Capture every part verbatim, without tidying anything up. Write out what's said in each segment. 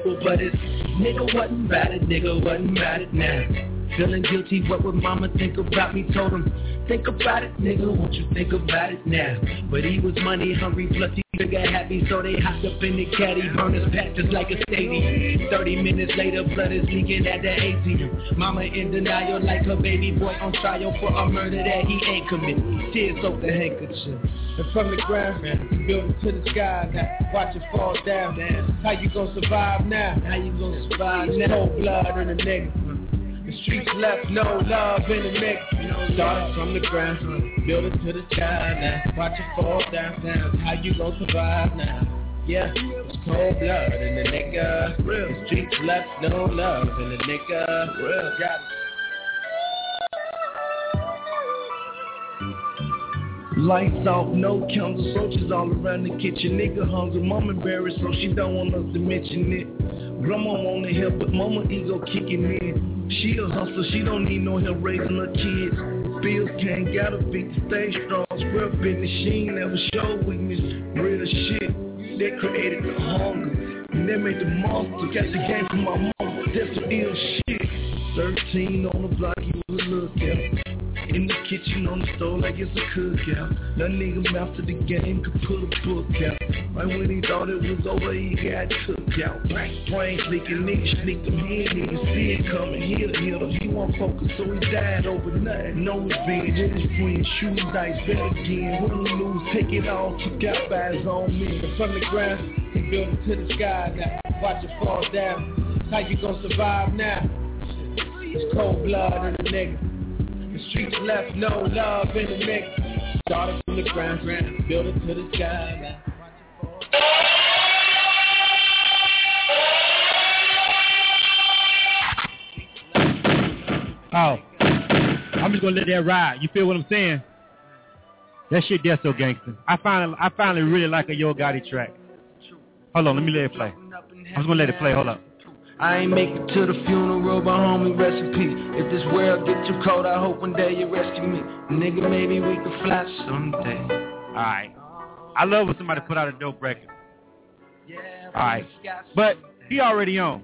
trouble, but it's nigga wasn't about it, nigga wasn't about it now. Feeling guilty, what would mama think about me? Told him, think about it, nigga, won't you think about it now? But he was money hungry, plus he figure happy, so they hopped up in the caddy, burn his pack just like a stadium. Thirty minutes later, blood is leaking at the A T M. Mama in denial like her baby boy on trial for a murder that he ain't committed. Tears soaked the handkerchief. And from the ground, build it to the sky now. Watch it fall down. How you gonna survive now? How you gonna survive now? Cold blood in the neck. The streets left no love in the mix. Started from the ground, build it to the sky now. Watch it fall down, down. How you gon' survive now? Yeah, it's cold blood in the nigga. Real. The streets left no love in the nigga. Real. Got it. Lights off, no candles, soldiers all around the kitchen. Nigga hungry, mama embarrassed, so she don't want us to mention it. Grandma wanna help, but mama ego kicking in. She a hustler, she don't need no help raising her kids. Bills can't got her feet to stay strong. Square business, she ain't never show weakness. Real shit, they created the hunger, and they made the monster. Catch the game from my mama, that's some ill shit. Thirteen on the block, you was a lookout. In the kitchen, on the stove, like it's a cookout. That nigga mastered the game, could put a book out. Right when he thought it was over, he got took out. Brain sneaking, nigga sneaked him, he didn't even see it coming. Hit him, hit him, he won't focus, so he died overnight. No revenge, in his friend, shoes dice, bet again. Win or lose, take it all, took out by his own men. And from the ground, he built it to the sky now. Watch it fall down. How you gonna survive now? It's cold blood in the nigga. The streets left no love in the mix. Started from the ground, built it to the sky now. Oh, I'm just gonna let that ride. You feel what I'm saying? That shit there so gangster. I finally, I finally really like a Yo Gotti track. Hold on, let me let it play. I'm just gonna let it play. Hold up. I ain't make it to the funeral, but homie, rest in peace. If this world get too cold, I hope one day you rescue me. Nigga, maybe we could fly someday. Alright. I love when somebody put out a dope record. Alright. But he already on.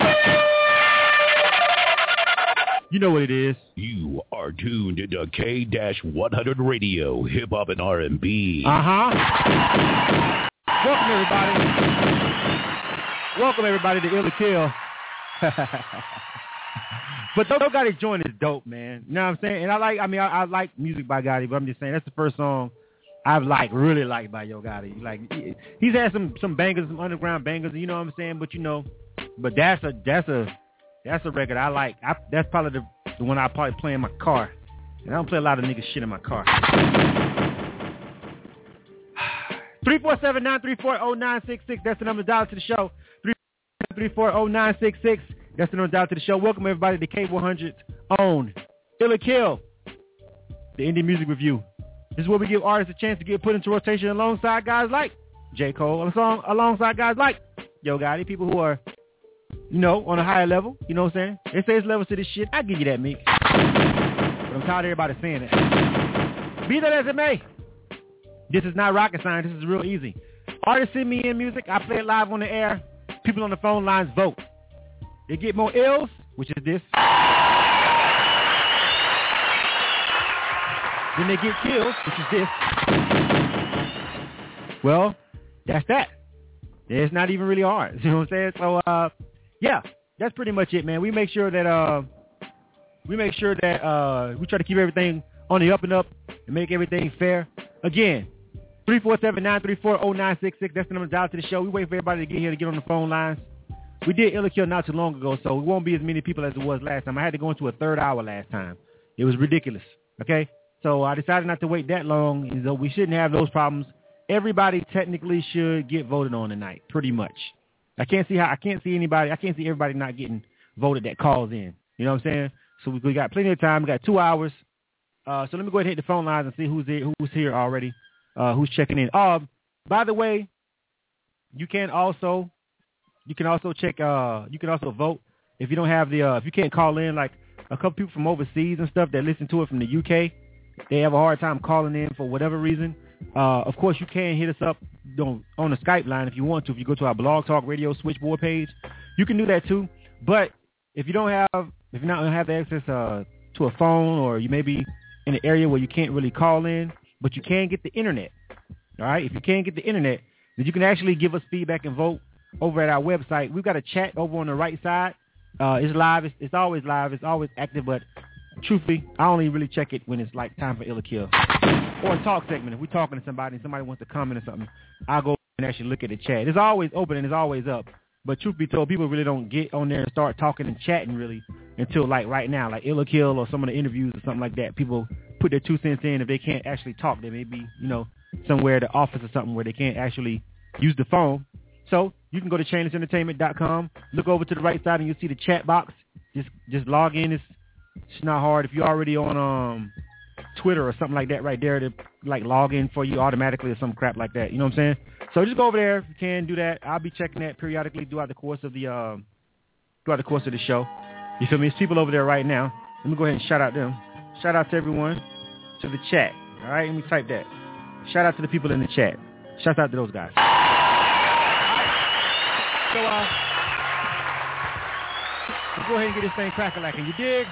You know what it is. You are tuned into K one hundred Radio, Hip Hop and R and B. Uh-huh. Welcome, everybody. Welcome, everybody, to Ill or Kill. But Yo Gotti joint is dope, man. You know what I'm saying? And I like, I mean, I, I like music by Gotti, but I'm just saying that's the first song I've like really liked by Yo Gotti. Like, he, he's had some some bangers, some underground bangers, you know what I'm saying? But you know, but that's a that's a that's a record I like. I, that's probably the, the one I probably play in my car. And I don't play a lot of niggas shit in my car. three four seven, nine three four, zero nine six six. That's the number to dial to the show. three four seven, nine three four, zero nine six six. That's the number to dial to the show. Welcome, everybody, to K one hundred's own Ill or Kill, the Indie Music Review. This is where we give artists a chance to get put into rotation alongside guys like J. Cole, a song alongside guys like Yo Gotti, people who are, you know, on a higher level. You know what I'm saying? They say it's levels to this shit. I give you that, Meek. But I'm tired of everybody saying it. Be that as it may, this is not rocket science. This is real easy. Artists send me in music. I play it live on the air. People on the phone lines vote. They get more ills, which is this. Then they get kills, which is this. Well, that's that. It's not even really hard. You know what I'm saying? So, uh, yeah, that's pretty much it, man. We make sure that uh, we make sure that uh, we try to keep everything on the up and up and make everything fair. Again, three four seven, nine three four, zero nine six six. That's the number to dial to the show. We wait for everybody to get here to get on the phone lines. We did Ill or Kill not too long ago, so it won't be as many people as it was last time. I had to go into a third hour last time. It was ridiculous, okay? So I decided not to wait that long, and so we shouldn't have those problems. Everybody technically should get voted on tonight, pretty much. I can't see how I can't see anybody. I can't see everybody not getting voted that calls in. You know what I'm saying? So we, we got plenty of time. We got two hours. Uh, so let me go ahead and hit the phone lines and see who's here, who's here already, uh, who's checking in. Uh, by the way, you can also you can also check. Uh, you can also vote if you don't have the uh, if you can't call in. Like a couple people from overseas and stuff that listen to it from the U K, they have a hard time calling in for whatever reason. Uh, of course, you can hit us up on, on the Skype line if you want to. If you go to our Blog Talk Radio switchboard page, You can do that too. But if you don't have, if you're not going to have the access uh, to a phone, or you may be in an area where you can't really call in, but you can get the internet. All right. If you can't get the internet, then you can actually give us feedback and vote over at our website. We've got a chat over on the right side. Uh, it's live. It's, it's always live. It's always active. But truthfully, I only really check it when it's like time for Ill or Kill or a talk segment. If we're talking to somebody and somebody wants to comment or something, I'll go and actually look at the chat. It's always open and it's always up. But truth be told, people really don't get on there and start talking and chatting really until like right now, like Ill or Kill or some of the interviews or something like that. People put their two cents in. If they can't actually talk, they may be, you know, somewhere at the office or something where they can't actually use the phone. So you can go to chainless entertainment dot com, look over to the right side, and you'll see the chat box. Just just log in. It's, it's not hard. If you're already on um Twitter or something like that right there, to like log in for you automatically or some crap like that. You know what I'm saying? So just go over there if you can do that. I'll be checking that periodically throughout the course of the uh, throughout the course of the show. You feel me? There's people over there right now. Let me go ahead and shout out them. Shout out to everyone, to the chat. All right, let me type that. Shout out to the people in the chat. Shout out to those guys. So uh, let's go ahead and get this thing crack-a-lacking. You dig?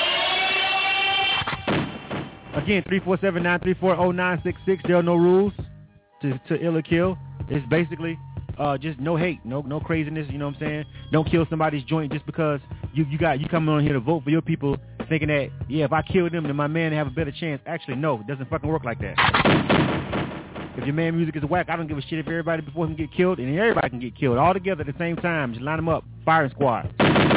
Again, three four seven, nine three four, zero nine six six. There are no rules to, to Ill or Kill. It's basically uh, just no hate, no no craziness, you know what I'm saying? Don't kill somebody's joint just because you, you got you coming on here to vote for your people thinking that, yeah, if I kill them, then my man have a better chance. Actually, no, it doesn't fucking work like that. If your man music is whack, I don't give a shit if everybody before him get killed, and everybody can get killed all together at the same time. Just line them up, firing squad.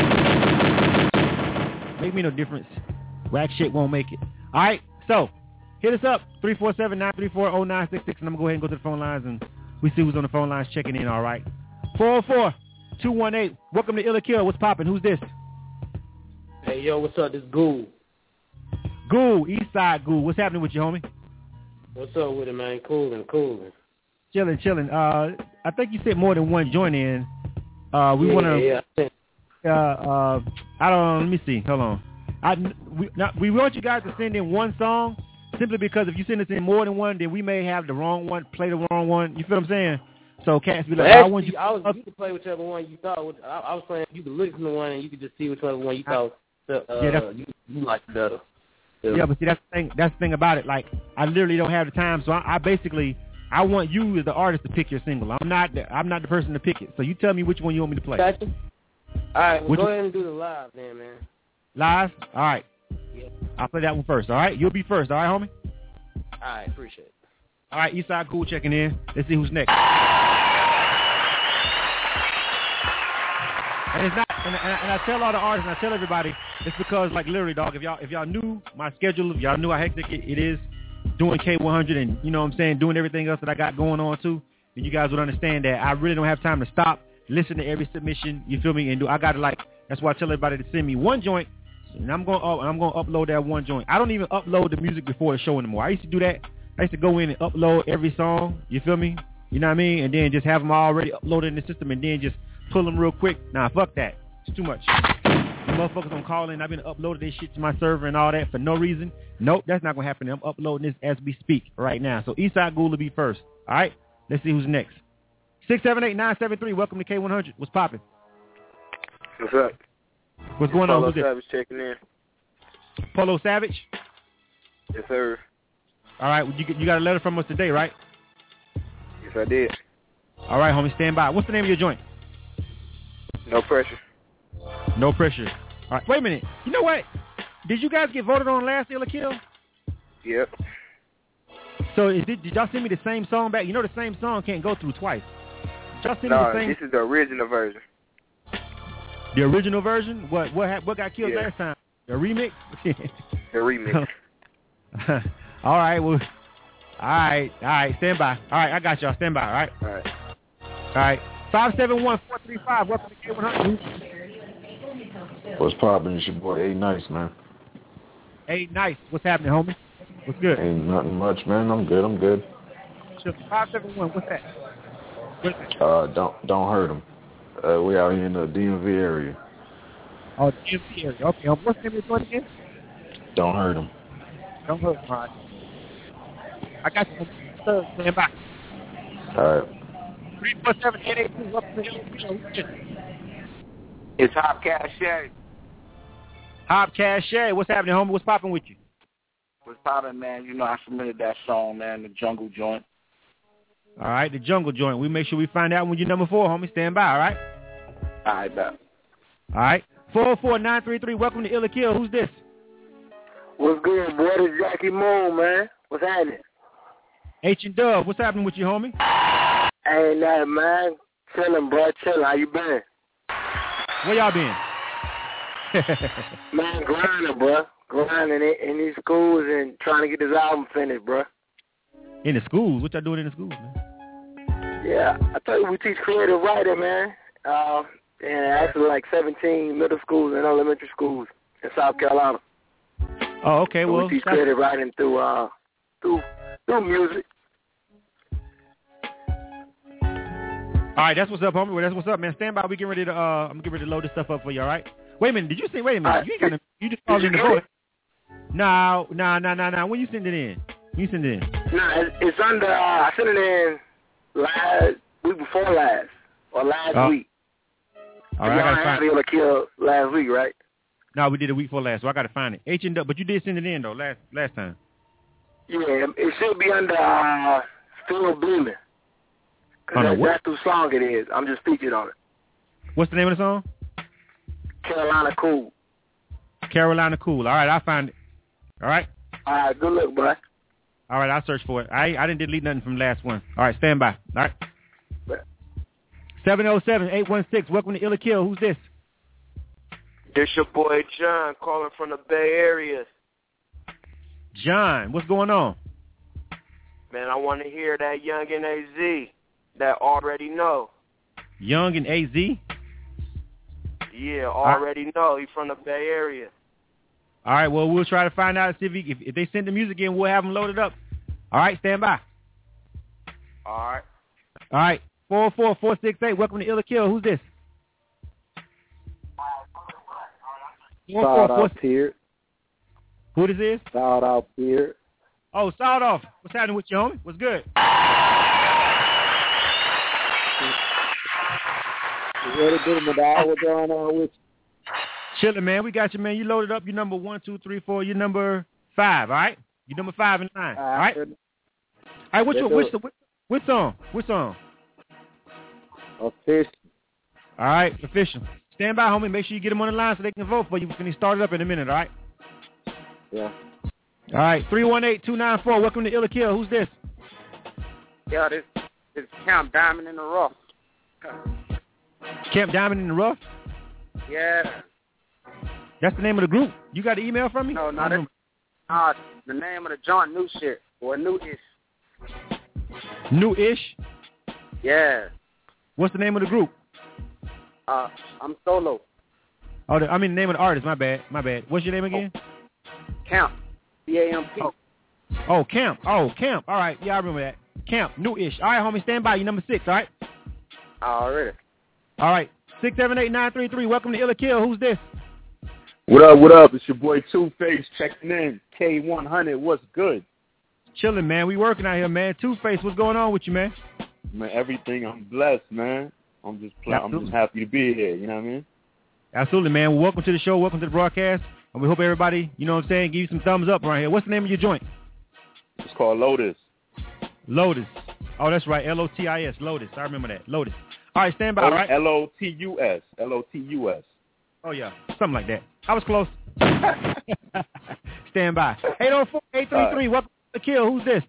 Make me no difference. Whack shit won't make it. All right. So, hit us up, three four seven, nine three four, zero nine six six, and I'm going to go ahead and go to the phone lines, and we see who's on the phone lines checking in, all right? four oh four, two one eight, welcome to Ill or Kill. What's popping? Who's this? Hey, yo, what's up? This Ghoul. Ghoul, Eastside Ghoul. What's happening with you, homie? What's up with it, man? Coolin', coolin'. Chilling, chilling. Uh, I think you said more than one joint in. Uh, we yeah, want to, yeah, uh, uh, I don't know, let me see. Hold on. I, we, not, we want you guys to send in one song simply because if you send us in more than one, then we may have the wrong one, play the wrong one. You feel what I'm saying? So cats be like, actually, I want you. I was you could play whichever one you thought. Was, I, I was saying you could listen to one and you could just see whichever one you thought uh, yeah, that's, you, you liked better. Yeah. yeah, but see that's the thing. That's the thing about it. Like I literally don't have the time, so I, I basically I want you as the artist to pick your single. I'm not the, I'm not the person to pick it. So you tell me which one you want me to play. Gotcha. All right, well, which go one? ahead and do the live then, man. Live? All right. Yeah. I'll play that one first, all right? You'll be first, all right, homie? All right, appreciate it. All right, Eastside Cool checking in. Let's see who's next. And it's not, and, and, and I tell all the artists, and I tell everybody, it's because, like, literally, dog, if y'all if y'all knew my schedule, if y'all knew how hectic it, it is doing K one hundred and, you know what I'm saying, doing everything else that I got going on, too, then you guys would understand that I really don't have time to stop, listen to every submission, you feel me, and do I got to, like, that's why I tell everybody to send me one joint, and I'm going to I'm going to upload that one joint. I don't even upload the music before the show anymore. I used to do that. I used to go in and upload every song, you feel me? You know what I mean? And then just have them already uploaded in the system and then just pull them real quick. Nah, fuck that. It's too much. The motherfuckers don't call in. I've been uploading this shit to my server and all that for no reason. Nope, that's not going to happen. I'm uploading this as we speak right now. So Eastside Ghoul will be first. All right? Let's see who's next. six seven eight, nine seven three. Welcome to K one hundred. What's popping? What's up? What's going on? Polo Who's Savage checking in. Polo Savage? Yes, sir. All right. You, you got a letter from us today, right? Yes, I did. All right, homie. Stand by. What's the name of your joint? No pressure. No pressure. All right. Wait a minute. You know what? Did you guys get voted on last Ill or Kill? Yep. So is it, did y'all send me the same song back? You know the same song can't go through twice. Did y'all send no, me the same? This is the original version. The original version? What what what got killed yeah. last time? The remix? The remix. All right. Well. All right. All right. Stand by. All right. I got y'all. Stand by. All right. All right. All right. five seven one, four three five. Welcome to K one hundred. What's poppin'? It's your boy A Nice, man. Hey, Nice. What's happening, homie? What's good? Ain't nothing much, man. I'm good. I'm good. five seven one. What's that? What's that? Uh, don't don't hurt him. Uh, we out here in the D M V area. Oh, D M V area. Okay. Um, what's the name of your joint again? Don't hurt him. Don't hurt him. All right. I got you. Sir, stand by. All right. three four seven, eight eight two. Welcome to Ill or Kill. It's Hop Cache. Hop Cache, what's happening, homie? What's popping with you? What's popping, man? You know I submitted that song, man, the Jungle Joint. All right, the Jungle Joint. We make sure we find out when you're number four, homie. Stand by, all right? All right, bet. All right. four oh four, nine three three, welcome to Ill or Kill. Who's this? What's good, boy? This is Jackie Moon, man. What's happening? H and Dub, what's happening with you, homie? Ain't nothing, man. Chilling, bro. Chilling. How you been? Where y'all been? Man, grinding, bro. Grinding in, in these schools and trying to get this album finished, bro. In the schools? What y'all doing in the schools, man? Yeah, I tell you, we teach creative writing, man. Uh, and actually like seventeen middle schools and elementary schools in South Carolina. Oh, okay. So well, we teach creative writing through uh through through music. All right, that's what's up, homie. Well, that's what's up, man. Stand by. We get ready to. Uh, I'm getting ready to load this stuff up for you. All right. Wait a minute. Did you say? Wait a minute. Right. You ain't gonna. You just called in the vote. No, no, no, no, no. When you send it in? You send it in? No, it's, it's under. Uh, I sent it in last week before last or last oh. week. All right, I gotta find it. Y'all had Kill last week, right? No, we did a week before last, so I gotta find it. H and W, but you did send it in though last last time. Yeah, it should be under uh, Phil Beeman. Cause that, that's whose song it is. I'm just featured on it. What's the name of the song? Carolina Cool. Carolina Cool. All right, I'll find it. All right. All right, good luck, boy. All right, I'll search for it. I I didn't delete nothing from the last one. All right, stand by. All right. seven oh seven, eight one six, welcome to Ill or Kill. Who's this? This your boy John calling from the Bay Area. John, what's going on? Man, I want to hear that Young and A Z, that Already Know. Young and A Z? Yeah, Already right. Know. He's from the Bay Area. All right, well, we'll try to find out if, he, if, if they send the music in, we'll have them loaded up. All right, stand by. All right. All right, four oh four, four six eight, welcome to Ill or Kill. Who's this? Shout out Pierre. Who this is? Shout out Pierre. Oh, start off. What's happening with you, homie? What's good? Really good, my dog. What's going on with you? Chilling, man. We got you, man. You loaded up. You number one, two, three, four. You number five, all right? You number five and nine, all right? All right, what's your, which, which, which song? Which song? Official. All right, official. Stand by, homie. Make sure you get them on the line so they can vote for you when he start it up in a minute, all right? Yeah. All right, three one eight, two nine four. Welcome to Ill or Kill. Who's this? Yeah, this this Camp Diamond in the Rough. Camp Diamond in the Rough? Yeah. That's the name of the group. You got an email from me? No, not it. Uh, the name of the joint, New Shit, or New-ish. New-ish? Yeah. What's the name of the group? Uh, I'm solo. Oh, the, I mean the name of the artist. My bad. My bad. What's your name again? Oh. Camp. C A M P. Oh. oh, Camp. Oh, Camp. All right. Yeah, I remember that. Camp. New-ish. All right, homie. Stand by. You number six, all right? Already. All right. six seven eight, nine three three. Welcome to Ill or Kill. Who's this? What up, what up? It's your boy Two-Face checking in. K one hundred, what's good? Chilling, man. We working out here, man. Two-Face, what's going on with you, man? Man, everything. I'm blessed, man. I'm just pl- I'm just happy to be here, you know what I mean? Absolutely, man. Well, welcome to the show. Welcome to the broadcast. And we hope everybody, you know what I'm saying, give you some thumbs up right here. What's the name of your joint? It's called Lotus. Lotus. Oh, that's right. L O T I S. Lotus. I remember that. Lotus. All right, stand by, all right? L O T U S. L O T U S. Oh, yeah. Something like that. I was close. Stand by. eight oh four, eight three three. Welcome to the Kill. Who's this?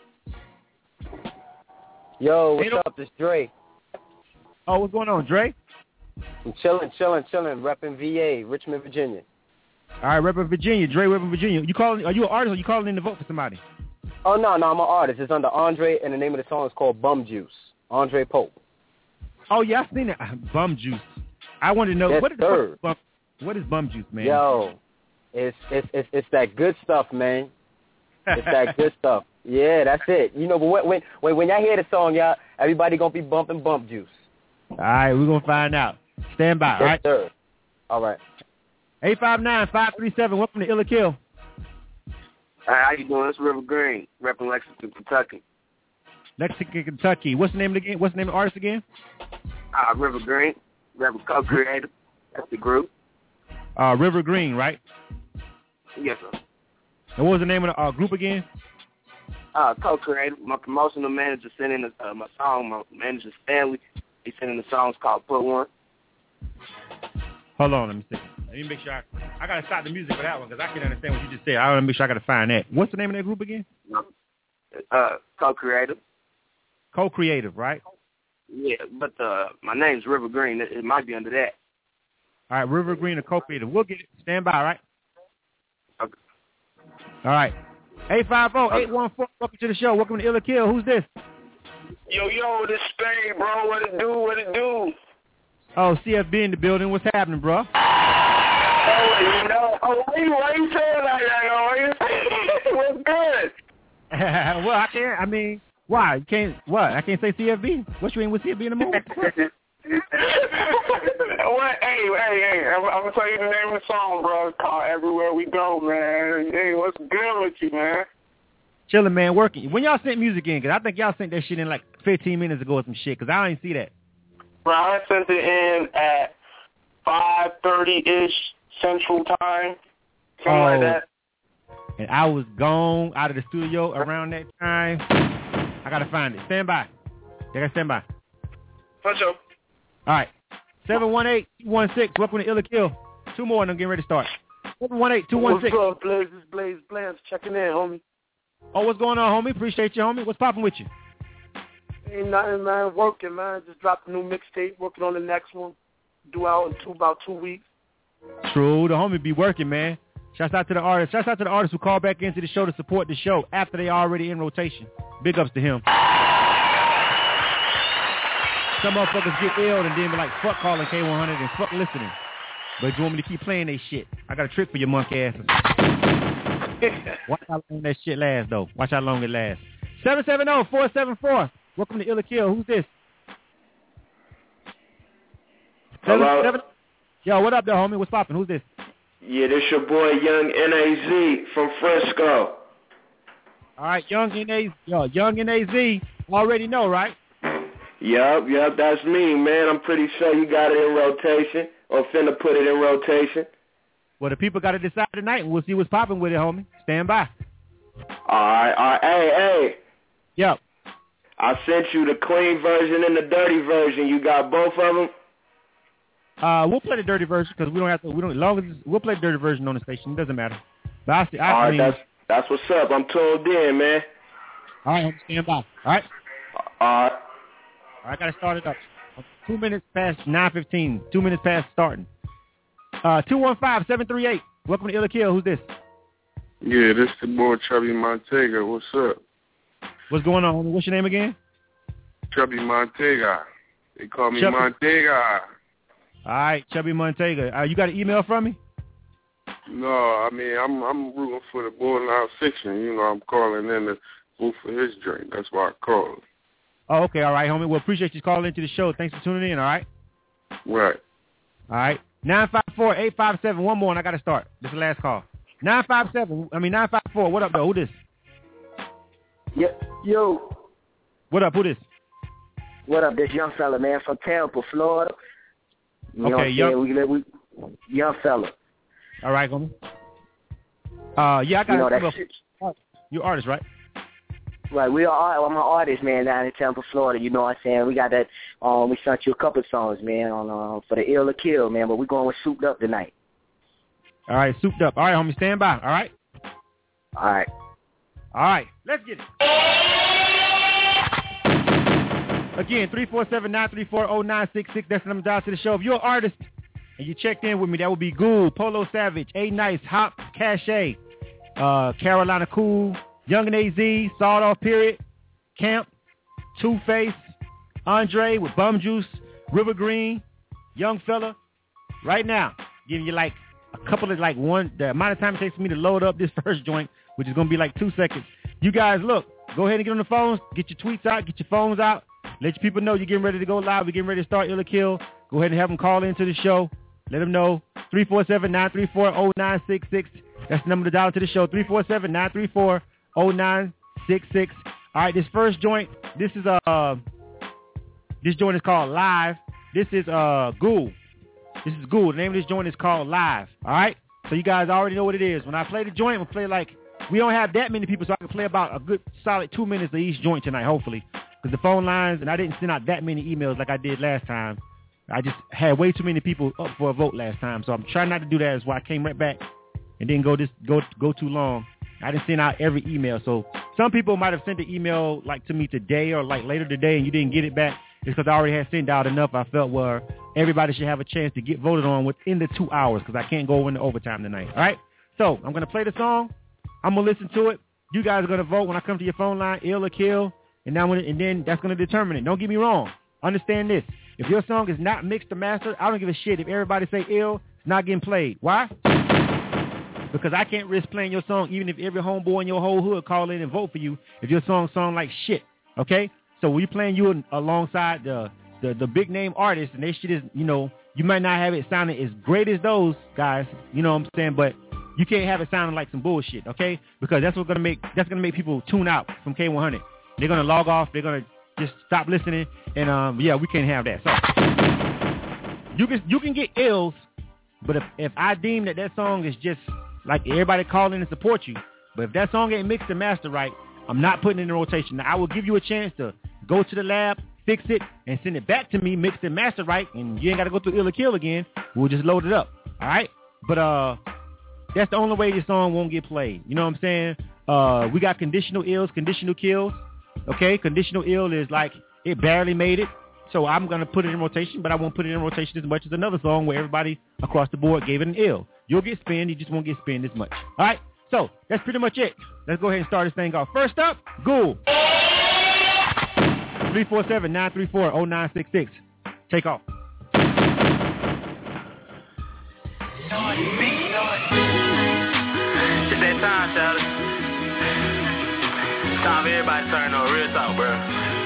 Yo, what's up? It's Dre. Oh, what's going on, Dre? I'm chilling, chilling, chilling. Repping V A, Richmond, Virginia. All right, repping Virginia. Dre, repping Virginia. You calling? Are you an artist or you calling in to vote for somebody? Oh, no, no, I'm an artist. It's under Andre, and the name of the song is called Bum Juice. Andre Pope. Oh, yeah, I've seen it. Bum Juice. I wanted to know, yes, what is sir. bum, what is Bum Juice, man? Yo, it's, it's, it's, it's that good stuff, man. It's that good stuff. Yeah, that's it. You know, but when when when y'all hear the song, y'all, everybody going to be bumping Bump Juice. All right, we're going to find out. Stand by, yes, all right? Sir. All right. eight five nine, five three seven. Welcome to Ill or Kill. All right, how you doing? It's River Green, repping Lexington, Kentucky. Lexington, Kentucky. What's the name of the game? What's the name of the artist again? Uh, River Green, repping co-creator. That's the group. Uh, River Green, right? Yes, sir. And what was the name of the uh, group again? Uh, co-creator. My promotional manager sent in a, uh, my song. My manager, Stanley, he sent in the songs called Put One. Hold on, let me see. Let me make sure I, I got to stop the music for that one because I can't understand what you just said. I want to make sure I got to find that. What's the name of that group again? Uh, co-creator. Co-creative, right? Yeah, but uh, my name's River Green. It, it might be under that. All right, River Green, the co-creative. We'll get it. Stand by, all right? Okay. All right. eight five zero, eight one four, welcome to the show. Welcome to Ill or Kill. Who's this? Yo, yo, this Spade, bro. What it do? What it do? Oh, C F B in the building. What's happening, bro? Oh, you know. Oh, why you, why you saying like that, yo? What's good? Well, I can't. I mean, why? You can't, what? I can't say C F B? What you mean with C F B in the moment? What? Hey, hey, hey. I'm, I'm going to tell you the name of the song, bro. It's called Everywhere We Go, man. Hey, what's good with you, man? Chilling, man, working. When y'all sent music in, because I think y'all sent that shit in like fifteen minutes ago or some shit, because I didn't see that. Bro, I sent it in at five thirty-ish Central Time, something oh, like that. And I was gone out of the studio around that time. I got to find it. Stand by. I got to stand by. For sure. All right. seven one eight, two one six. Welcome to Ill or Kill. Two more and I'm getting ready to start. seven one eight, two one six. What's up, Blaze? This is Blaze Blams checking in, homie. Oh, what's going on, homie? Appreciate you, homie. What's popping with you? Ain't nothing, man. Working, man. Just dropped a new mixtape. Working on the next one. Due out in two, about two weeks. True. The homie be working, man. Shouts out to the artists. Shouts out to the artists who call back into the show to support the show after they already in rotation. Big ups to him. Some motherfuckers get ill and then be like, fuck calling K one hundred and fuck listening. But you want me to keep playing that shit? I got a trick for your monkey asses. Watch how long that shit lasts, though. Watch how long it lasts. seven seven zero, four seven four. Welcome to Ill or Kill. Who's this? Hello? Seven, seven, yo, what up there, homie? What's poppin'? Who's this? Yeah, this your boy Young N A Z from Frisco. All right, Young N A Z. Yo, Young N A Z. Already know, right? Yup, yup, that's me, man. I'm pretty sure you got it in rotation or finna put it in rotation. Well, the people got to decide tonight, and we'll see what's popping with it, homie. Stand by. All right, all right. Hey, hey. Yep. I sent you the clean version and the dirty version. You got both of them? Uh, we'll play the dirty version because we don't have to. We don't. As long as we'll play the dirty version on the station, it doesn't matter. But I, I, all right, I mean, that's that's what's up. I'm tuned in, man. All right, stand by. All right. All right. All right, gotta start it up. Two minutes past nine fifteen. Two minutes past starting. Uh, two one five seven three eight. Welcome to Ill or Kill. Who's this? Yeah, this the boy Chubby Montega. What's up? What's going on, homie? What's your name again? Chubby Montega. They call me Chubby. Montega. All right, Chubby Montega. Uh, you got an email from me? No, I mean, I'm I'm rooting for the boy now fiction. You know, I'm calling in to root for his drink. That's why I called. Oh, okay. All right, homie. Well, appreciate you calling into the show. Thanks for tuning in, all right? Right. All right. nine five four, eight five seven. One more, and I got to start. This is the last call. nine five seven. I mean, nine five four. What up, though? Who this? Yo, yo. What up? Who this? What up? This young fella, man, from Tampa, Florida. You know okay, young. We, we, young fella. All right, homie. Uh, yeah, I got you know, a that shit. You're artist, right? Right, we are. I'm an artist, man, down in Tampa, Florida. You know what I'm saying? We got that. Um, we sent you a couple of songs, man, on uh, for the Ill or Kill, man. But we're going with Souped Up tonight. All right, Souped Up. All right, homie, stand by. All right. All right. All right, let's get it. Again, three four seven, nine three four, zero nine six six. That's the number dial to the show. If you're an artist and you checked in with me, that would be Ghoul, Polo Savage, A Nice, Hop, Cache, uh, Carolina Cool, Young and A Z, Sawed Off Period, Camp, Two-Face, Andre with Bum Juice, River Green, Young Fella. Right now, giving you like a couple of like one, the amount of time it takes for me to load up this first joint, which is going to be like two seconds. You guys, look, go ahead and get on the phones, get your tweets out, get your phones out. Let your people know you're getting ready to go live. We're getting ready to start Ill or Kill. Go ahead and have them call into the show. Let them know. three four seven, nine three four, zero nine six six. That's the number to dial to the show. three four seven, nine three four, zero nine six six. All right, this first joint, this is uh, this joint is called Live. This is uh, Ghoul. This is Ghoul. The name of this joint is called Live. All right? So you guys already know what it is. When I play the joint, we'll play like, we don't have that many people, so I can play about a good solid two minutes of each joint tonight, hopefully. Because the phone lines, and I didn't send out that many emails like I did last time. I just had way too many people up for a vote last time, so I'm trying not to do that. That's why I came right back and didn't go this go go too long. I didn't send out every email, so some people might have sent the email like to me today or like later today, and you didn't get it back. It's because I already had sent out enough. I felt where everybody should have a chance to get voted on within the two hours because I can't go into overtime tonight. All right, so I'm gonna play the song. I'm gonna listen to it. You guys are gonna vote when I come to your phone line, ill or kill, and now when it, and then that's gonna determine it. Don't get me wrong. Understand this. If your song is not mixed or mastered, I don't give a shit if everybody say ill, it's not getting played. Why? Because I can't risk playing your song even if every homeboy in your whole hood call in and vote for you if your song sound like shit, okay? So we playing you alongside the, the, the big name artists, and they shit is, you know, you might not have it sounding as great as those guys, you know what I'm saying, but you can't have it sounding like some bullshit, okay? Because that's what's gonna make that's gonna make people tune out from K one hundred. They're gonna log off, they're gonna just stop listening, and um, yeah, we can't have that. So you can you can get ills, but if, if I deem that that song is just like everybody calling and support you, but if that song ain't mixed and mastered right, I'm not putting it in the rotation. Now I will give you a chance to go to the lab, fix it, and send it back to me, mixed and mastered right, and you ain't got to go through ill or kill again. We'll just load it up, all right? But uh, that's the only way this song won't get played. You know what I'm saying? Uh, we got conditional ills, conditional kills. Okay, conditional ill is like it barely made it, so I'm going to put it in rotation, but I won't put it in rotation as much as another song where everybody across the board gave it an ill. You'll get spin, you just won't get spin as much. All right, so that's pretty much it. Let's go ahead and start this thing off. First up, Ghoul. three four seven, nine three four, zero nine six six. Take off. It's that time, Charlie. Time for everybody turn on real talk, bro.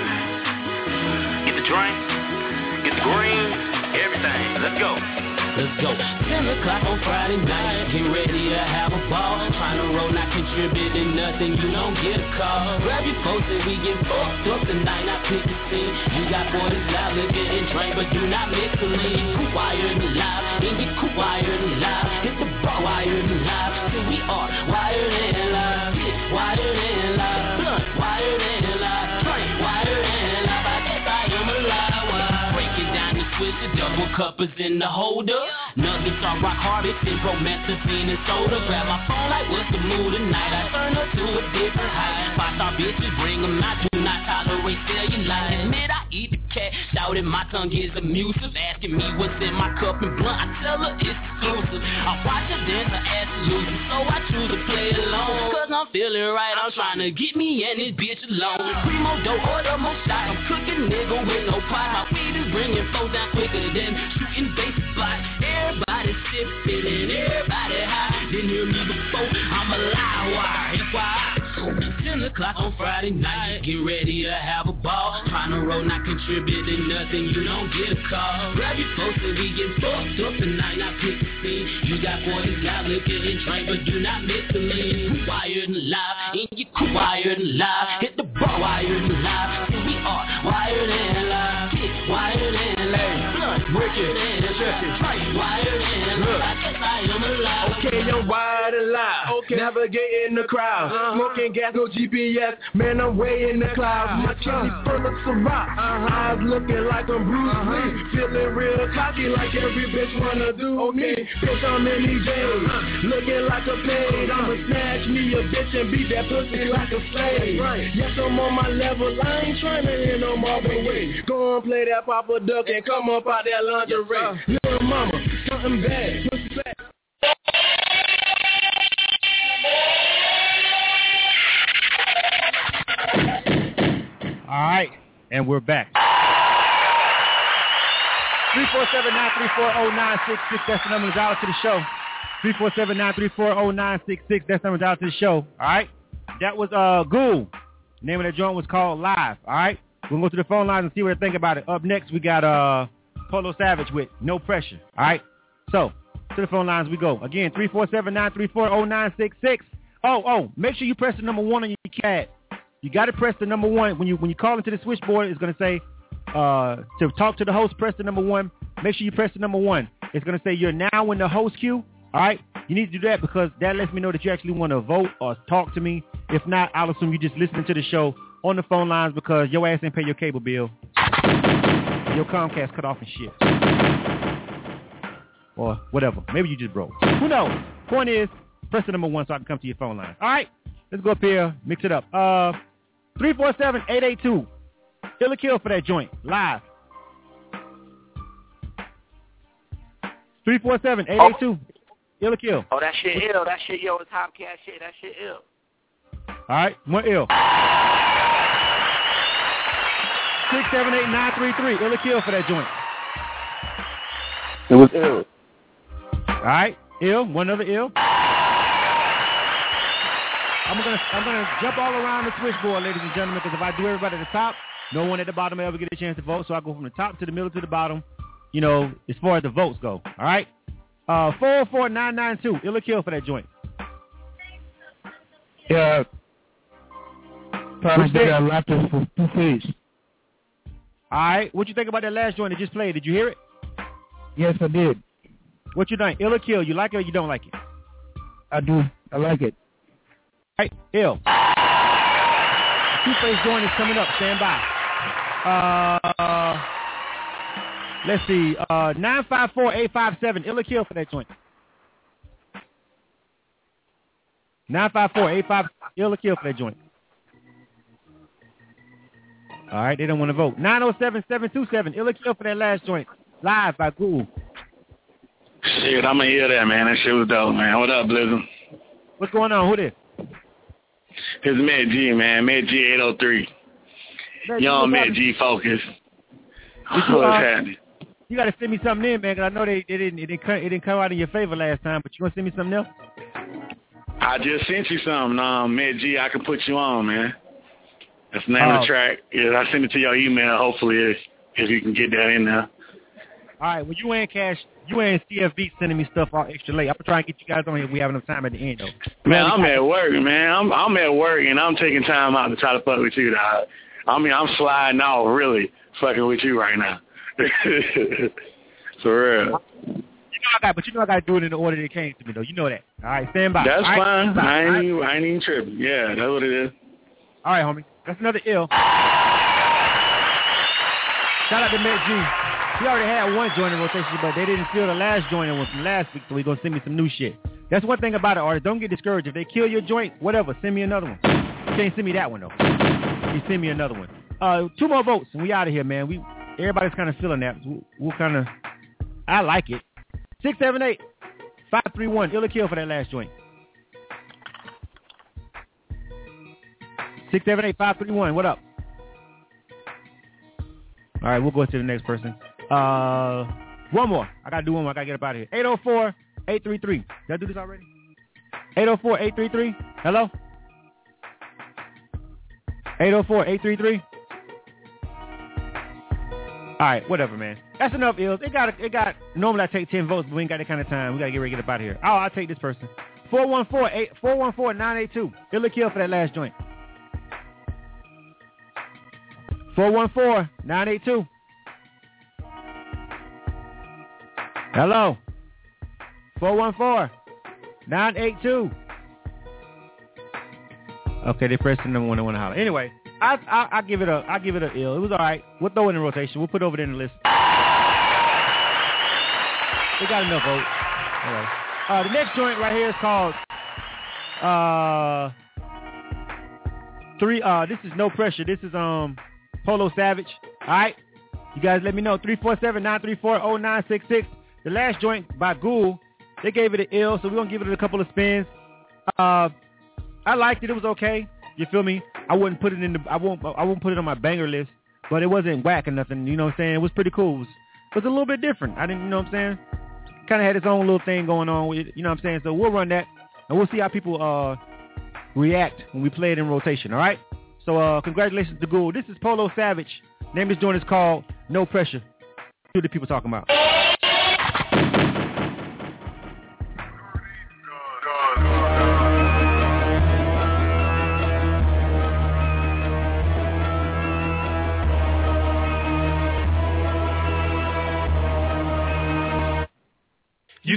Get the drink, get the green, everything. Let's go. Let's go. ten o'clock on Friday night, get ready to have a ball. Trying to roll, not contributing nothing, you don't get a call. Grab your folks and we get fucked up tonight, I pick a scene. You got boys loud, liquor and drink, but do not mix the lean. Cool wired and live, and get cool wired and live. Hit the bar wired and live, till we are wired and live. Wired and live, blunt, wired and live. Drink, wired and live, I guess I am alive. Break it down the switch, the double cuppers in the holder. Nuggets are rock hardest and promethazine and soda. Grab my phone like what's the mood tonight? I turn up to a different height. Five star bitches bring them out. Do not tolerate cellulite. Admit I eat the cat. Shouting my tongue is abusive. Asking me what's in my cup and blunt. I tell her it's exclusive. I watch her dance her ass losing. So I choose to play alone. Cause I'm feeling right. I'm trying to get me and this bitch alone. Primo dough, order more shot. I'm cooking nigga with no pot. My weed is bringing flows down quicker than shooting baseball. Everybody sipping and everybody high. Didn't hear me before, I'm a live wire. F Y I. ten o'clock on Friday night, get ready to have a ball. Trying to roll, not contributing nothing, you don't get a call. Grab your folks and we get fucked up tonight, I pick the scene. You got boys loud, liquor and drink, but do not miss the lean. Wired and live, and you cool wired and live. Hit the bar wired and live, so we are wired and live. Kick wired and live, blunt, wicked and dressing, drink wired and live. I guess I am alive. Okay, I'm wired and live. Okay. Navigating the crowd, uh-huh. Smoking gas, no G P S. Man, I'm way in the clouds. My chili full of Ciroc. Uh-huh. Eyes looking like I'm Bruce uh-huh. Lee. Feeling real cocky like every bitch wanna do okay. me. Bitch, I'm in these days. Uh-huh. Looking like a paid. I'ma snatch me a bitch and beat that pussy like a slave. Right. Yes, I'm on my level. I ain't trying to hear no Marvin Gaye. Go and play that Papa Duck and come up out that lingerie. Yes, little mama, something bad. Pussy back. All right, and we're back. three four seven, nine three four, zero nine six six, that's the number to dial to the show. three four seven, nine three four, zero nine six six, that's the number to dial to the show. All right, that was uh, Ghoul. The name of that joint was called Live. All right, we'll go to the phone lines and see what they think about it. Up next, we got uh, Polo Savage with No Pressure. All right, so to the phone lines we go. Again, three four seven, nine three four, zero nine six six. Oh, oh, make sure you press the number one on your cat. You got to press the number one. When you when you call into the switchboard, it's going to say, uh, to talk to the host, press the number one. Make sure you press the number one. it's going to say you're now in the host queue. All right? You need to do that because that lets me know that you actually want to vote or talk to me. If not, I'll assume you just listening to the show on the phone lines because your ass didn't pay your cable bill. Your Comcast cut off and shit. Or whatever. Maybe you just broke. Who knows? Point is, press the number one so I can come to your phone line. All right? Let's go up here. Mix it up. Uh, three four seven, eight eight two. Ill or Kill for that joint. Live. three four seven, eight eight two. Ill or Kill. Oh, that shit ill. That shit, yo, it's Top Cat shit. That shit ill. All right. More ill. six seven eight, nine three three. Ill or Kill for that joint. It was ill. All right. Ill. One other ill. I'm gonna I'm gonna jump all around the switchboard, ladies and gentlemen, because if I do everybody at the top, no one at the bottom will ever get a chance to vote. So I go from the top to the middle to the bottom, you know, as far as the votes go. All right. Uh, four four nine nine two. Ill or Kill for that joint. Yeah. Probably did a lot for two face. All right. What you think about that last joint that just played? Did you hear it? Yes, I did. What you think? Ill or Kill? You like it or you don't like it? I do. I like it. All right. Ill. Two-face joint is coming up. Stand by. Uh, let's see. Uh, nine five four, eight five seven. Ill or Kill for that joint. nine five four, eight five seven. Ill or Kill for that joint. All right, they don't want to vote. nine oh seven, seven two seven. Ill or Kill for that last joint. Live by Google. Shit, I'm going to hear that, man. That shit was dope, man. What up, Blizzard? What's going on? Who this? It's Matt G, man. Matt G eight oh three. Matt Young G, Matt G focus. What's What's uh, happening? You got to send me something in, man, because I know they, they didn't, it, didn't come, it didn't come out in your favor last time, but you going to send me something else? I just sent you something, um, Matt G. I can put you on, man. That's the name Oh. of the track. Yeah, I send it to your email, hopefully, if, if you can get that in there. All right, well, you ain't Cash. You ain't C F B sending me stuff all extra late. I'm trying to get you guys on here if we have enough time at the end, though. Man, I'm at work, man. I'm I'm at work, and I'm taking time out to try to fuck with you, dog. I mean, I'm sliding off, really, fucking with you right now. For real. You know I got, but you know I got to do it in the order that it came to me, though. You know that. All right, stand by. That's all right, fine. stand by. I ain't, All right. even, I ain't even tripping. Yeah, that's what it is. All right, homie. That's another ill. Shout out to Matt G. He already had one joint in rotation, but they didn't steal the last joint one from last week, so he's going to send me some new shit. That's one thing about it, artist. Don't get discouraged. If they kill your joint, whatever, send me another one. You can't send me that one, though. You send me another one. Uh, two more votes, and we out of here, man. We Everybody's kind of feeling that. We'll, we'll kind of, I like it. six seven eight, five three one. Ill or Kill for that last joint. six seven eight, five three one. What up? All right, we'll go to the next person. Uh, one more. I got to do one more. I got to get up out of here. eight oh four, eight three three. Did I do this already? eight oh four, eight three three. Hello? eight oh four, eight three three. All right, whatever, man. That's enough ills. It got, it got, normally I take ten votes, but we ain't got that kind of time. We got to get ready to get up out of here. Oh, I'll take this person. four one four, eight, four one four, nine eight two. Ill or Kill for that last joint. four one four, nine eight two. Hello. four one four, nine eight two. Okay, they pressed the number one. They want to holler. Anyway, I I I give it a I give it a ill. It was all right. We'll throw it in rotation. We'll put it over there in the list. They got enough votes. All right. Uh, the next joint right here is called uh three. Uh, this is No Pressure. This is um Polo Savage. All right. You guys let me know. three four seven, nine three four, oh nine six six. The last joint by Ghoul, they gave it an ill, so we're going to give it a couple of spins. Uh, I liked it. It was okay. You feel me? I wouldn't put it in the, I won't, I won't put it on my banger list, but it wasn't whack or nothing. You know what I'm saying? It was pretty cool. It was, it was a little bit different. I didn't, you know what I'm saying? Kind of had its own little thing going on with it. You know what I'm saying? So we'll run that, and we'll see how people uh, react when we play it in rotation, all right? So uh, congratulations to Ghoul. This is Polo Savage. Name of this joint is called No Pressure. What the people talking about?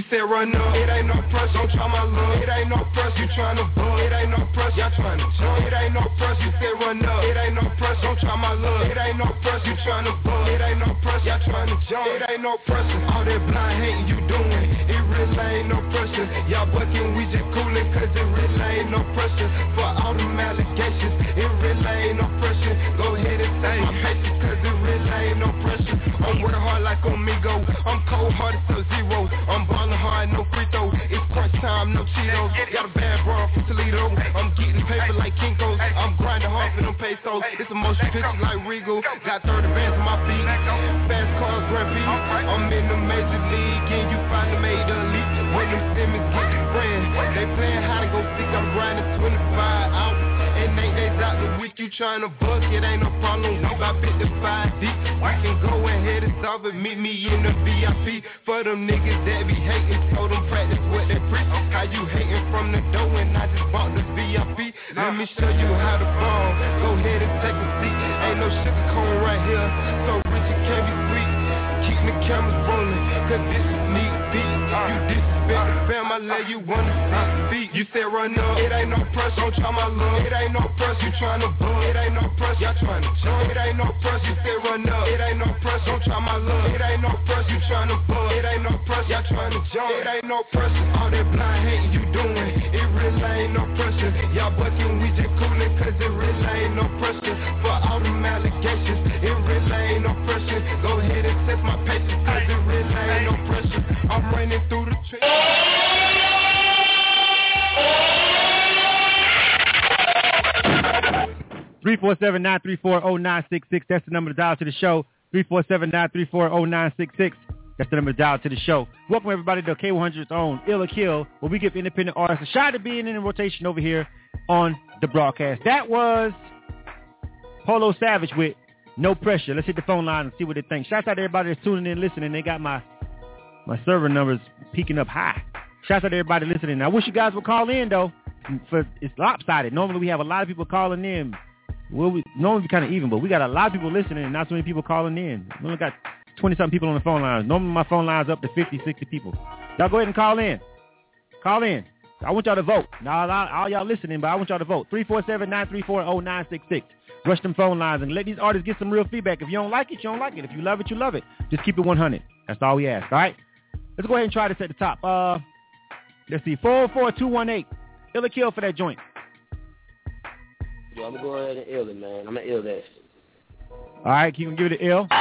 You said run up, it ain't no press, don't try my luck. It ain't no press, you tryna bug. It ain't no press, y'all tryna jump. It ain't no press, you said run up. It ain't no press, don't try my luck. It ain't no press, you tryna bug. It ain't no press, y'all tryna jump. It ain't no pressure, all that blind hating you doing. It really ain't no pressure. Y'all bucking, we just coolin', cause it really ain't no pressure. For all them allegations, it really ain't no pressure. Go ahead and say my patience, cause it really ain't no pressure. I'm working hard like Omigo. I'm cold hearted, so zero. I'm ballin' hard, no free throw. It's crunch time, no Cheetos. Got a bad bra from Toledo. I'm getting paper like Kinko's. I'm grinding hard for them pesos. It's a motion picture like Regal. Got thirty bands on my feet. Fast cars, Grand Prix. I'm in the major league, and you finally made the elite. When them Simmons get the friends, they playin' hide and go seek. I'm grinding twenty-five hours. And eight days out the week, you tryna book, it ain't no problem. We about fifty-five deep. I can go ahead and solve it. Meet me in the V I P. For them niggas that be hating, told them practice what they preach. How you hating from the door and I just bought the V I P. Let me show you how to ball. Go ahead and take a seat. Ain't no sugar cone right here, so rich it can't be sweet. Keep the cameras rolling, cause this is sneak peek. You disrespect the fam, I let you wanna see feet. You said run up, it ain't no press, don't try my luck. It ain't no press, you tryna bug. It ain't no press, y'all tryna jump. It ain't no press, you said run up. It ain't no press, don't try my luck. It ain't no press, you tryna bug. It ain't no press, y'all tryna jump. It ain't no pressure, all that blind hating you doing. It really ain't no pressure. Y'all bucking, we just coolin', cause it really ain't no pressure. For all them allegations, it really ain't no pressure. Go ahead and test my patience, cause it really ain't no pressure. I'm running through the trenches. three four seven, nine three four, zero nine six six. That's the number to dial to the show. three four seven, nine three four, zero nine six six. That's the number to dial to the show. Welcome, everybody, to K one hundred's own Ill or Kill, where we give independent artists a shot at being in rotation over here on the broadcast. That was Polo Savage with No Pressure. Let's hit the phone line and see what they think. Shouts out to everybody that's tuning in and listening. They got my, my server numbers peaking up high. Shouts out to everybody listening. I wish you guys would call in, though. For, it's lopsided. Normally, we have a lot of people calling in. Well, we normally kind of even, but we got a lot of people listening and not so many people calling in. We only got twenty-something people on the phone lines. Normally, my phone line's up to fifty, sixty people. Y'all go ahead and call in. Call in. I want y'all to vote. Now, all, all y'all listening, but I want y'all to vote. three four seven, nine three four, zero nine six six. Rush them phone lines and let these artists get some real feedback. If you don't like it, you don't like it. If you love it, you love it. Just keep it one hundred. That's all we ask, all right? Let's go ahead and try this at the top. Uh, let's see. four oh four, two one eight. Ill or Kill for that joint. Yo, I'm going to go ahead and ill it, man. I'm going to ill that. All right, you can give it an ill.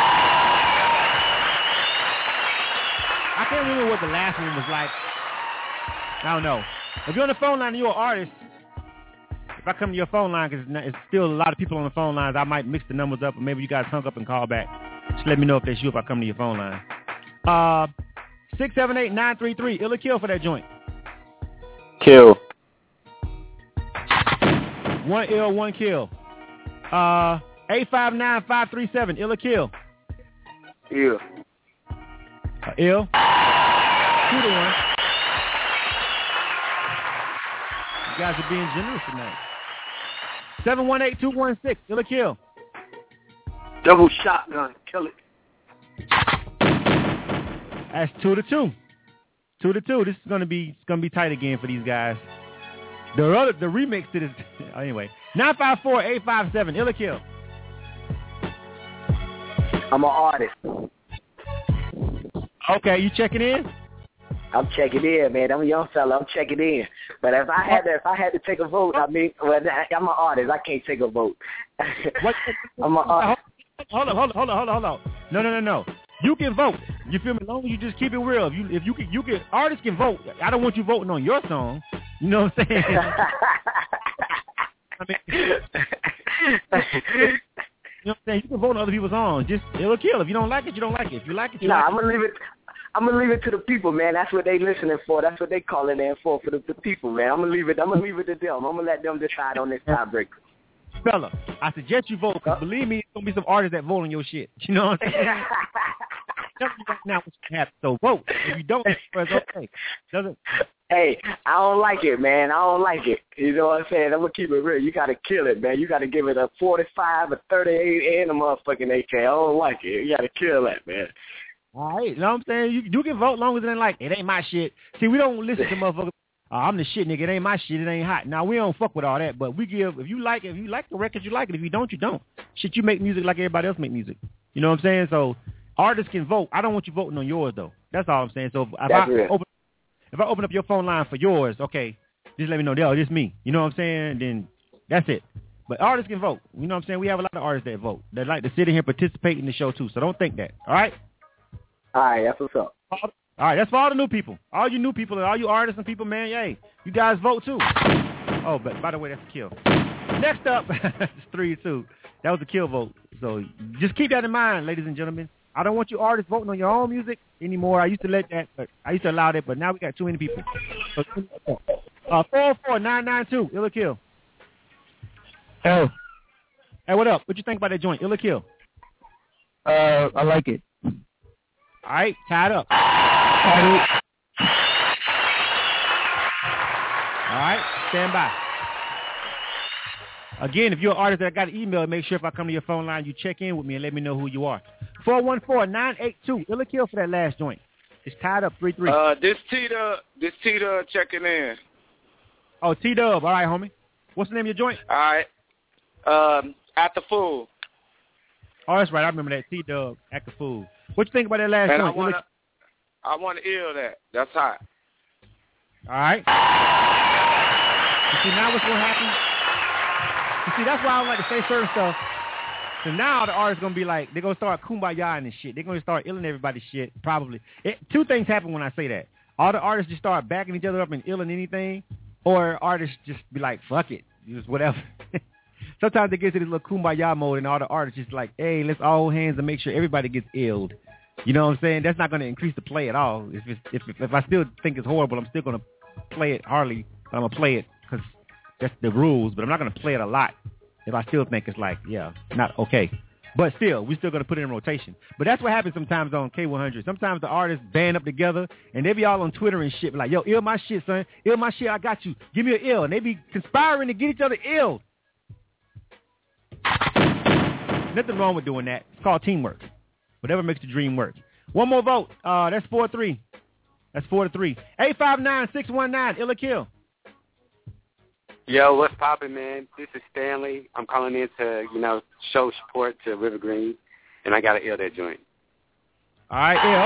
I can't remember what the last one was like. I don't know. If you're on the phone line and you're an artist, if I come to your phone line, because it's still a lot of people on the phone lines, I might mix the numbers up, or maybe you guys hung up and call back. Just let me know if that's you if I come to your phone line. Uh, six seven eight, nine three three. Ill or Kill for that joint. Kill. One ill, one kill. Uh, eight five nine, five three seven. Ill or Kill? Ill. Uh, ill. Two to one. You guys are being generous tonight. seven one eight, two one six. Ill or Kill? Double shotgun. Kill it. That's two to two. Two to two. This is gonna be it's gonna be tight again for these guys. The other the remix to this anyway. nine five four, eight five seven. Ill or Kill? I'm an artist. Okay, you checking in? I'm checking in, man. I'm a young fella. I'm checking in. But if I had to, if I had to take a vote, I mean, well, I'm an artist. I can't take a vote. What? I'm an artist. Hold on, hold on, hold on, hold on, hold on. No, no, no, no. You can vote. You feel me? As long as you just keep it real. If you, if you can, you can. Artists can vote. I don't want you voting on your song. You know what I'm saying? I mean, you know what I'm saying? You can vote on other people's songs. Just Ill or Kill. If you don't like it, you don't like it. If you like it, you nah, like I'm gonna leave it. I'm gonna leave it to the people, man. That's what they listening for. That's what they calling in for, for the, the people, man. I'm gonna leave it. I'm gonna leave it to them. I'm gonna let them decide on this tiebreaker. Fella, I suggest you vote, because believe me, there's going to be some artists that vote on your shit. You know what I'm saying? Tell me right now what's going to happen. So vote. If you don't, it's okay. Doesn't. Hey, I don't like it, man. I don't like it. You know what I'm saying? I'm going to keep it real. You got to kill it, man. You got to give it a forty-five, a thirty-eight, and a motherfucking A K. I don't like it. You got to kill that, man. All right, you know what I'm saying? You, you can vote long as it ain't like, it ain't my shit. See, we don't listen to motherfuckers. Oh, I'm the shit, nigga. It ain't my shit. It ain't hot. Now, we don't fuck with all that, but we give, if you like it, if you like the record, you like it. If you don't, you don't. Shit, you make music like everybody else make music. You know what I'm saying? So artists can vote. I don't want you voting on yours, though. That's all I'm saying. So if, if I open if I open up your phone line for yours, okay, just let me know, oh, this me. You know what I'm saying? Then that's it. But artists can vote. You know what I'm saying? We have a lot of artists that vote. That like to sit in here and participate in the show, too. So don't think that. All right? All right, that's what's up. All right, that's for all the new people. All you new people and all you artists and people, man, yay. You guys vote, too. Oh, but by the way, that's a kill. Next up, it's three two. That was a kill vote. So just keep that in mind, ladies and gentlemen. I don't want you artists voting on your own music anymore. I used to let that, but I used to allow that, but now we got too many people. So, uh, four four nine nine two, Ill or Kill. Oh. Hey, what up? What you think about that joint, Ill or Kill? Uh, I like it. All right, tied up. Tied up. All right, stand by. Again, if you're an artist that I got an email, make sure if I come to your phone line, you check in with me and let me know who you are. four one four nine eight two, Ill or Kill for that last joint. It's tied up three three. Uh, this T-Dub, this T-Dub checking in. Oh, T-Dub. All right, homie. What's the name of your joint? All right. Um, At the Fool. Oh, that's right. I remember that. T-Dub, Act the Fool. What you think about that last and joint? I want to I want to ill that. That's hot. All right. You see, now what's going to happen? You see, that's why I don't like to say certain stuff. So now the artists going to be like, they're going to start kumbaya and shit. They're going to start illing everybody's shit, probably. It, two things happen when I say that. All the artists just start backing each other up and illing anything, or artists just be like, fuck it, just whatever. Sometimes they get to this little kumbaya mode, and all the artists just like, hey, let's all hold hands and make sure everybody gets illed. You know what I'm saying? That's not going to increase the play at all. If, it's, if if I still think it's horrible, I'm still going to play it hardly. But I'm going to play it because that's the rules, but I'm not going to play it a lot if I still think it's like, yeah, not okay. But still, we're still going to put it in rotation. But that's what happens sometimes on K one hundred. Sometimes the artists band up together, and they be all on Twitter and shit, like, yo, ill my shit, son. Ill my shit, I got you. Give me an ill. And they be conspiring to get each other ill. Nothing wrong with doing that. It's called teamwork. Whatever makes the dream work. One more vote. Uh, that's four three. That's four to three. eight five nine, six one nine, Ill or Kill. Yo, what's poppin', man? This is Stanley. I'm calling in to, you know, show support to River Green, and I got to ill that joint. All right, ill.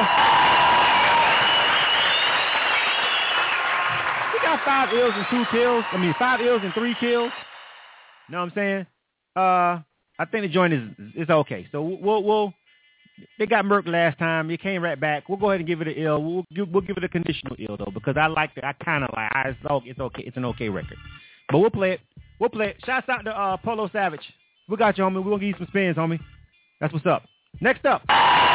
We got five ills and two kills. I mean, five ills and three kills. You know what I'm saying? Uh, I think the joint is is okay. So we'll we'll. They got murked last time. It came right back. We'll go ahead and give it an ill. We'll give, we'll give it a conditional ill though, because I like it. I kind of like. I, it's, okay, it's okay. It's an okay record. But we'll play it. We'll play it. Shouts out to uh, Polo Savage. We got you, homie. We're gonna give you some spins, homie. That's what's up. Next up.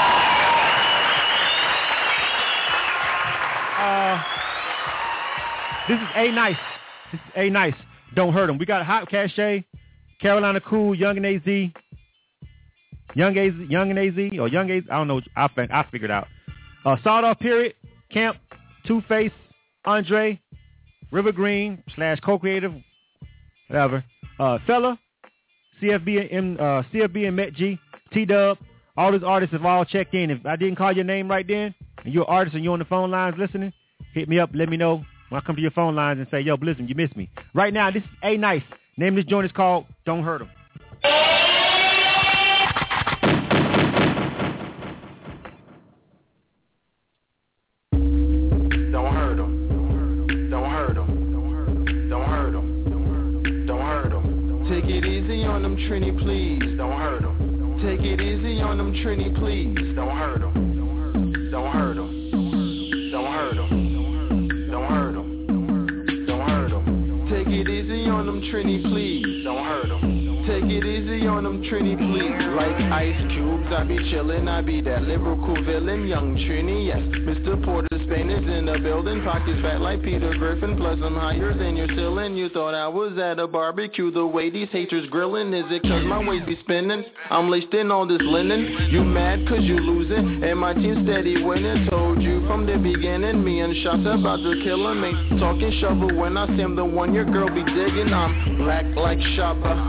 Uh, this is A Nice. This is A Nice. Don't hurt him. We got Hot Cache, Carolina Cool, Young and A Z. Young A Z, Young and A Z, or Young A Z, I don't know. I I figured out. Uh, Sawed Off Period, Camp, Two Face, Andre, River Green slash co-creative, whatever. Uh, Fella, C F B and uh, C F B and Met G, T Dub. All these artists have all checked in. If I didn't call your name right then, and you're an artist and you're on the phone lines listening, hit me up. Let me know when I come to your phone lines and say, yo, Blizzard, you missed me. Right now, this is A Nice. Name of this joint is called Don't Hurt 'Em. Trini, please, don't hurt them. Take it easy on them, Trini, please, don't hurt them. Don't hurt them. Don't hurt them. Don't hurt them. Don't hurt them. Take it easy on them, Trini, please, don't hurt them. Take it easy on them, Trini, please. Like ice cubes, I be chillin', I be that lyrical villain, young Trini, yes. Mister Porter Spain is in the building, pockets fat like Peter Griffin, plus I'm higher than your ceiling. You thought I was at a barbecue, the way these haters grillin', is it cause my waist be spinning? I'm laced in all this linen, you mad cause you losing, and my team steady winning. Told you from the beginning, me and shots about to kill him, ain't talking shovel when I say I'm the one your girl be digging. I'm black like Shabba, related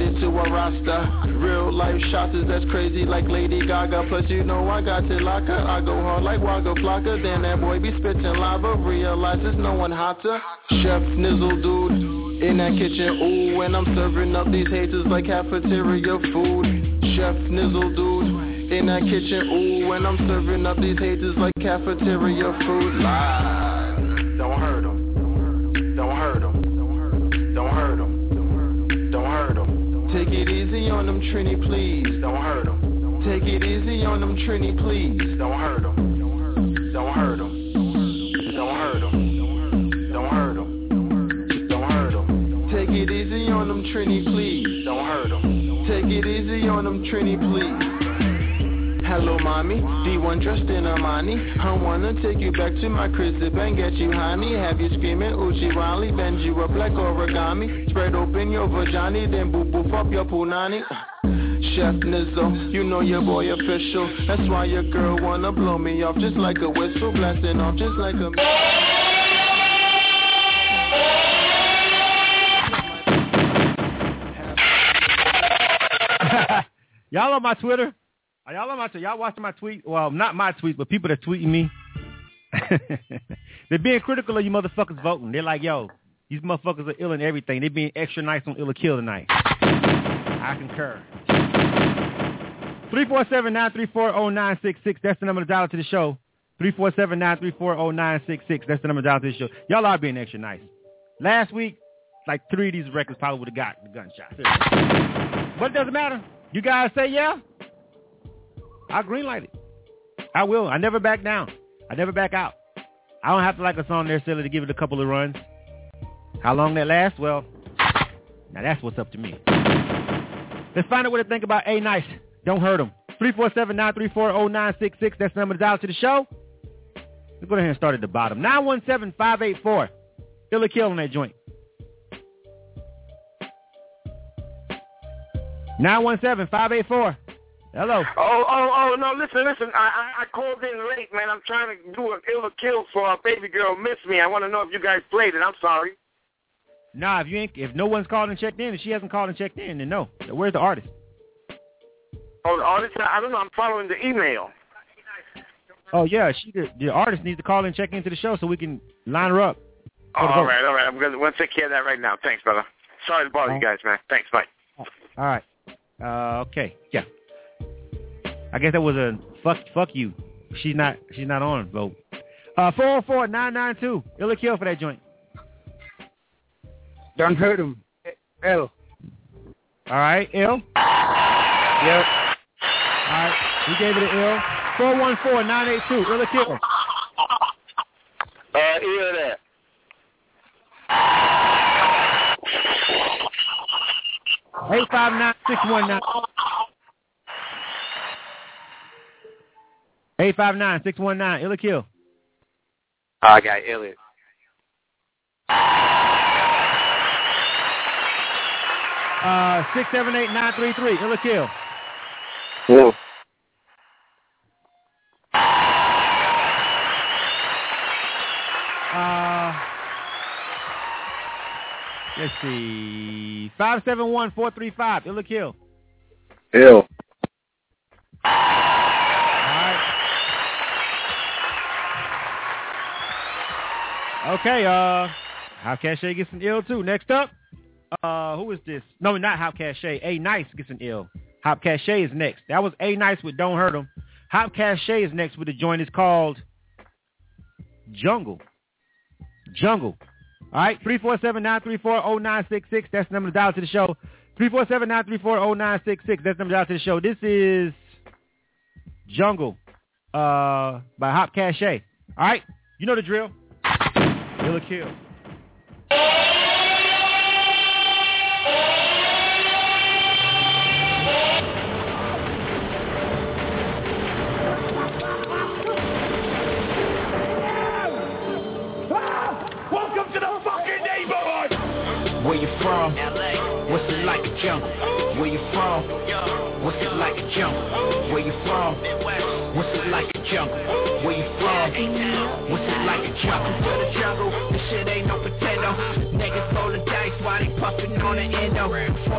added to a roster. Real life shots is that's crazy like Lady Gaga. Plus you know I got Tilaka. I go hard like Waka Flocka. Then that boy be spitting lava. Realizes no one hotter. Chef Nizzle dude in that kitchen, ooh, and I'm serving up these haters like cafeteria food. Chef Nizzle dude in that kitchen, ooh, and I'm serving up these haters like cafeteria food. Live. Don't hurt them. Don't hurt them. Don't hurt them. Don't hurt them. Take it easy on them, Trini, please. Don't hurt them. Take it easy on them, Trini, please. Don't hurt them. Don't hurt them. Don't hurt them. Don't hurt them. Don't hurt them. Take it easy on them, Trini, please. Don't hurt them. Take it easy on them, Trini, please. Hello, mommy, D one dressed in Armani. I wanna take you back to my crib and get you honey. Have you screaming Uchi Wally, bend you up like origami. Spread open your vagina, then boop boop up your punani. Chef Nizzo, you know your boy official. That's why your girl wanna blow me off just like a whistle, blasting off just like a... Y'all on my Twitter? Are y'all on my Twitter? Y'all watching my tweet? Well, not my tweets, but people that tweeting me. They're being critical of you motherfuckers voting. They're like, yo, these motherfuckers are ill and everything. They're being extra nice on Ill or Kill tonight. I concur. three four seven, nine three four, zero nine six six. That's the number to dial to the show. three four seven, nine three four, zero nine six six. That's the number to dial to the show. Y'all are being extra nice. Last week, like three of these records probably would have got the gunshot. But it doesn't matter. You guys say yeah, I'll greenlight it. I will. I never back down. I never back out. I don't have to like a song necessarily to give it a couple of runs. How long that lasts? Well, now that's what's up to me. Let's find out what to think about A Nice. Don't hurt them. three four seven, nine three four, zero nine six six. That's the number to dial to the show. Let's go ahead and start at the bottom. nine one seven, five eight four. Ill or Kill on that joint. nine one seven, five eight four. Hello. Oh, oh, oh, no, listen, listen. I, I I called in late, man. I'm trying to do an Ill or Kill for a Baby Girl Miss Me. I want to know if you guys played it. I'm sorry. Nah, if you ain't, if no one's called and checked in, if she hasn't called and checked in, then no. Where's the artist? Oh, the artist? I don't know. I'm following the email. Oh, yeah. She the, the artist needs to call and check into the show so we can line her up. Oh, all right, all right. I'm going to take care of that right now. Thanks, brother. Sorry to bother you guys, man. Thanks, bye. All right. Uh, okay. Yeah. I guess that was a fuck fuck you. She's not she's not on vote. Uh, four oh four, nine nine two. Ill or Kill for that joint. Don't hurt him. L. All right, Ill. Yep. All right, we gave it an Ill. four one four, nine eight two. Ill or Kill. Uh, Ill that. eight five nine, six one nine. eight five nine, six one nine. Ill or Kill. I got Elliot. Uh, six seven eight, nine three three. Ill or Kill. Yeah. Uh, let's see. five seven one, four three five. Ill or Kill. Ill. Okay, uh, How Cache gets an ill too. Next up, uh, who is this? No, not How Cache. A Nice gets an ill. Hop Cache is next. That was A Nice with Don't Hurt 'Em. Hop Cache is next with the joint. It's called Jungle. Jungle. All right, three four seven, nine three four, zero nine six six. That's the number to dial to the show. three four seven, nine three four, zero nine six six. That's the number to dial to the show. This is Jungle uh, by Hop Cache. All right, you know the drill. Ill or Kill. Welcome to the fucking neighborhood. Where you from? What's it like a jungle? Where you from? What's it like a jungle? Where you from? What's it like a jungle? Where you from? What's it like a jungle? To the jungle, this shit ain't no pretendo. Niggas roll the dice while they puffin' on the endo. forty on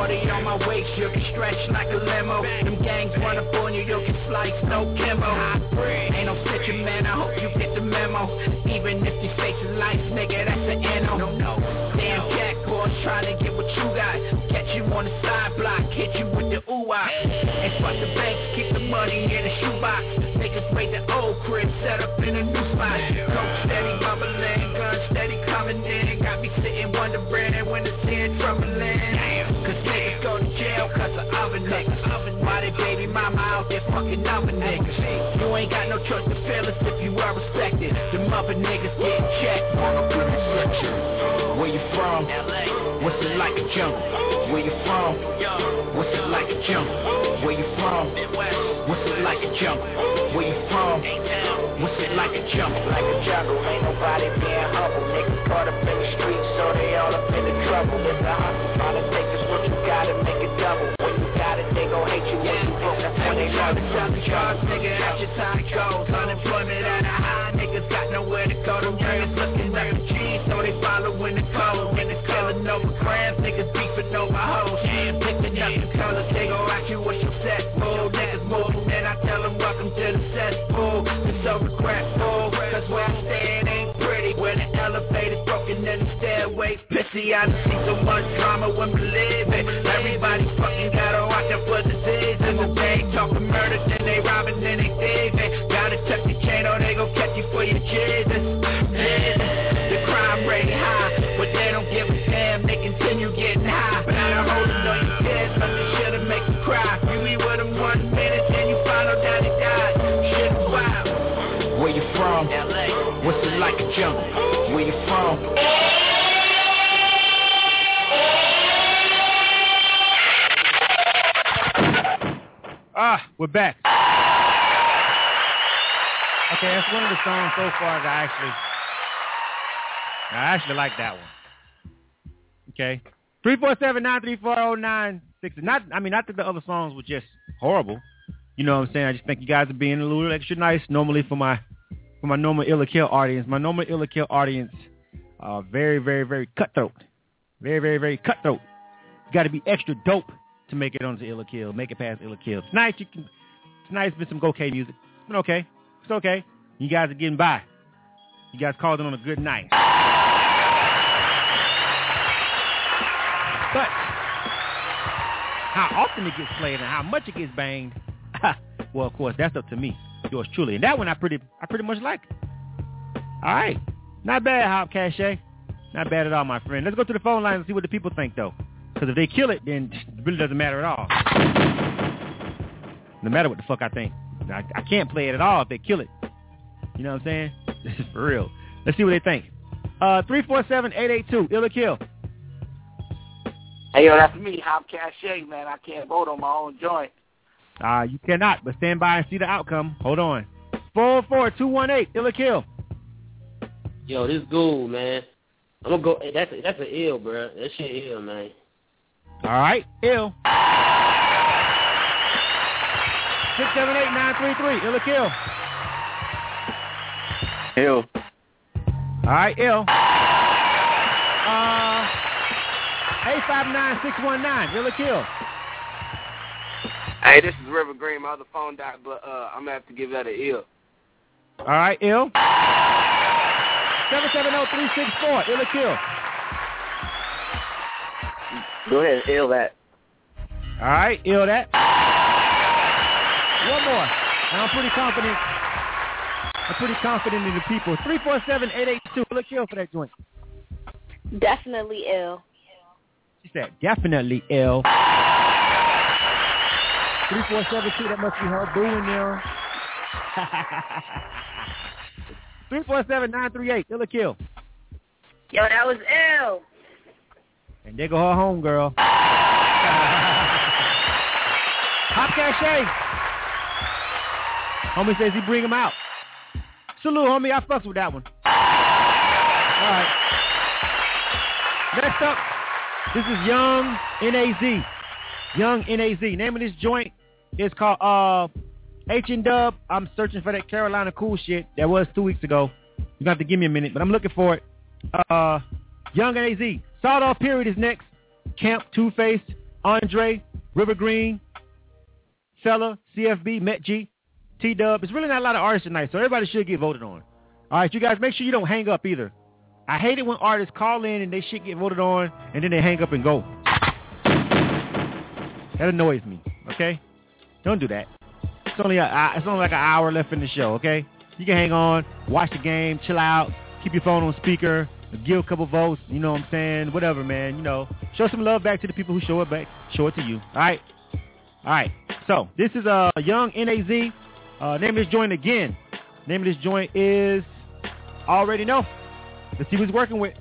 on my waist, you can stretch like a limo. Them gangs run up on you, you can slice, no chemo. Ain't no stitching, man, I hope you get the memo. Even if your face is lights, nigga, that's an N O. No, no. Damn cat boys trying to get what you got. Catch you on the side block, hit you with the ooh-ah. And fuck the banks, keep the money in the shoebox. Niggas made the old crib, set up in a new spot. Coke steady bubbling, gun steady coming in. Got me sitting wondering when the sin troubling. Cause niggas go to jail cause of other niggas. Why they baby mama out there fucking other niggas? You ain't got no choice to feel us if you are respected. Them other niggas getting checked on a pretty section. Where you from? L A. What's it like a jungle? Where you from? What's it like a jungle? Where you from? What's it like a jungle? Where you from? What's it like a jungle? Like a jungle, ain't nobody being humble. Niggas caught up in the streets, so they all up in the trouble. It's a hustle, politics is what you gotta make it double. When you got it, they gon' hate you when you broke. That's when they love it. Tell the drugs, nigga, that's just how it goes. Unemployment at a high, niggas got nowhere to go. Them niggas looking refugees, so they following the code. And it's killing over grams, niggas beefing over hoes. Picking up the colors, they gon' ask you what's your set, fool. Niggas moving, and I tell them welcome to the cesspool. It's so regretful, cause where I stand ain't pretty. Where the elevator's broken and the stairway's pissy. I done see so much drama when believe it. Everybody fucking gotta watch out for disease. And the day talking murder, then they robbing, then they thieving. Gotta tuck your chain or they gon' catch you for your Jesus. The crime rate high, but they don't give a damn. They continue getting high. But I don't hold them on your tears, something shit'll make you cry. You be with them one minute, then you find out that he died. Shit's wild. Where you from? L A. What's it like a jungle? Where you from? Ah, we're back. Okay, that's one of the songs so far that I actually, I actually like that one. Okay, three four seven nine three four zero nine six. Not, I mean, not that the other songs were just horrible. You know what I'm saying? I just think you guys are being a little extra nice. Normally for my, for my normal Illa Kill audience, my normal Illa Kill audience, uh, very, very, very cutthroat, very, very, very cutthroat. You got to be extra dope to make it onto Illa Kill, make it past Illa Kill. Tonight you can, tonight's been some okay music. It's been okay. It's okay. You guys are getting by. You guys called it on a good night. But how often it gets played and how much it gets banged, well, of course, that's up to me, yours truly. And that one I pretty, I pretty much like. All right, not bad, Hop Cache. Not bad at all, my friend. Let's go to the phone line and see what the people think, though. Because if they kill it, then it really doesn't matter at all. No matter what the fuck I think. I, I can't play it at all if they kill it. You know what I'm saying? This is for real. Let's see what they think. Uh, three four seven eight eight two, Illa Kill. Hey, yo, that's me, Hop Cache, man. I can't vote on my own joint. Uh, you cannot, but stand by and see the outcome. Hold on. four four two one eight, Illa Kill. Yo, this Gould, man. I'm gonna go. That's a, that's an ill, bro. That shit ill, man. All right, ill. six seven eight nine three three, Illa Kill. Ill. All right, ill. Uh, eight five nine six one nine, Illa Kill. Hey, this is River Green. My other phone died, but uh, I'm gonna have to give that an ill. All right, ill. seven seven zero three six four, Illa Kill. Go ahead, ill that. All right, ill that. One more. And I'm pretty confident. I'm pretty confident in the people. three four seven eight eight two, Illa Kill for that joint. Definitely ill. She said, definitely ill. three four seven two, that must be her booing there. three four seven nine three eight, Illa Kill. Yo, that was ill. And there go her home, girl. Hop Cache. Homie says he bring him out. Salute, homie. I fucks with that one. All right. Next up, this is Young N A Z. Young N A Z. Name of this joint is called uh, H and Dub. I'm searching for that Carolina cool shit that was two weeks ago. You're going to have to give me a minute, but I'm looking for it. Uh, Young N A Z. Sawed Off Period is next. Camp, Two-Faced, Andre, River Green, Fella, C F B, Met G, T-Dub. It's really not a lot of artists tonight, so everybody should get voted on. All right, you guys, make sure you don't hang up either. I hate it when artists call in and they shit get voted on, and then they hang up and go. That annoys me, okay? Don't do that. It's only a, it's only like an hour left in the show, okay? You can hang on, watch the game, chill out, keep your phone on speaker, give a couple votes, you know what I'm saying? Whatever, man, you know. Show some love back to the people who show it back. Show it to you, all right? All right, so this is uh, Young N A Z. Uh, name of this joint again. Name of this joint is Already Know. Let's see who's working with.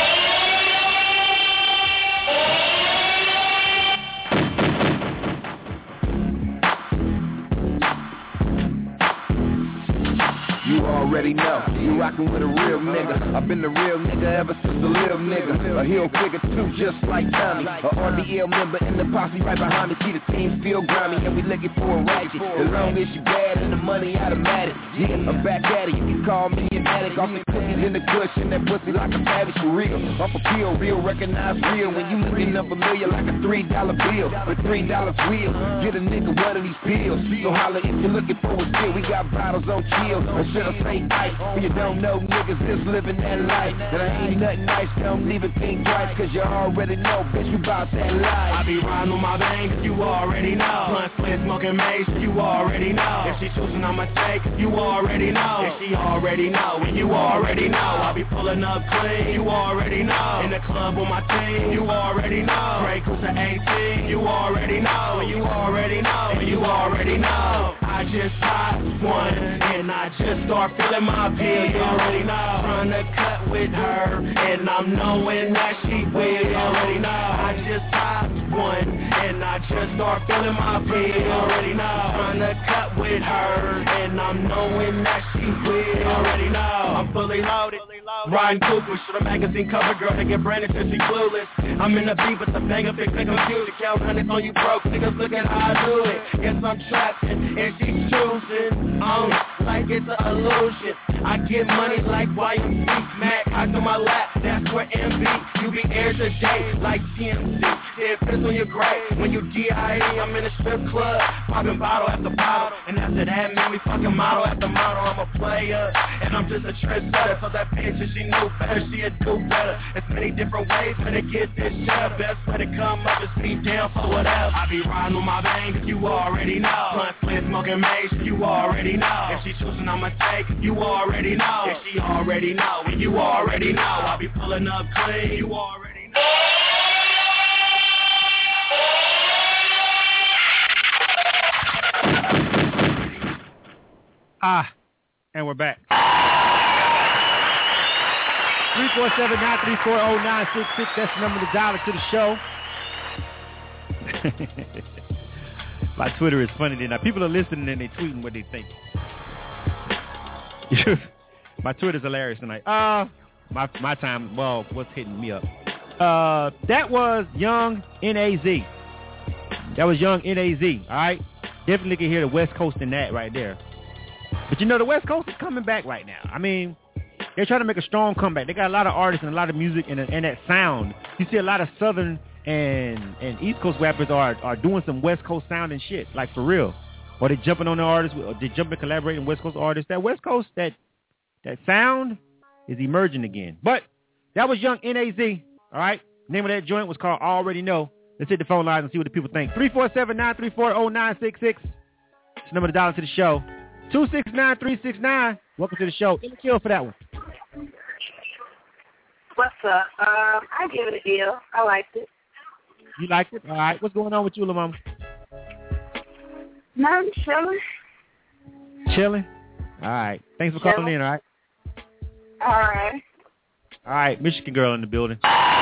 You already know, you rockin' with a real nigga. I've been the real nigga ever since the little nigga. A heel figure too, just like Tommy. A R D L member in the posse right behind me. See the team feel grimy and we looking for a ratchet. As long as you bad and the money automatic. Yeah, I'm back at it, you can call me an addict. Off the cookies and the cushion, that pussy like a savage for real. Off a pill, real, recognize real. When you looking up familiar like a three dollar bill. For three dollars wheel, get a nigga one of these pills. So holla if you're looking for a steal. We got bottles on chill. Should I say ice? When you don't know niggas just living that life. And I ain't nothing nice, don't even think twice. Cause you already know, bitch, you bout that life. I be riding on my veins, you already know. Blunt split, smoking mace, you already know. If she choosing, I'ma take, you already know. If she already know, and you already know. I be pulling up clean, you already know. In the club with my team, you already know. Grey Cruiser eighteen, you already know. And you already know, and you already know. I just popped one, and I just start feeling my pill, you already know. Trying to cut with her, and I'm knowing that she will, you already know. I just popped one, and I just start feeling my pill, you already know. Trying to cut with her, and I'm knowing that she will, you already know. I'm fully loaded, riding Cooper, shoot a magazine cover girl, they get branded since she clueless. I'm in the beat, but the banger fix the computer, count hundreds on you broke, niggas look at how I do it. Guess I'm trapped, and she's choosing, um, like it's an illusion. I get money like Y M C, Mac, I to my lap, that's where M B, you be aired today, like T M C, yeah, it fits on your grave, when you D I E, I'm in a strip club, popping bottle after bottle, and after that, man, we fucking model after model, I'm a player, and I'm just a trendsetter, so that bitch, if she knew better, she'd do better, there's many different ways for to get this shit, best way to come up is be down for whatever, I be riding on my veins, you already know, blunt split, smoking mace, you already know, if she choosing, I'ma take, you already know, if she already know, and you already know, I be pulling up clean, you already know. Ah, and we're back. three four seven, nine three four, oh nine six six, that's the number to dial to the show. My Twitter is funny then. Now, people are listening and they tweeting what they think. My Twitter's hilarious tonight. Uh, my my time, well, what's hitting me up? Uh, that was Young N A Z. That was Young N A Z, all right? Definitely can hear the West Coast in that right there. But, you know, the West Coast is coming back right now. I mean, they're trying to make a strong comeback. They got a lot of artists and a lot of music and, and that sound. You see a lot of Southern and and East Coast rappers are are doing some West Coast sound and shit, like for real. Or they jumping on the artists, or they jumping collaborating with West Coast artists. That West Coast, that that sound is emerging again. But that was Young N A Z, all right? Name of that joint was called Already Know. Let's hit the phone lines and see what the people think. three four seven, nine three four, oh nine six six. It's the number to dial into the show. two six nine, three six nine. Welcome to the show. Give a kill for that one. What's up? Um, I give it a deal. I liked it. You liked it? All right. What's going on with you, Lil Mama? Nothing, chilling. Chilling? All right. Thanks for Chilling. calling in, all right? All right. All right. Michigan girl in the building.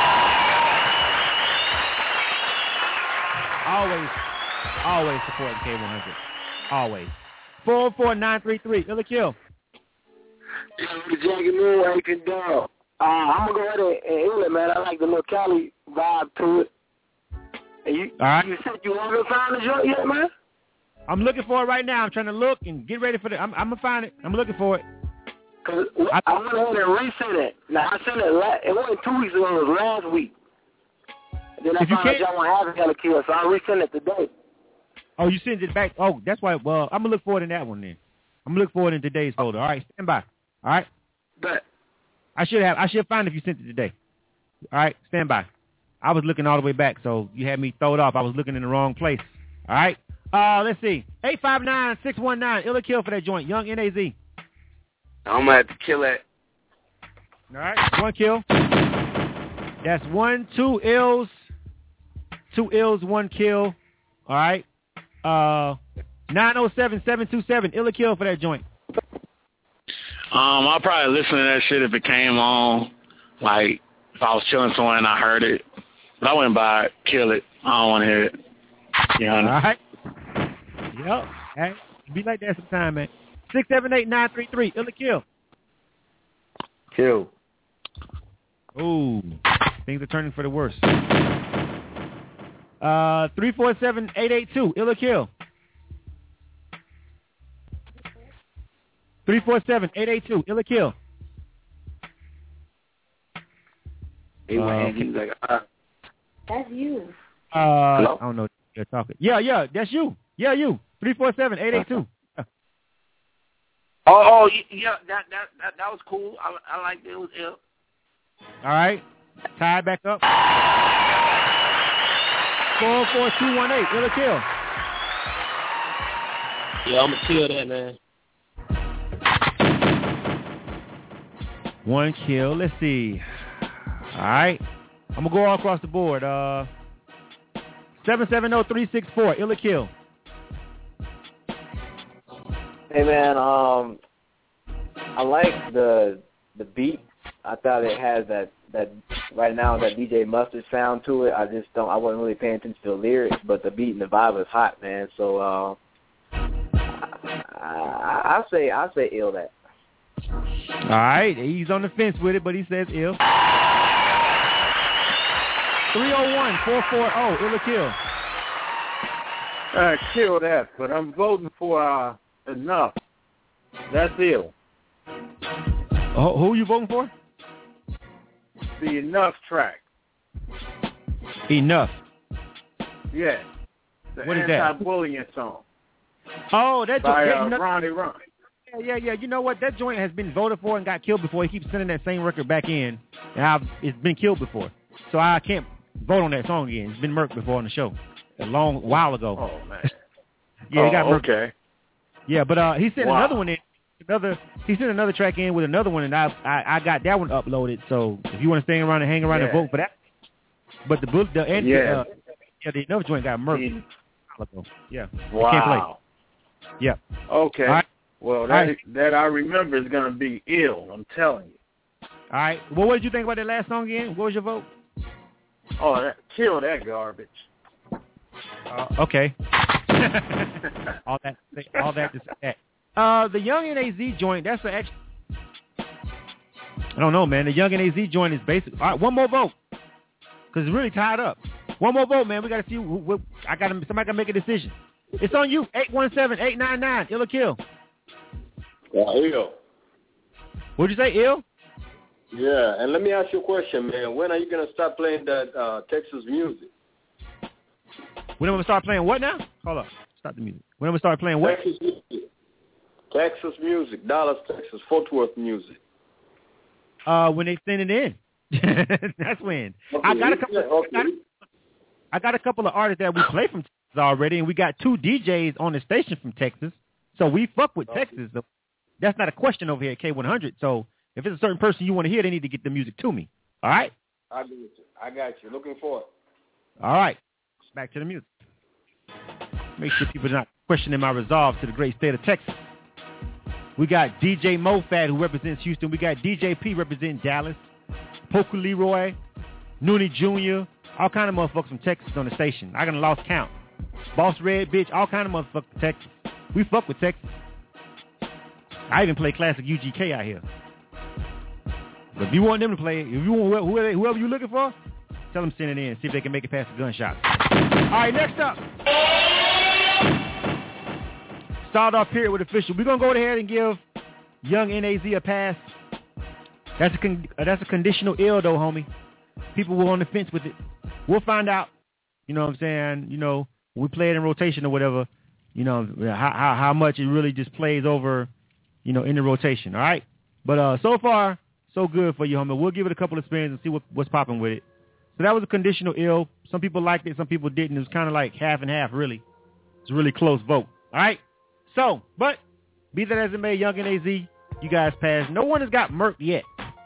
Always, always supporting K one hundred. Always. four oh four, nine three three. Illa Kill. Yo, the Jackie Moon, Aiken Dog. Uh, I'm going to go ahead and hit it, man. I like the little Cali vibe to it. And you, all right. You said you want to find the joint yet, man? I'm looking for it right now. I'm trying to look and get ready for it. I'm, I'm going to find it. I'm looking for it. Cause I, I went ahead and resent it. Now, I sent it, la- it wasn't two weeks ago. It was last week. Then I if you found out can't, y'all want to have Ella Kill, so I resend it today. oh, you sent it back. Oh, that's why. Well, I'm gonna look forward in that one then. I'm gonna look forward in today's folder. All right, stand by. All right. But I should have. I should find if you sent it today. All right, stand by. I was looking all the way back, so you had me throw it off. I was looking in the wrong place. All right. Uh, let's see. eight five nine, six one nine. Illa Kill for that joint. Young N A Z. I'm gonna have to kill that. All right. One kill. That's one, two ills. Two ills, one kill. All right. Uh, nine oh seven, seven two seven. Illa Kill for that joint. Um, I'll probably listen to that shit if it came on. Like, if I was chilling somewhere and I heard it. But I wouldn't buy it, kill it. I don't want to hear it. You know? All right. Yep. Hey, be like that sometime, man. six seven eight, nine three three. Illa Kill. Kill. Ooh. Things are turning for the worse. Uh, three four seven, eight eight two. Illa Kill. three four seven, eight eight two. Illa Kill. He went, he's like, uh, That's you. Uh, Hello? I don't know. You're talking. Yeah, yeah, that's you. Yeah, you. three four seven, eight eight two. oh, oh, yeah, that that that, that was cool. I I liked it. It was ill. All right. Tie it back up. four four two one eight. Illa Kill. Yeah, I'm going to kill that, man. One kill. Let's see. All right. I'm going to go all across the board. Uh, seven seven zero, three six four. Illa Kill. Hey man, um, I like the the beat. I thought it has that that right now that D J Mustard sound to it. I just don't. I wasn't really paying attention to the lyrics, but the beat and the vibe is hot, man. So uh, I, I say I say ill that. All right. He's on the fence with it, but he says ill. three oh one, four four zero. Illa Kill. Uh, kill that, but I'm voting for uh, Enough. That's ill. Oh, who are you voting for? The Enough track. Enough. Yeah. The What is that? anti-bullying song. Oh, that by joint. uh, you know, Ronnie Ron. yeah, yeah, yeah. You know what? That joint has been voted for and got killed before. He keeps sending that same record back in, and I've, it's been killed before. So I can't vote on that song again. It's been murked before on the show a long while ago. Oh man. yeah, oh, he got murked. okay. Yeah, but uh, he sent Wow. another one in. Another, he sent another track in with another one, and I, I, I got that one uploaded. So if you want to stay around and hang around Yeah. and vote for that, but the book, the anti, Yeah. uh, yeah, the another joint got murked. Yeah. Wow. Can't play. Yeah. Okay. All right. Well, that All right. that I remember is going to be ill. I'm telling you. All right. Well, what did you think about that last song again? What was your vote? Oh, that, kill that garbage. Uh, okay. all that, all that to say that. Uh, the Young N A Z joint. That's an extra. I don't know, man. The Young N A Z joint is basic. All right, one more vote, cause it's really tied up. One more vote, man. We gotta see. Who, who, I got to somebody gotta make a decision. It's on you. Eight one seven eight nine nine. Illa Kill. Yeah, ill. What'd you say, ill? Yeah, and let me ask you a question, man. When are you gonna start playing that uh, Texas music? When am I gonna start playing what now? Hold up. Stop the music. When am I gonna start playing what? Texas music. Texas music, Dallas, Texas, Fort Worth music. Uh, when they send it in. That's when. Okay, I got a couple. Of, okay. I, got, I got a couple of artists that we play from Texas already, and we got two D Js on the station from Texas. So we fuck with Okay. Texas. So that's not a question over here at K one hundred. So if it's a certain person you want to hear, they need to get the music to me. All right? I got you. I got you. Looking for it. All right. Back to the music. Make sure people are not questioning my resolve to the great state of Texas. We got D J Mofat, who represents Houston. We got D J P representing Dallas. Poker Leroy, Noonie Junior, all kind of motherfuckers from Texas on the station. I got lost count. Boss Red, bitch, all kind of motherfuckers from Texas. We fuck with Texas. I even play classic U G K out here. But if you want them to play, if you want whoever, whoever you're looking for, tell them to send it in. See if they can make it past the gunshots. All right, next up. Start off period with official. We're going to go ahead and give Young N A Z a pass. That's a con- uh, that's a conditional ill, though, homie. People were on the fence with it. we'll find out. You know what I'm saying? You know, we play it in rotation or whatever. You know, how how, how much it really just plays over, you know, in the rotation. All right. But uh, so far, so good for you, homie. We'll give it a couple of spins and see what, what's popping with it. So that was a conditional ill. Some people liked it, some people didn't. It was kind of like half and half, really. It's a really close vote. All right? So, but be that as it may, Young and A Z, you guys passed. No one has got murked yet.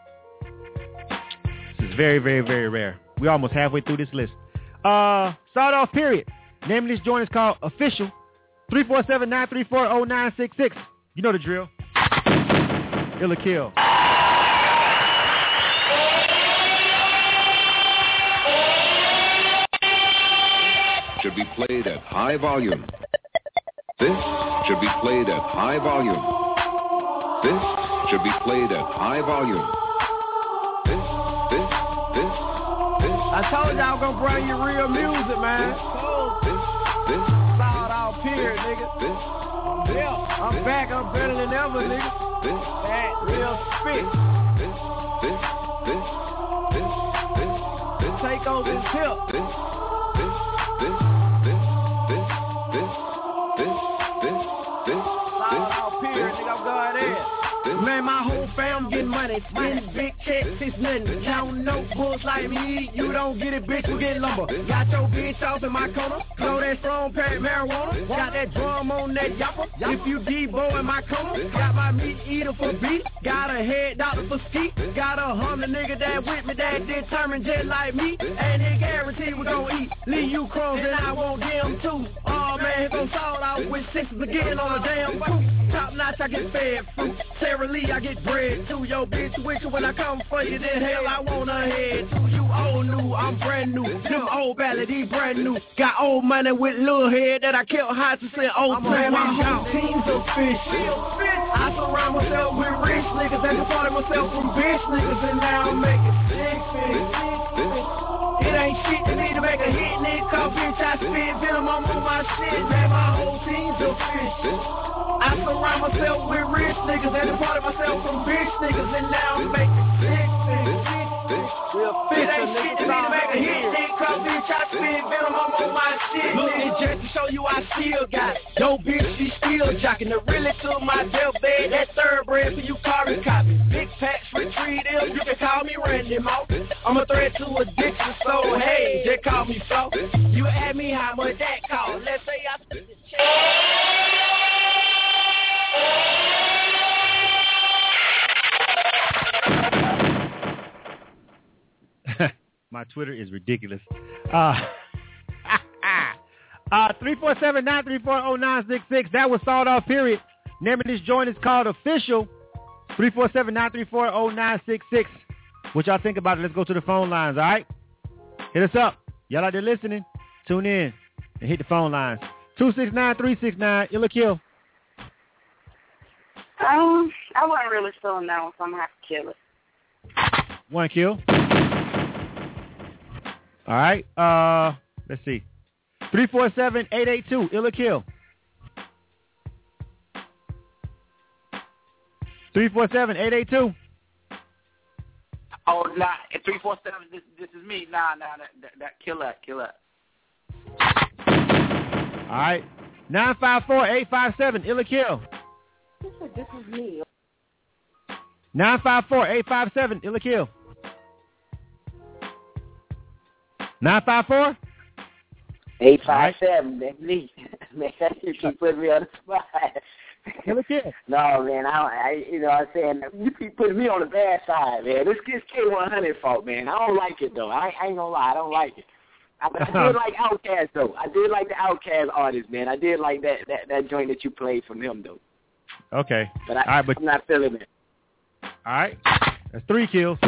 This is very, very, very rare. We're almost halfway through this list. Uh, start off period. Name of this joint is called Official. three four seven, nine three four, zero nine six six. You know the drill. Ill or Kill. Should be played at high volume. This should be played at high volume. This should be played at high volume. This, this, this, this. I told you I was gonna bring you real music, man. This, this, Loud out here, nigga. This, yeah, I'm back. I'm better than ever, nigga. This, that real spit. This, this, this, this, this, this. Take over this hip. This, this, this, this, this, this, this, this, this. Loud out here, nigga. I'm going in. Man, my whole fam getting money, spending big checks, it's nothing. Counting notebooks like me, you don't get it, bitch, you get lumber. Got your bitch off in my corner, know that strong pack marijuana. Got that drum on that yapper, if you D-Bo in my corner. Got my meat eater for beef, got a head doctor for ski. Got a hundred nigga that with me that determined just like me. And they guarantee we gon' eat, leave you crumbs and I want them too. Oh man, here gon' start out with sixes again on a damn fruit. Top notch, I get fed fruit. Sarah Lee, I get bread too. Yo, bitch, with you when I come for you, then hell, I want her head too. You old new, I'm brand new. Them old ballad, he brand new. Got old money with little head that I kept high to say old man. My whole team's a fish. I surround myself with rich niggas and departed myself from bitch niggas, and now I'm making six figures. It ain't shit to me to make a hit, nigga. Cause bitch, I spit venom, I'm on my shit. Man, my whole team's a fish. I surround myself with rich niggas and departed myself from bitch niggas, and now I'm making six figures. It ain't shit to me to make a hit, nigga. Cause bitch, I spit venom, I'm on my shit. Look, it's just to show you I still got it. Yo, bitch, she still jocking. The really to my deathbed, that thoroughbred for you carbon copy. Big packs, retreat ill, you can call me Randy Moss. I'm a threat to addiction, so hey, just call me Flo. You ask me how much that cost. Let's say I spit the check. My Twitter is ridiculous. Uh, uh, three four seven, nine three four, zero nine six six. That was Sawed Off Period. Name of this joint is called Official. three four seven, nine three four, zero nine six six. What y'all think about it? Let's go to the phone lines, all right? Hit us up. Y'all out there listening? Tune in and hit the phone lines. two six nine, three six nine, Ill or Kill. Um, I wasn't really feeling that one, so I'm going to have to kill it. One kill. All right. Uh, let's see. three four seven, eight eight two, Ill or Kill. three four seven, eight eight two. Oh, nah, three four seven, this, this is me. Nah, nah, that, that, that, kill that, kill that. All right. nine five four, eight five seven, Ill or Kill. This is me. nine five four, eight five seven, Ill or Kill. nine five four? eight five seven, that's me. Man, you keep putting me on the spot. Ill or Kill. No, man, I, I, you know what I'm saying? You keep putting me on the bad side, man. This is K one hundred fault, man. I don't like it, though. I, I ain't gonna lie, I don't like it. I, I did like Outkast, though. I did like the Outkast artist, man. I did like that, that, that joint that you played from him, though. Okay. But I, all right, but I'm not feeling it. All right. That's three kills.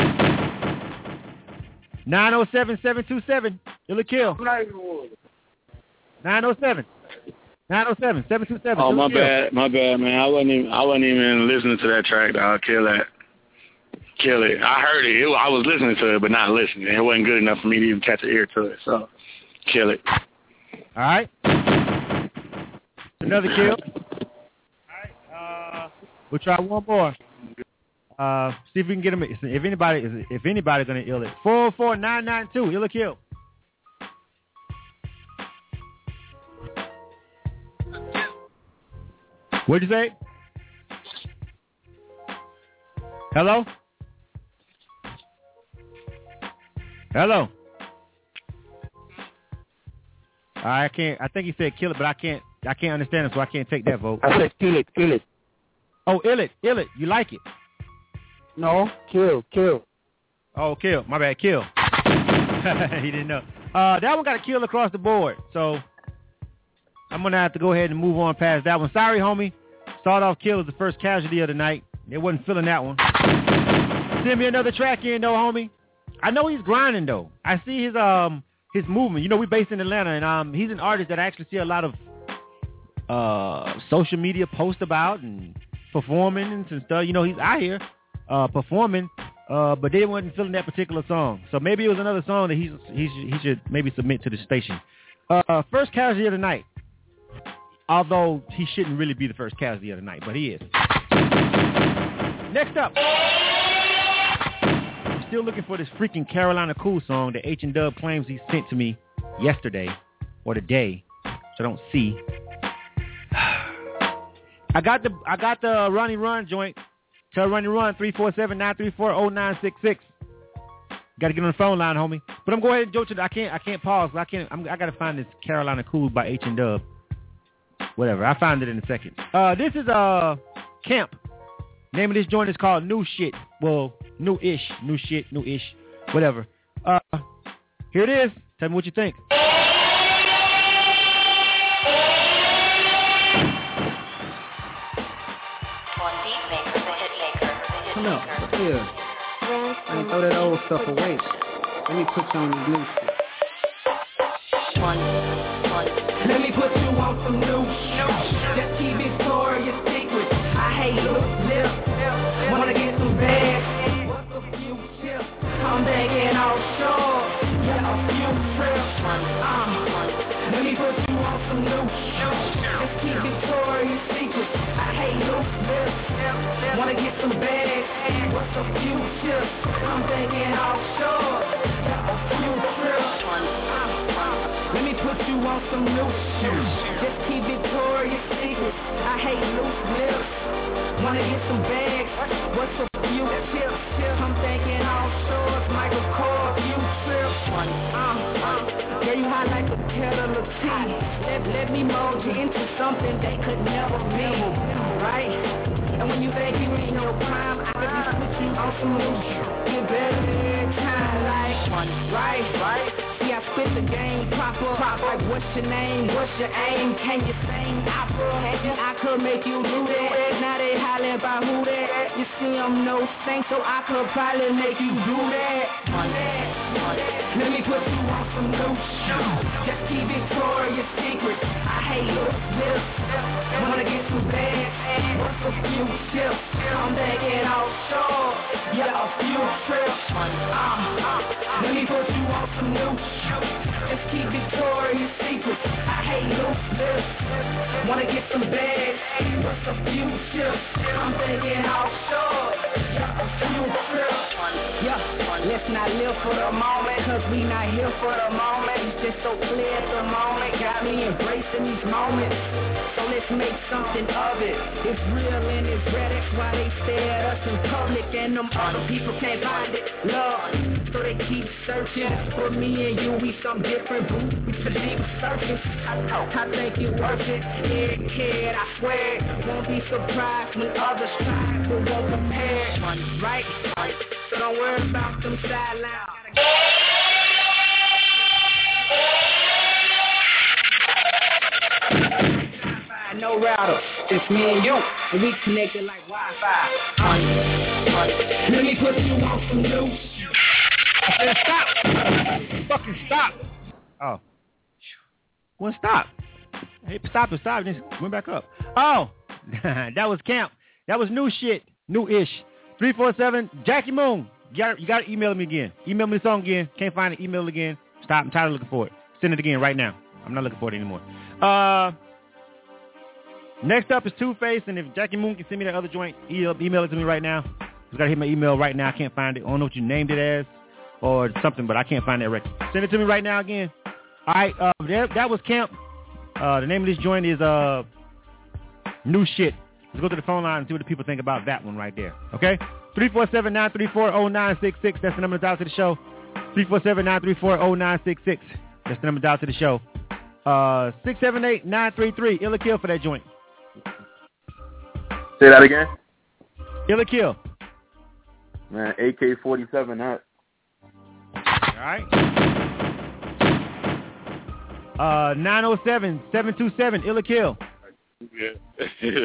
nine oh seven, seven two seven. Ill or Kill. nine oh seven. nine oh seven, seven two seven. Oh, my bad. My bad, man. I wasn't even, I wasn't even listening to that track, dog. Kill that. Kill it. I heard it. it. I was listening to it, but not listening. It wasn't good enough for me to even catch an ear to it. So, kill it. All right. Another kill. We'll try one more. Uh, see if we can get him. If anybody is, if anybody's gonna ill it. Four four nine nine two. Ill or Kill. What'd you say? Hello? Hello? I can't. I think he said kill it, but I can't. I can't understand it, so I can't take that vote. I said kill it, kill it. Oh, ill it, ill it. You like it? No, kill, kill. Oh, kill. My bad, kill. He didn't know. Uh, that one got a kill across the board, so I'm gonna have to go ahead and move on past that one. Sorry, homie. Start off kill was the first casualty of the night. They wasn't feeling that one. Send me another track in, though, homie. I know he's grinding though. I see his um his movement. You know, we're based in Atlanta, and um he's an artist that I actually see a lot of uh social media posts about and performing and some stuff. You know, he's out here uh performing, uh but they wasn't feeling that particular song. So maybe it was another song that he's he should, he should maybe submit to the station. Uh, first casualty of the night. Although he shouldn't really be the first casualty of the night, but he is. Next up. Still looking for this freaking Carolina Cool song that H and Dub claims he sent to me yesterday or today, so I don't see. I got the I got the Ronnie Run joint. Tell Ronnie Run three four seven, nine three four, zero nine six six. Got to get on the phone line, homie. But I'm going ahead and go to the, I can't I can't pause. I can't. I'm, I got to find this Carolina Cool by H and Dub. Whatever. I found it in a second. Uh, this is uh Camp. Name of this joint is called New Shit. Well, new-ish, new shit, new-ish, whatever. Uh, here it is. Tell me what you think. Come out, here. And throw that old stuff away. Let me put you on this new shit. One, one. Let me put you on some new shit. Just keep Victoria's Secret. I hate loose lips. Wanna get some bags. What's a few chips? Come back and offshore. Yeah, a few trips. Uh, let me put you on some new shit. Just keep Victoria's Secret. I hate loose lips. Wanna get some bags. What's a few chips? Come back and offshore. Yeah, a few trips. Let me put you on some new shit. Just keep Victoria's Secret. I hate loose lips. Wanna get some bags. What's a few chips? I'm thinking offshore. Michael Kors, few trips. Uh, uh, yeah, you hot like a kettle of tea. Let, let me mold you into something they could never be. Right? And when you think you in your prime, I could just put you on some new shit. Get better every time. Like, right? Right? See, I spit the game proper. Prop like, what's your name? What's your aim? Can you sing opera? And I could make you do that. Now they hollering about who that. You see, I'm no saint, so I could probably make you do that. Let me put you on some new shit. Just keep Victoria's Secret. I hate loose lips. Wanna get some bags. What's a few chips? I'm back in offshore. Yeah, a few trips. Uh, uh, let me put you on some new shit. Just keep Victoria's Secret. I hate loose lips. Wanna get some bags. What's a few chips? I'm back in offshore. Yeah, a few trips. Yeah, let's not live for the moment, cause we not here for the moment. It's just so clear at the moment, got me embracing these moments. So let's make something of it. It's real and it's rare, that's why they stare at us in public. And them other people can't find it, love. So they keep searching. For me and you, we some different boots. We should leave searching. I, I think you worth it. Yeah, kid, I swear. Won't be surprised when others try, but won't prepare. Right? So don't worry about them sidelines. No router, it's me and you, and we connected like Wi-Fi. Uh, let me put you on some new shit. I said stop. Fucking stop. Oh. Well, stop. Hey, stop it, stop. Just went back up. Oh, that was Camp. That was new shit. New-ish. three four seven, Jackie Moon. You got you got to email me again. Email me the song again. Can't find it. Email it again. Stop. I'm tired of looking for it. Send it again right now. I'm not looking for it anymore. Uh, next up is Two-Face, and if Jackie Moon can send me that other joint, email, email it to me right now. Just got to hit my email right now. I can't find it. I don't know what you named it as or something, but I can't find that record. Send it to me right now again. All right. Uh, that, that was Camp. Uh, the name of this joint is uh, New Shit. Let's go to the phone line and see what the people think about that one right there. Okay? three four seven, nine three four, zero nine six six. That's the number to dial to the show. three four seven, nine three four, zero nine six six. That's the number to dial to the show. Uh, six seven eight, nine three three. Ill or Kill for that joint. Say that again. Ill or Kill. Man, A K forty-seven, that. All right. Uh, nine oh seven, seven two seven. Ill or Kill. Yeah.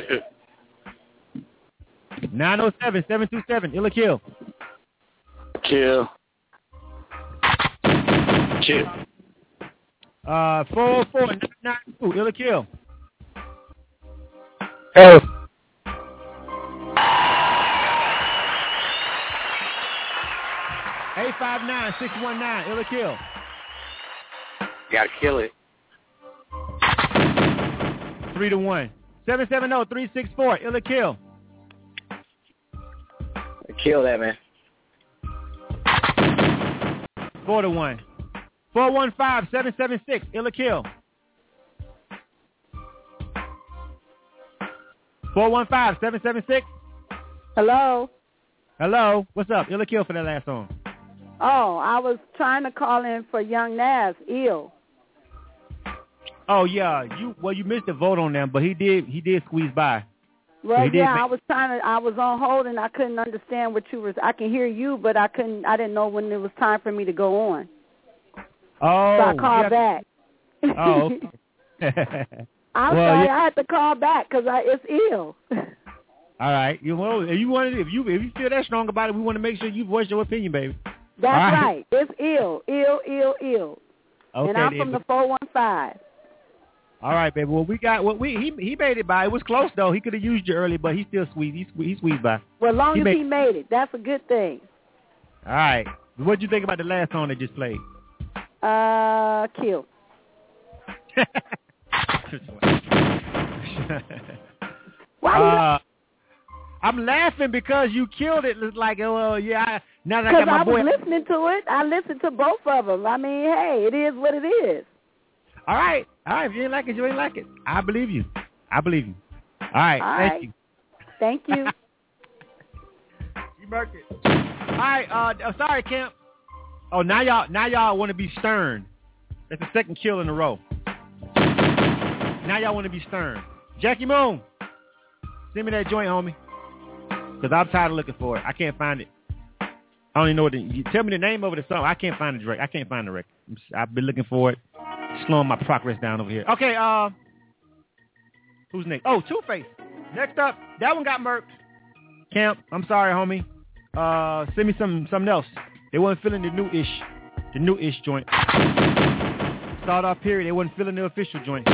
nine oh seven, seven two seven. Ill or Kill. Kill. Kill. Uh, four oh four, nine nine two. Ill or Kill. Kill. eight five nine, six one nine. Ill or Kill. Gotta kill it. Three to one. seven seven zero, three six four. Ill or Kill. Kill that, man. Four to one. Four one five, seven seven six. Ill or Kill. Four one five, seven seven six. Hello. Hello. What's up? Ill or Kill for that last song. Oh, I was trying to call in for Young Nas. Ill. Oh yeah, you well you missed the vote on them, but he did he did squeeze by. Well, so yeah, make... I was trying to. I was on hold and I couldn't understand what you were. I can hear you, but I couldn't. I didn't know when it was time for me to go on. Oh, so I called yeah. back. Oh. Okay. I'm well, sorry, yeah. I had to call back because it's Ill. All right, you well, if you wanted, if you if you feel that strong about it, we want to make sure you voice your opinion, baby. That's right. right. It's Ill, Ill, Ill, Ill. Okay, and I'm then, from but... the four one five. All right, baby. Well, we got what we he he made it by. It was close though. He could have used you early, but he still squeezed. He he squeezed by. Well, as long he as made... he made it, that's a good thing. All right. What did you think about the last song they just played? Uh, Kill. Why? Uh, I'm laughing because you killed it. It's like, oh yeah. I, now that I got my I boy. was listening to it. I listened to both of them. I mean, hey, it is what it is. All right. All right. If you ain't like it, you ain't like it. I believe you. I believe you. All right. All thank right. you. Thank you. You marked it. All right. Uh, oh, sorry, Camp. Oh, now y'all, now y'all want to be stern. That's the second kill in a row. Now y'all want to be stern. Jackie Moon, send me that joint, homie. Because I'm tired of looking for it. I can't find it. I don't even know what the, you tell me the name of the song. I can't find the record. I can't find the record. I've been looking for it. Slowing my progress down over here. Okay, uh, who's next? Oh, Two-Face. Next up, that one got murked. Camp, I'm sorry, homie. Uh, send me some something else. They wasn't feeling the new-ish, the new-ish joint. Start off period, they wasn't feeling the official joint.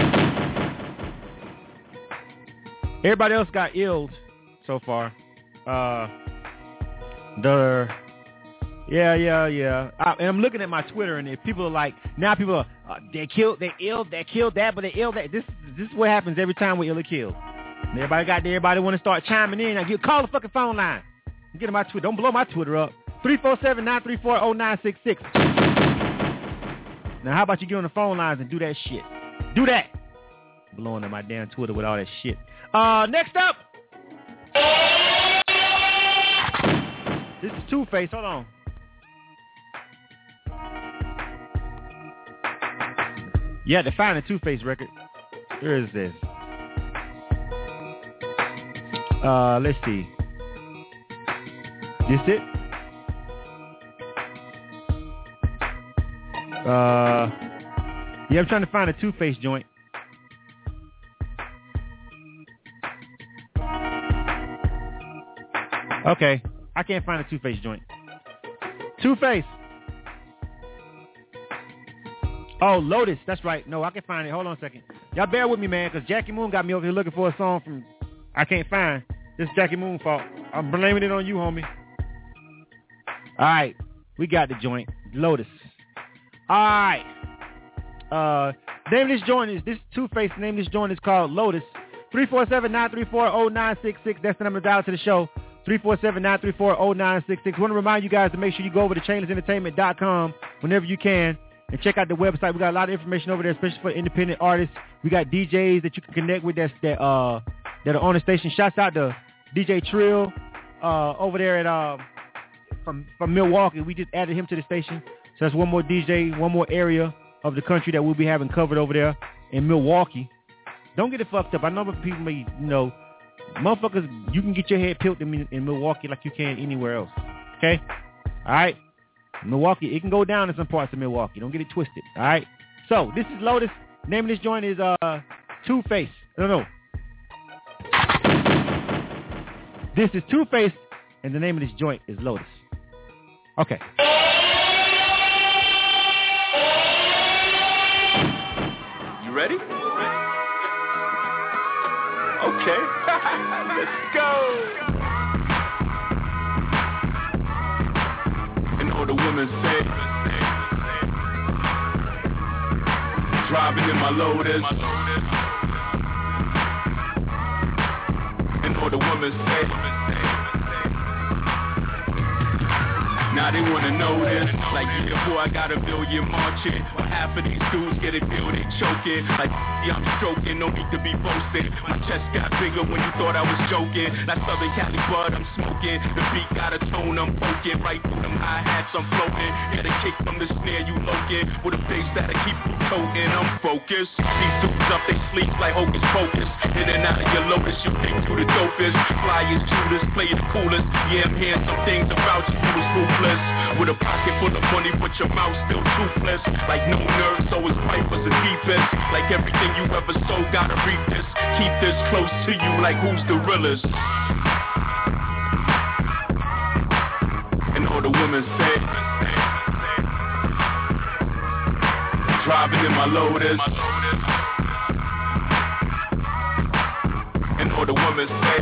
Everybody else got illed so far. Uh, the yeah, yeah, yeah. I, and I'm looking at my Twitter, and if people are like, now people are, uh, they killed, they ill, they killed that, but they ill that. This, this is what happens every time we ill or kill. And everybody got there. Everybody want to start chiming in. I get call the fucking phone line. Get in my Twitter. Don't blow my Twitter up. three four seven, nine three four, zero nine six six. Now, how about you get on the phone lines and do that shit? Do that. Blowing up my damn Twitter with all that shit. Uh, next up. This is Two-Face. Hold on. You had to find a Two-Face record. Where is this? Uh, let's see. This it? Uh, yeah, I'm trying to find a Two-Face joint. Okay, I can't find a Two-Face joint. Two-Face. Oh, Lotus. That's right. No, I can find it. Hold on a second. Y'all bear with me, man, because Jackie Moon got me over here looking for a song from I can't find. This is Jackie Moon's fault. I'm blaming it on you, homie. All right. We got the joint. Lotus. All right. Uh, name of this joint is, this Two-Face, name of this joint is called Lotus. three four seven, nine three four, zero nine six six. That's the number to dial to the show. three four seven, nine three four, zero nine six six. I want to remind you guys to make sure you go over to chainless entertainment dot com whenever you can and check out the website. We got a lot of information over there, especially for independent artists. We got D Js that you can connect with that's, that uh that are on the station. Shouts out to D J Trill uh, over there at uh, from from Milwaukee. We just added him to the station. So that's one more D J, one more area of the country that we'll be having covered over there in Milwaukee. Don't get it fucked up. I know people may, you know, motherfuckers, you can get your head peeled in, in Milwaukee like you can anywhere else. Okay? All right? Milwaukee, it can go down in some parts of Milwaukee. Don't get it twisted. All right? So, this is Lotus. The name of this joint is uh, Two-Face. No, no. This is Two-Face, and the name of this joint is Lotus. Okay. You ready? Okay. Let's go. And all the women say, driving in my Lotus. And all the women say, now they wanna know this. Like, yeah, boy, I got a billion marching. But half of these dudes get it feel they choking. Like, yeah, I'm stroking, no need to be boasting. My chest got bigger when you thought I was joking. That Southern Cali bud, I'm smoking. The beat got a tone, I'm poking. Right through them hi-hats, I'm floating. Get a kick from the snare, you loking. With a bass that'll keep you toting, I'm focused. These dudes up, they sleep like hocus pocus. In and out of your Lotus, you think you the dopest. Flyers, Judas, play the coolest. Yeah, I'm hearing some things about you, you was ruthless. With a pocket full of money, but your mouth still toothless. Like no nerves, so his pipe was the deepest. Like everything you ever sold, gotta reap this. Keep this close to you, like who's the realest? And all the women say, driving in my Lotus. And all the women say,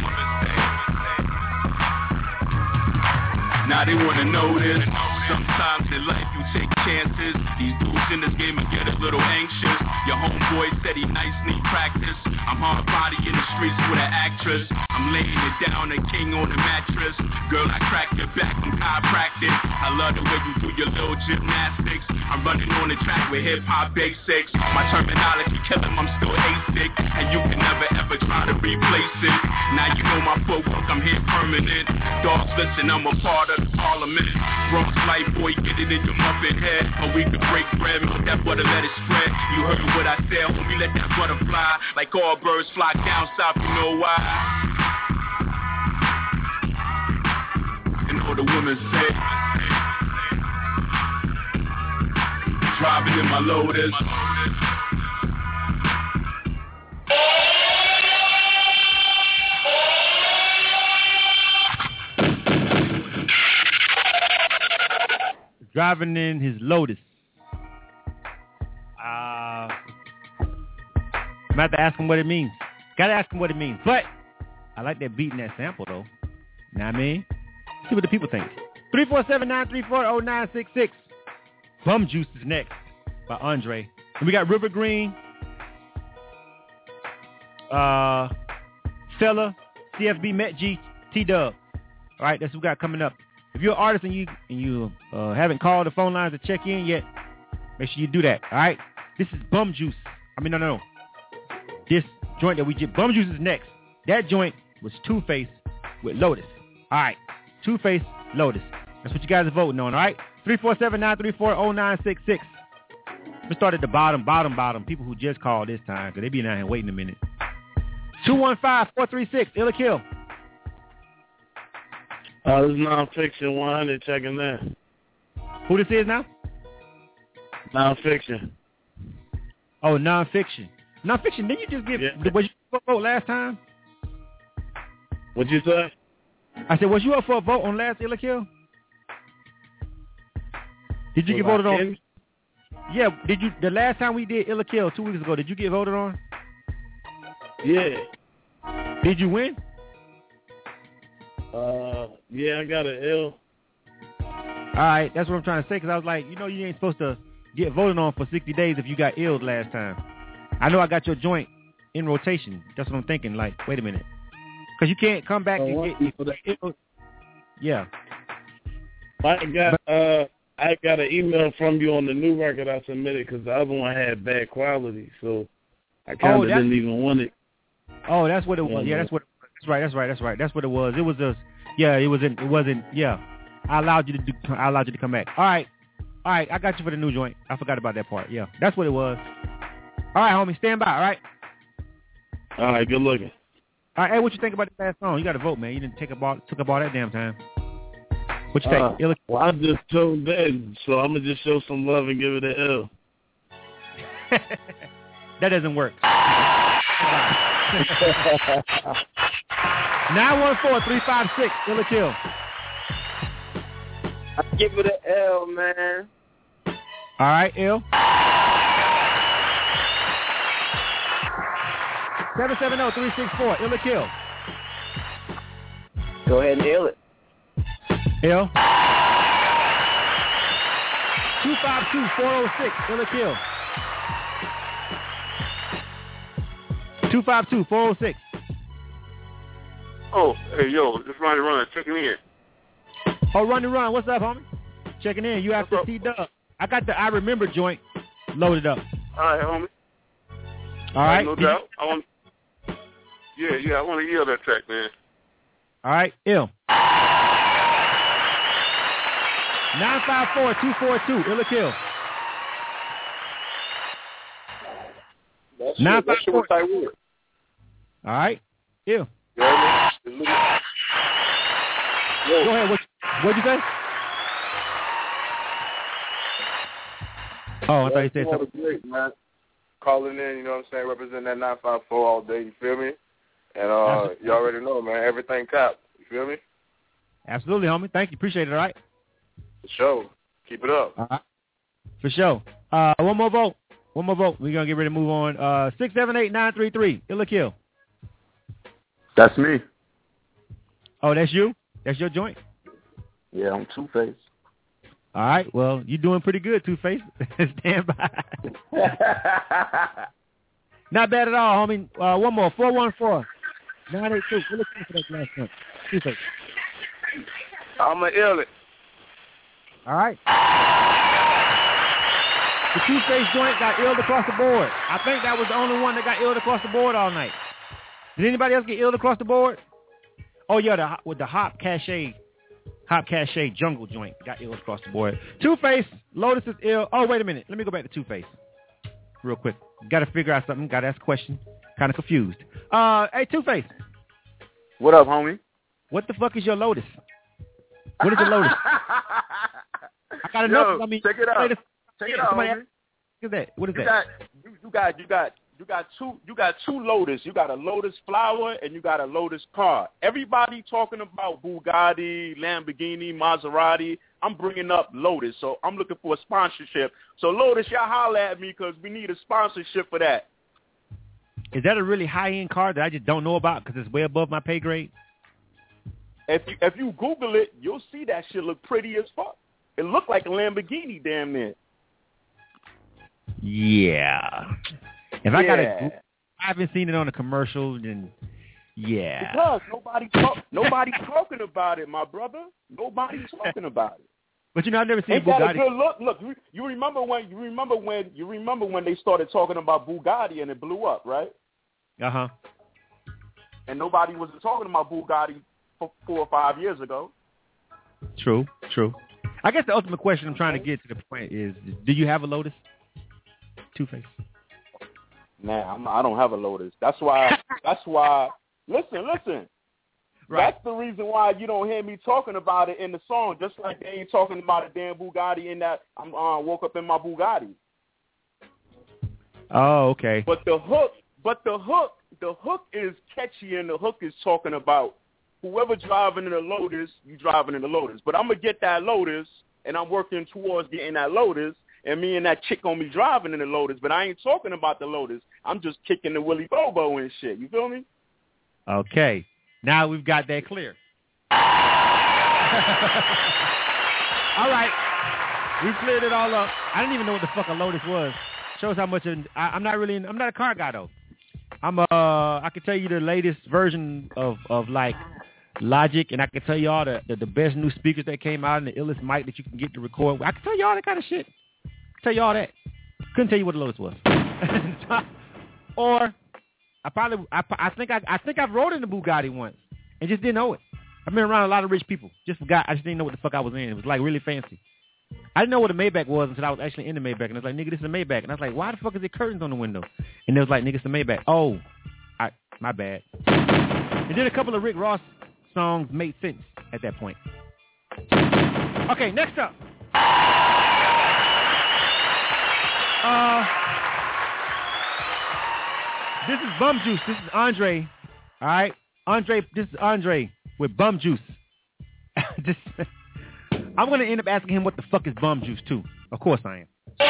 now they wanna know this. Sometimes in life you take chances. These dudes in this game will get a little anxious. Your homeboy said he nice need practice. I'm hard body in the streets with an actress. I'm laying it down, a king on the mattress. Girl, I crack your back from chiropractic. I love the way you do your little gymnastics. I'm running on the track with hip-hop basics. My terminology kill him, I'm still basic. And you can never ever try to replace it. Now you know my footwork, I'm here permanent. Dogs, listen, I'm a part of the parliament. Bronx life, boy, get it in your muffin head. Or we could break bread, make that butter, let it spread. You heard what I said, when we let that butter fly. Like all birds flock down south, you know why? And all the women say, driving in my Lotus. Driving in his Lotus. Uh, I'm about to ask him what it means. Gotta ask him what it means. But I like that beat and that sample, though. Know what I mean? See what the people think. three four seven, nine three four, oh nine six six. Bum Juice is next by Andre. And we got River Green, uh, Fella, C F B, Met G, T-Dub. All right, that's what we got coming up. If you're an artist and you and you uh, haven't called the phone lines to check in yet, make sure you do that, all right? This is Bum Juice. I mean, no, no, no. This joint that we just, Bum Juice is next. That joint was Two-Face with Lotus. All right, Two-Face, Lotus. That's what you guys are voting on, all right? three four seven, nine three four, oh nine six six. Let's start at the bottom, bottom, bottom. People who just called this time, because they be down here waiting a minute. two one five, four three six, Ill or Kill. Uh, this is Nonfiction one hundred checking in. Who this is now? Nonfiction. Oh, Nonfiction. Nonfiction, didn't you just give, yeah. was you up for a vote last time? What'd you say? I said, was you up for a vote on last Ill or Kill? Did you was get voted I on? in? Yeah, did you, the last time we did Ill or Kill two weeks ago, did you get voted on? Yeah. Did you win? Uh, yeah, I got an L. All right, that's what I'm trying to say, because I was like, you know, you ain't supposed to get voted on for sixty days if you got illed last time. I know I got your joint in rotation. That's what I'm thinking. Like, wait a minute. Because you can't come back oh, and get, get illed. Yeah. I got, uh, I got an email from you on the new record I submitted because the other one had bad quality, so I kind of oh, didn't even want it. Oh, that's what it was. Yeah, that's what. That's right. That's right. That's right. That's what it was. It was just. Yeah, it wasn't. It wasn't. Yeah, I allowed you to do. I allowed you to come back. All right. All right. I got you for the new joint. I forgot about that part. Yeah, that's what it was. All right, homie. Stand by. All right. All right. Good looking. All right. Hey, what you think about the last song? You got to vote, man. You didn't take up all took up all that damn time. What you think? Uh, Ill- well, I just tuned in, so I'm gonna just show some love and give it an L. That doesn't work. nine one four, three five six, Ill or Kill. I give it an L, man. All right, Ill. seven seven zero, three six four, Ill or Kill. Go ahead and ill it. Ill. two five two, four oh six, Ill or Kill. two five two, four oh six. Oh, hey, yo, this Ronnie Run checking in. Oh, Ronnie Run, what's up, homie? Checking in. You after T-Dub. I got the I Remember joint loaded up. All right, homie. All right. No doubt. I want. Yeah, yeah, I want to hear that track, man. All right, Ill. nine five four, two four two, Ill or Kill. That's Nine shit, that five shit four. was tight weird. All right, Ill. Yeah, Go ahead. What, what'd you say? Oh, I thought you said something. Great, man. Calling in, you know what I'm saying, representing that nine five four all day, you feel me? And uh, you already know, man, everything top, you feel me? Absolutely, homie. Thank you. Appreciate it, all right? For sure. Keep it up. All right. For sure. Uh, one more vote. One more vote. We're going to get ready to move on. Uh, six seven eight, nine three three, Ill or Kill. That's me. Oh, that's you? That's your joint? Yeah, I'm Two-Face. All right. Well, you're doing pretty good, Two-Face. Stand by. Not bad at all, homie. Uh, one more. four one four, nine eight two. We're looking for that last one. Two-Face. I'm going to ill it. All right. The Two-Face joint got illed across the board. I think that was the only one that got illed across the board all night. Did anybody else get illed across the board? Oh, yeah, the, with the Hop Cache, Hop Cache Jungle joint got illed across the board. Two-Face, Lotus is ill. Oh, wait a minute. Let me go back to Two-Face real quick. Got to figure out something. Got to ask a question. Kind of confused. Uh, hey, Two-Face. What up, homie? What the fuck is your Lotus? What is your Lotus? I got to know. I mean, check it out. Check it out, homie. Ask, what is that? What is you that? Got, you, you got, you got, you got two, you got two Lotus. You got a Lotus flower and you got a Lotus car. Everybody talking about Bugatti, Lamborghini, Maserati. I'm bringing up Lotus, so I'm looking for a sponsorship. So Lotus, y'all holler at me because we need a sponsorship for that. Is that a really high-end car that I just don't know about because it's way above my pay grade? If you if you Google it, you'll see that shit look pretty as fuck. It looked like a Lamborghini, damn near. Yeah. If I got to, I haven't seen it on a commercial, then yeah. Because nobody talk, nobody talking about it, my brother. Nobody talking about it. But you know, I've never seen Ain't that Bugatti. a good look? Look, you, you remember when you remember when you remember when they started talking about Bugatti and it blew up, right? Uh huh. And nobody was talking about Bugatti for four or five years ago. True, true. I guess the ultimate question I'm trying to get to the point is: do you have a Lotus? Two-Face. Nah, I'm, I don't have a Lotus. That's why. That's why. Listen, listen. Right. That's the reason why you don't hear me talking about it in the song. Just like they ain't talking about a damn Bugatti in that. I'm uh, woke up in my Bugatti. Oh, okay. But the hook, but the hook, the hook is catchy, and the hook is talking about whoever driving in the Lotus, you driving in the Lotus. But I'm gonna get that Lotus, and I'm working towards getting that Lotus. And me and that chick gonna be driving in the Lotus, but I ain't talking about the Lotus. I'm just kicking the Willy Bobo and shit. You feel me? Okay. Now we've got that clear. All right. We cleared it all up. I didn't even know what the fuck a Lotus was. Shows how much in, I, I'm not really. In, I'm not a car guy though. I'm uh. I can tell you the latest version of of like Logic, and I can tell you all the, the the best new speakers that came out and the illest mic that you can get to record. I can tell you all that kind of shit. Tell you all that. Couldn't tell you what the Lotus was. Or I probably, I, I think I, I think I've rode in the Bugatti once and just didn't know it. I've been around a lot of rich people. Just forgot. I just didn't know what the fuck I was in. It was like really fancy. I didn't know what a Maybach was until I was actually in the Maybach. And it was like, nigga, this is a Maybach. And I was like, why the fuck is there curtains on the window? And it was like, nigga, it's a Maybach. Oh, I, my bad. And then a couple of Rick Ross songs made sense at that point. Okay, next up. Uh, this is Bum Juice. This is Andre. All right? Andre, this is Andre with Bum Juice. Just, I'm going to end up asking him what the fuck is Bum Juice, too. Of course I am.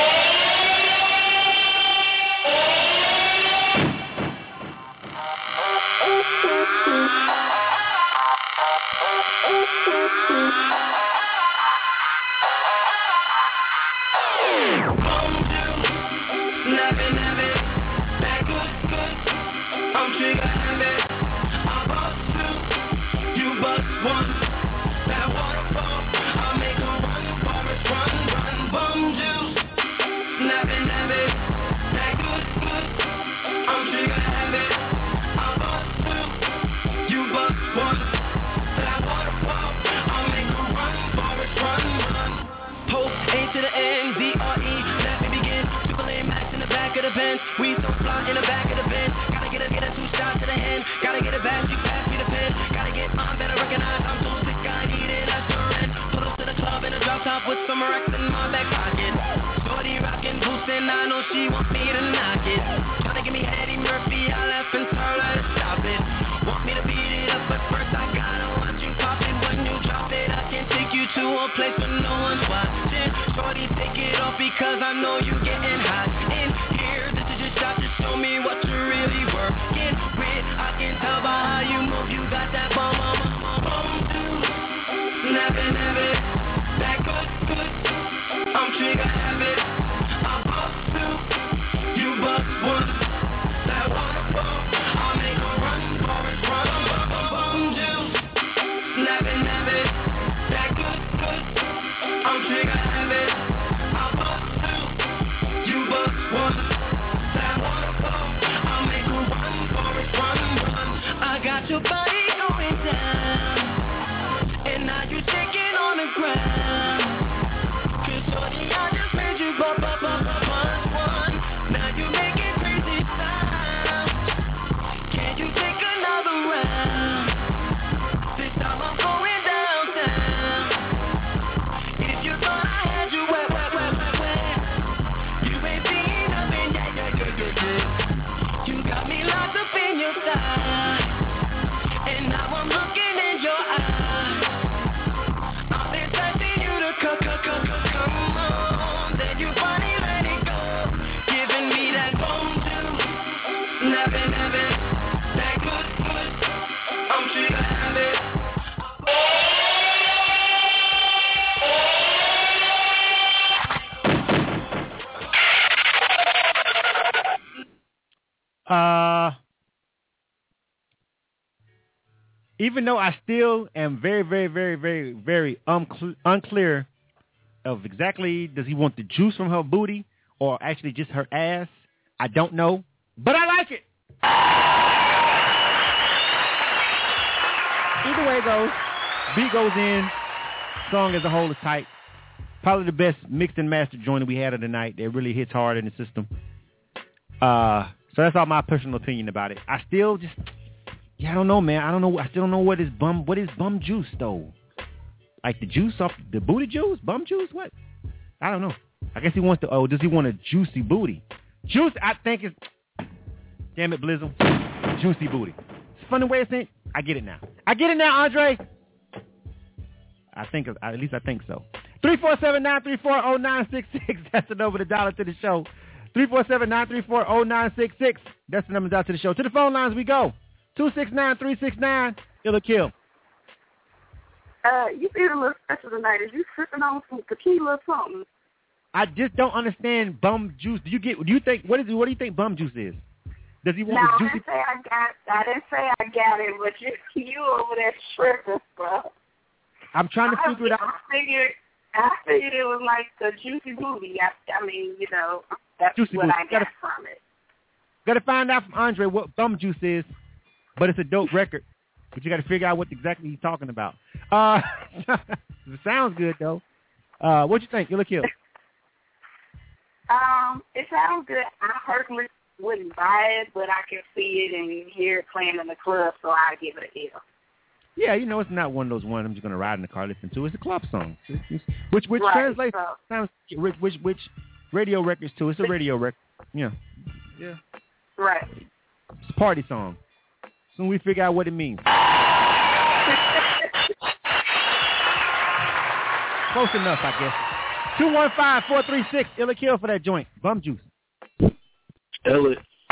We so fly in the back of the Benz. Gotta get a, get a two shot to the hand. Gotta get it back, you pass me the pen. Gotta get on, better recognize I'm so sick, I need it as the rent. Pull up to the club in a drop top with some racks in my back pocket. Shorty rockin' boostin', I know she wants me to knock it. Tryna give me Eddie Murphy, I laugh and tell her to stop it. Want me to beat it up, but first I gotta watch you pop it. When you drop it, I can take you to a place where no one's watching. Shorty, take it off because I know you getting hot in here. This is your shot to show me what you're really working with. I can tell by how you move, you got that bum, bum, bum, bum, dude. Never, never, that good, good. I'm trigger habit. I bust two, you bust one. That waterfall, I'll make a run for it, run, bum, bum, bum, juice. Never, never, that good, good. I'm trigger habit. I bust two, you bust one. I got your body going down, and now you shaking on the ground. Cause shorty, I just made you bump, bump, bump, bump, punch one. Now you making crazy sounds. Can you take another round? This time I'm going downtown. If you thought I had you wet, wet, wet, wet, wet, you ain't seen nothing, yeah, yeah, yeah, yeah, yeah. You got me locked up in your side. And now I'm looking in your eyes. I've been testing you to come, come, come, come on. Then you finally let it go, giving me that bone juice. Never, never, that good, good. I'm sure you have it. Uh... Even though I still am very, very, very, very, very uncl- unclear of exactly does he want the juice from her booty or actually just her ass, I don't know, but I like it. Either way it goes, beat goes in, song as a whole is tight. Probably the best mixed and mastered joint that we had of the night. It really hits hard in the system. Uh, so that's all my personal opinion about it. I still just... Yeah, I don't know, man. I don't know. I still don't know what is bum. What is bum juice though? Like the juice off the booty juice? Bum juice? What? I don't know. I guess he wants to. Oh, does he want a juicy booty? Juice, I think is. Damn it, Blizzle. Juicy booty. It's a funny way of saying. I get it now. I get it now, Andre. I think. At least I think so. Three four seven nine three four zero nine six six. That's the number to dial to the show. Three four seven nine three four zero nine six six. That's the number to dial to the show. To the phone lines we go. two six nine three six nine, Ill or Kill. Uh, you feel a little special tonight. Is you sipping on some tequila or something? I just don't understand bum juice. Do you get? Do you think? What is? What do you think bum juice is? Does he want no, the I juicy? didn't say I got. I didn't say I got it, but you, you over there tripping, bro. I'm trying to figure I, it out. I figured. I figured it was like the juicy booty. I, I mean, you know, that's Juicy what booty. I got Gotta, from it. Got to find out from Andre what Bum Juice is, but it's a dope record. But you got to figure out what exactly he's talking about. Uh, it sounds good, though. Uh, what you think? You look here. Um, it sounds good. I personally wouldn't buy it, but I can see it and hear it playing in the club, so I give it a deal. Yeah, you know, it's not one of those ones I'm just going to ride in the car listen to. It's a club song, it's, it's, which which right, translates so. sounds which, which which radio records too. It's a radio record. Yeah, yeah. Right. It's a party song. Soon we figure out what it means. Close enough, I guess. two one five, four three six, Illa Kill for that joint. Bum Juice. Illa.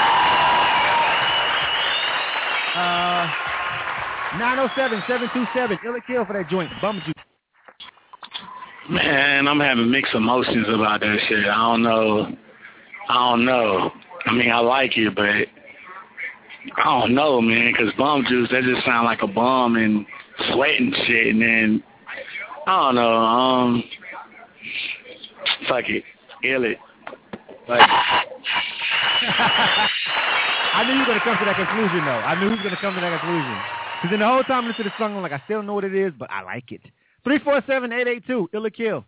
Uh, nine oh seven, seven two seven, Illa Kill for that joint. Bum Juice. Man, I'm having mixed emotions about that shit. I don't know. I don't know. I mean, I like it, but I don't know, man, because Bum Juice, that just sound like a bum and sweat and shit, and then, I don't know, um, fuck it, ill it. Like, I knew you were going to come to that conclusion, though. I knew he was going to come to that conclusion. Because then the whole time I listened to the song, I'm like, I still don't know what it is, but I like it. three four seven, eight eight two, Illa Kill.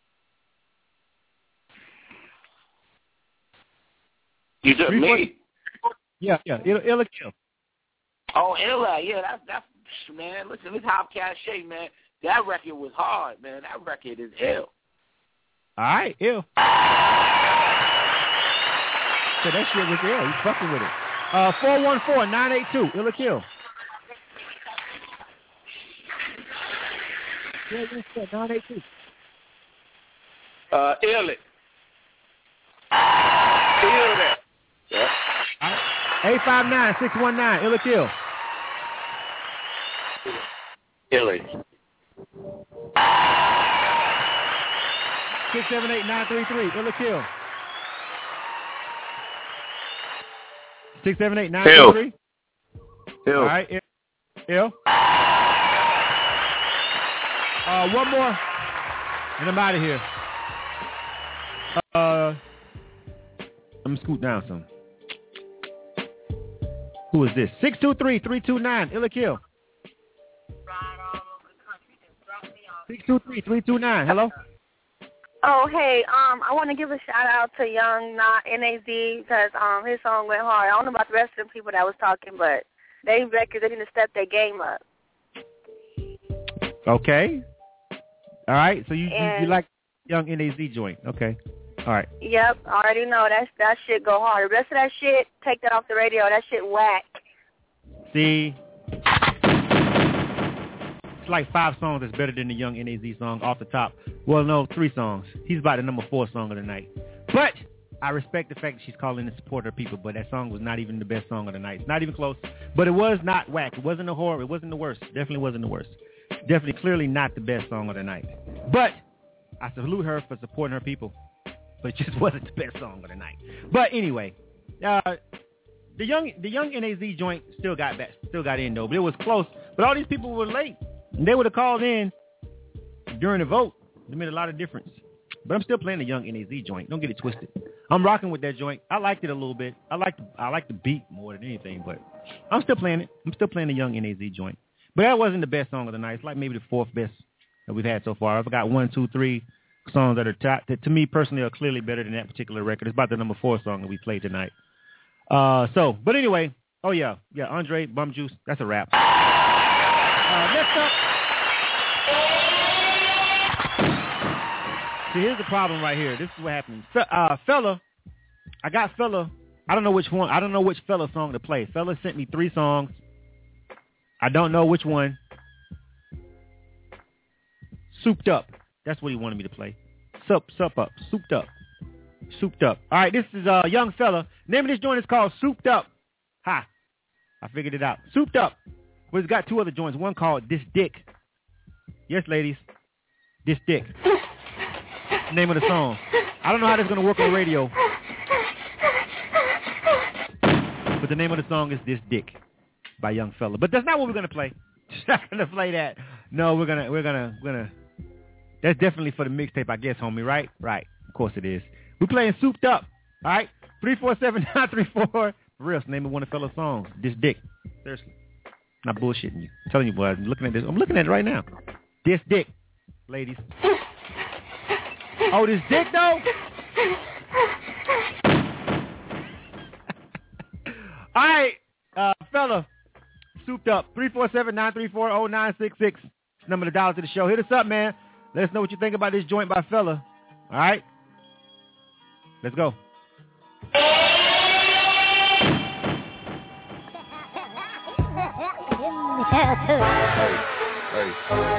You just me? Yeah, yeah, Illa, Illa Kill. Oh, Illa, yeah, that's, that's, man, listen, this Hop Cache, man, that record was hard, man. That record is ill. All right, ill. So that shit was ill. He's fucking with it. Uh, four one four, nine eight two, Illa Kill. Yeah, yeah, nine eight two. Uh, ill it. Ill that. Yeah. All right. eight five nine, six one nine, Illa Kill. Ill it. six seven eight, nine three three, Illa Kill. six seven eight, nine three three. Ill. All right, ill. Ill. Uh, one more, and I'm out of here. Uh, I'm gonna scoot down some. Who is this? six two three, three two nine, Illa Kill. six two three, three two nine, hello? Oh, hey, um, I want to give a shout-out to Young N A Z because um, his song went hard. I don't know about the rest of the people that was talking, but they records, they need to step their game up. Okay. All right, so you, you, you And- like Young N A Z joint. Okay. All right. Yep, I already know. That, that shit go hard. The rest of that shit, take that off the radio. That shit whack. See, it's like five songs that's better than the Young N A Z song off the top. Well, no, three songs. He's about the number four song of the night. But I respect the fact that she's calling to support her people, but that song was not even the best song of the night. It's not even close. But it was not whack. It wasn't a horror. It wasn't the worst. Definitely wasn't the worst. Definitely, clearly not the best song of the night. But I salute her for supporting her people. But it just wasn't the best song of the night. But anyway, uh, the young the young N A Z joint still got back, still got in though. But it was close. But all these people were late. And they would have called in during the vote. It made a lot of difference. But I'm still playing the young N A Z joint. Don't get it twisted. I'm rocking with that joint. I liked it a little bit. I like the I like the beat more than anything. But I'm still playing it. I'm still playing the young N A Z joint. But that wasn't the best song of the night. It's like maybe the fourth best that we've had so far. I've got one, two, three songs that are top, that to me personally are clearly better than that particular record. It's about the number four song that we played tonight. Uh, so, but anyway, oh yeah, yeah, Andre, Bum Juice, that's a wrap. Uh, next up, see, here's the problem right here. This is what happened. Fe- uh, fella, I got fella. I don't know which one. I don't know which fella song to play. Fella sent me three songs. I don't know which one. Souped Up. That's what he wanted me to play. Sup, sup up. Souped Up. Souped Up. All right, this is a uh, young fella. Name of this joint is called Souped Up. Ha. I figured it out. Souped Up. But it's got two other joints. One called This Dick. Yes, ladies. This Dick. Name of the song. I don't know how this is going to work on the radio. But the name of the song is This Dick by Young Fella. But that's not what we're going to play. We're not going to play that. No, we're going to, we're going to, we're going to. That's definitely for the mixtape, I guess, homie, right? Right. Of course it is. We're playing Souped Up. All right? three four seven, nine three four, For real, name of one of fella's songs. This Dick. Seriously. Not bullshitting you. I'm telling you, boy, I'm looking at this. I'm looking at it right now. This Dick, ladies. Oh, this Dick, though? All right, uh, fella, souped up. three four seven, nine three four, oh nine six six. Number to dial to the show. Hit us up, man. Let us know what you think about this joint by fella. All right? Let's go. Hey, hey,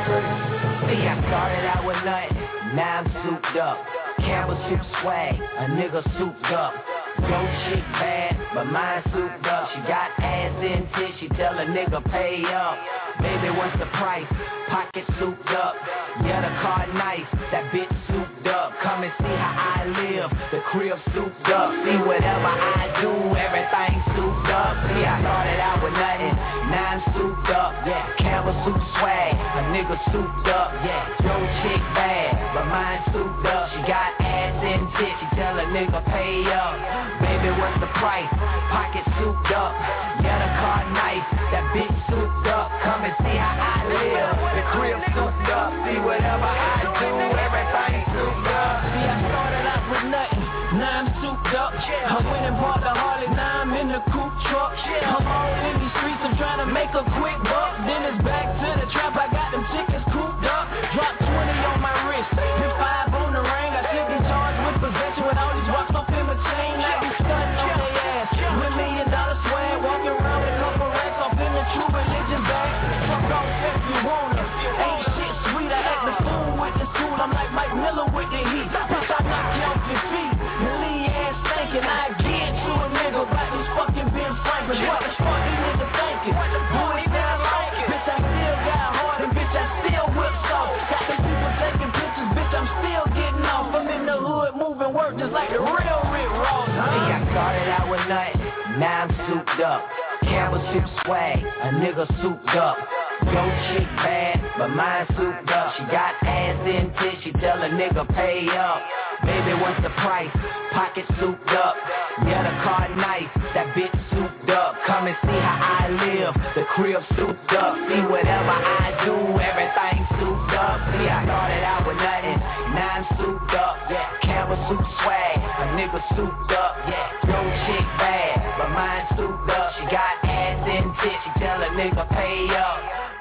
hey. See, I started out with nothing. Now I'm souped up. Campbell soup swag. A nigga souped up. Your chick bad, but mine souped up. She got ass in tits, she tell a nigga pay up. Baby, what's the price? Pocket souped up. Yeah, the car nice, that bitch souped up. Come and see how I live, the crib souped up. See whatever I do, everything souped up. See, I started out with nothing, now I'm souped up. Yeah, Campbell soup swag, a nigga souped up. Yeah, your chick bad, but mine souped up. She got ass in tits, she tell a nigga pay up. Baby, what's the price? Pocket souped up. Yeah, the car nice, that bitch souped up. Come and see how I live, the crib souped up. See whatever I do, everything souped up. See, I started out with nothing, now I'm souped up. I went and bought the Harley, now I'm in the coupe truck. I'm all in these streets, I'm trying to make a quick buck. Then it's back to the trap, I got them chickens cooped up. Drop twenty on my wrist, hit five on the ring. I still be charged with possession with all these rocks off in my chain. Like be stunting on their ass, with million dollar swag. Walking around with a couple racks off in the true religion bag. Fuck off if you wanna, ain't shit sweet. I act the fool with the school, I'm like Mike Miller with the heat. Bitch, I knock you off your feet, and leave your ass thinking. I get to a nigga about this fucking Ben Franklin. What the fuck these niggas thinking? Do it down like it. Bitch, I still got hard, and bitch, I still whip soft. Got them people taking pictures, bitch, I'm still getting off. I'm in the hood moving work just like the real Rick Ross. See, I started out with nothing, now I'm souped up. Campbell soup swag, a nigga souped up. Your chick bad, but mine souped up. She got ass in tits, she tell a nigga pay up. Baby, what's the price? Pocket souped up. Yeah, the car nice, that bitch souped up. Come and see how I live, the crib souped up. See whatever I do, everything souped up. See, I started out with nothing, now I'm souped up. Yeah, Campbell soup swag, a nigga souped up. Yeah, your chick bad, but mine souped up. She got ass in tits, she tell a nigga pay up.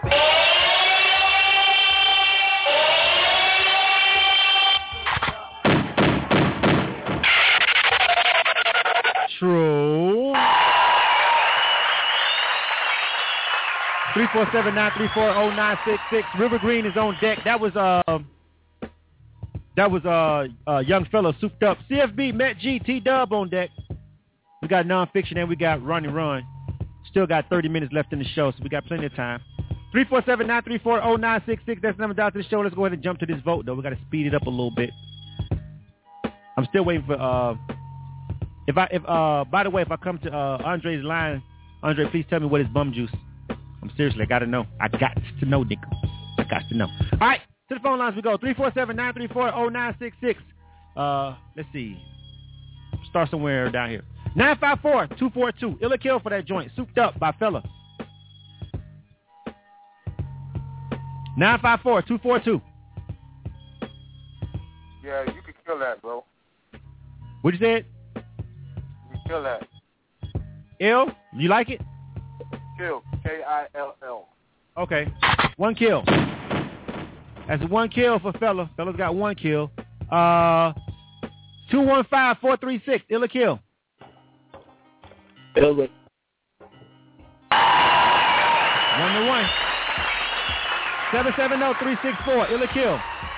True. three four seven, nine three four, oh nine six six. River Green is on deck. That was uh that was uh, uh young fella souped up. C F B, Met G, T Dub on deck. We got nonfiction and we got Run and Run. Still got thirty minutes left in the show, so we got plenty of time. three four seven, nine three four, oh nine six six. That's the number down to the show. Let's go ahead and jump to this vote, though. We got to speed it up a little bit. I'm still waiting for uh if I if uh by the way, if I come to uh Andre's line, Andre, please tell me what is bum juice. I'm seriously, I gotta know. I got to know, nigga. I got to know. All right, to the phone lines we go. three four seven, nine three four, oh nine six six. Uh, let's see. Start somewhere down here. nine five four, two four two. Illa Kill for that joint. Souped Up by fella. nine five four, two four two. Yeah, you can kill that, bro. What you said? You can kill that. Ill? You like it? Kill. K I L L. Okay. One kill. That's one kill for fella. Fella's got one kill. Uh, two one five, four three six. Illa Kill. Illa. One to one. seven seven zero, three six four. Illa Kill.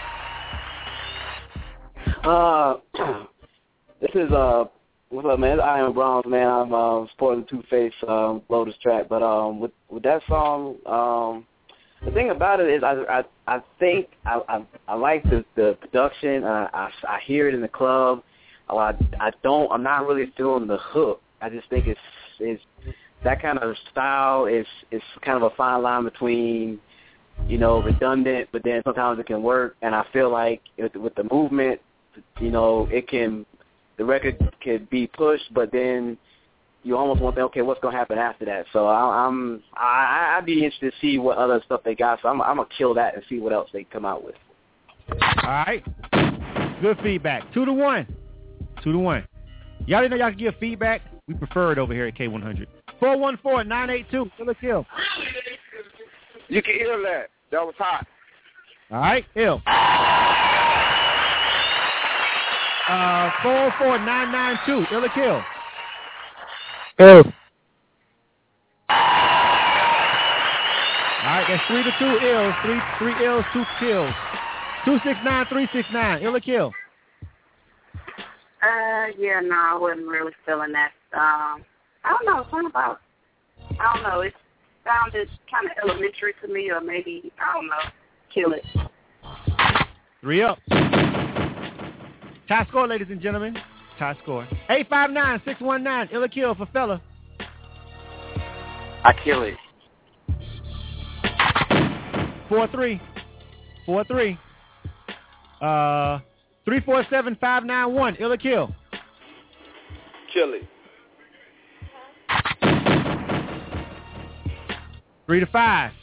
Uh, this is, uh, what's up, man? It's Iron Browns, man. I'm uh, supporting Two Face um, Lotus track. But um, with with that song, um, the thing about it is I I, I think I, I I like the, the production. I, I I hear it in the club. I I don't. I'm not really feeling the hook. I just think it's it's that kind of style is is kind of a fine line between, you know, redundant, but then sometimes it can work. And I feel like with, with the movement, you know, it can, the record could be pushed, but then you almost want to think, okay, what's gonna happen after that? So I, I'm I I'd be interested to see what other stuff they got. So I'm I'm gonna kill that and see what else they come out with. All right, good feedback. Two to one, two to one. Y'all didn't know y'all could give feedback? We prefer it over here at K one hundred. four one four, nine eight two, kill a kill. You can hear that. That was hot. All right, ill. Uh, four four nine nine two, ill a kill. Ill. All right, that's three to two ills, three three ills, two kills. Two six nine three six nine, ill a kill. Uh, yeah, no, I wasn't really feeling that. Um, I don't know, something about, I don't know, it sounded kind of elementary to me, or maybe, I don't know, kill it. Three up. Tie score, ladies and gentlemen. Tie score. eight five nine six one nine, ill a kill for fella. I kill it. four three. four three. Uh, three four seven five nine one, ill a kill. Kill it. Three to five.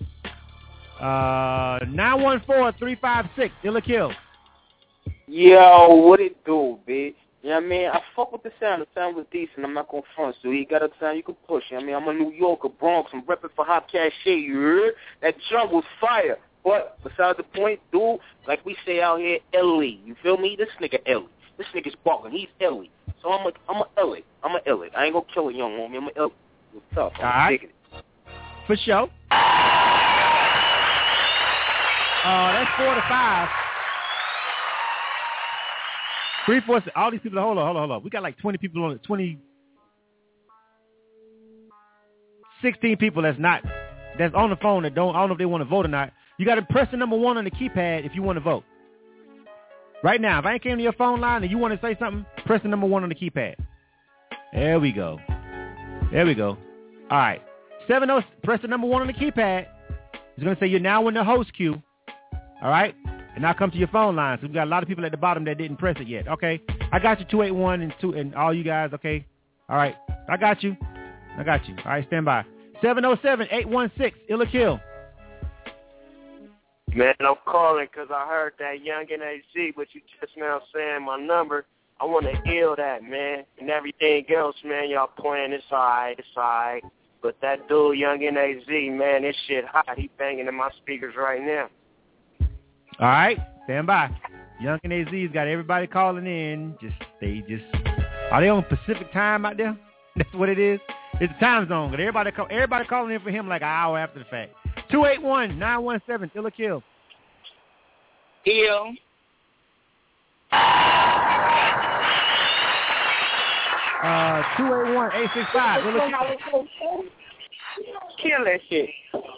Uh, nine one four three five six, ill a kill. Yo, what it do, bitch? You know what I mean? I fuck with the sound. The sound was decent. I'm not going to front, so you got a sound you can push. You know what I mean? I'm a New Yorker, Bronx. I'm repping for Hop Cache. You heard? That jump was fire. But besides the point, dude, like we say out here, Ellie. You feel me? This nigga Ellie. This nigga's balling. He's Ellie. So I'm a, I'm a Ellie. I'm a Ellie. I ain't going to kill a young homie. I'm a Ellie. It's tough. I'm All right. it. For sure. Uh, that's four to five. Three, four, all these people, hold on, hold on, hold on. We got like twenty people on it, twenty, sixteen people that's not, that's on the phone that don't, I don't know if they want to vote or not. You got to press the number one on the keypad if you want to vote. Right now, if I ain't came to your phone line and you want to say something, press the number one on the keypad. There we go. There we go. All right. seven oh, press the number one on the keypad. It's going to say you're now in the host queue. All right? And now come to your phone line. So we've got a lot of people at the bottom that didn't press it yet. Okay? I got you, two eight one and two and all you guys. Okay? All right. I got you. I got you. All right, stand by. seven oh seven eight one six, ill a kill. Man, I'm calling because I heard that Young N A Z, but you just now saying my number. I want to ill that, man. And everything else, man, y'all playing, it's all right, it's all right. But that dude, Young N A Z, man, this shit hot. He banging in my speakers right now. All right, stand by. Young N A Z's got everybody calling in. Just they just are they on Pacific time out there? That's what it is. It's a time zone. But everybody call, everybody calling in for him like an hour after the fact. two eight one nine one seven, ill a kill. Ill. Uh, two eight one eight six five, ill a kill. Kill that shit.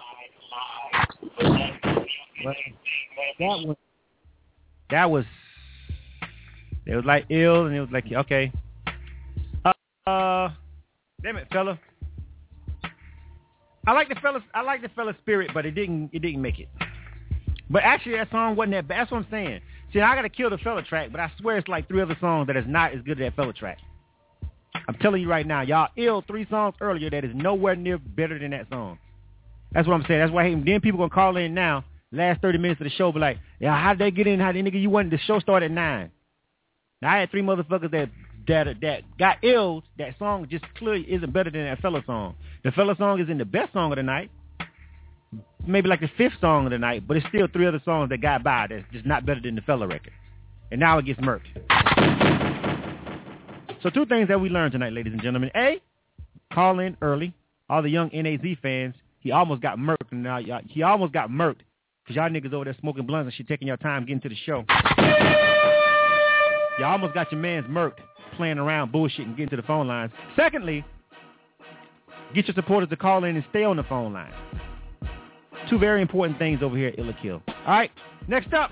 Well, that was that was it was like ill and it was like okay. Uh, uh damn it, fella. I like the fella I like the fella's spirit, but it didn't it didn't make it. But actually that song wasn't that bad. That's what I'm saying. See, I gotta kill the fella track, but I swear it's like three other songs that is not as good as that fella track. I'm telling you right now, y'all ill three songs earlier that is nowhere near better than that song. That's what I'm saying. That's why I hate him. Then people gonna call in now. Last thirty minutes of the show, be like, yeah, how'd they get in? How did nigga you wanted the show started at nine? Now I had three motherfuckers that that that got ill. That song just clearly isn't better than that fella song. The fella song isn't the best song of the night. Maybe like the fifth song of the night, but it's still three other songs that got by that's just not better than the fella record. And now it gets murked. So two things that we learned tonight, ladies and gentlemen. A, call in early. All the young N A Z fans, he almost got murked. And now y'all, he almost got murked. Because y'all niggas over there smoking blunts and shit, taking your time getting to the show. Y'all almost got your mans murked, playing around, bullshitting, getting to the phone lines. Secondly, get your supporters to call in and stay on the phone line. Two very important things over here at Illa Kill. All right, next up,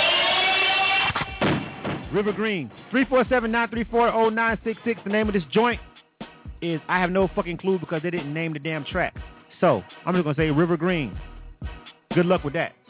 River Green, three four seven nine three four zero nine six six. The name of this joint is I have no fucking clue because they didn't name the damn track. So I'm just going to say River Green. Good luck with that.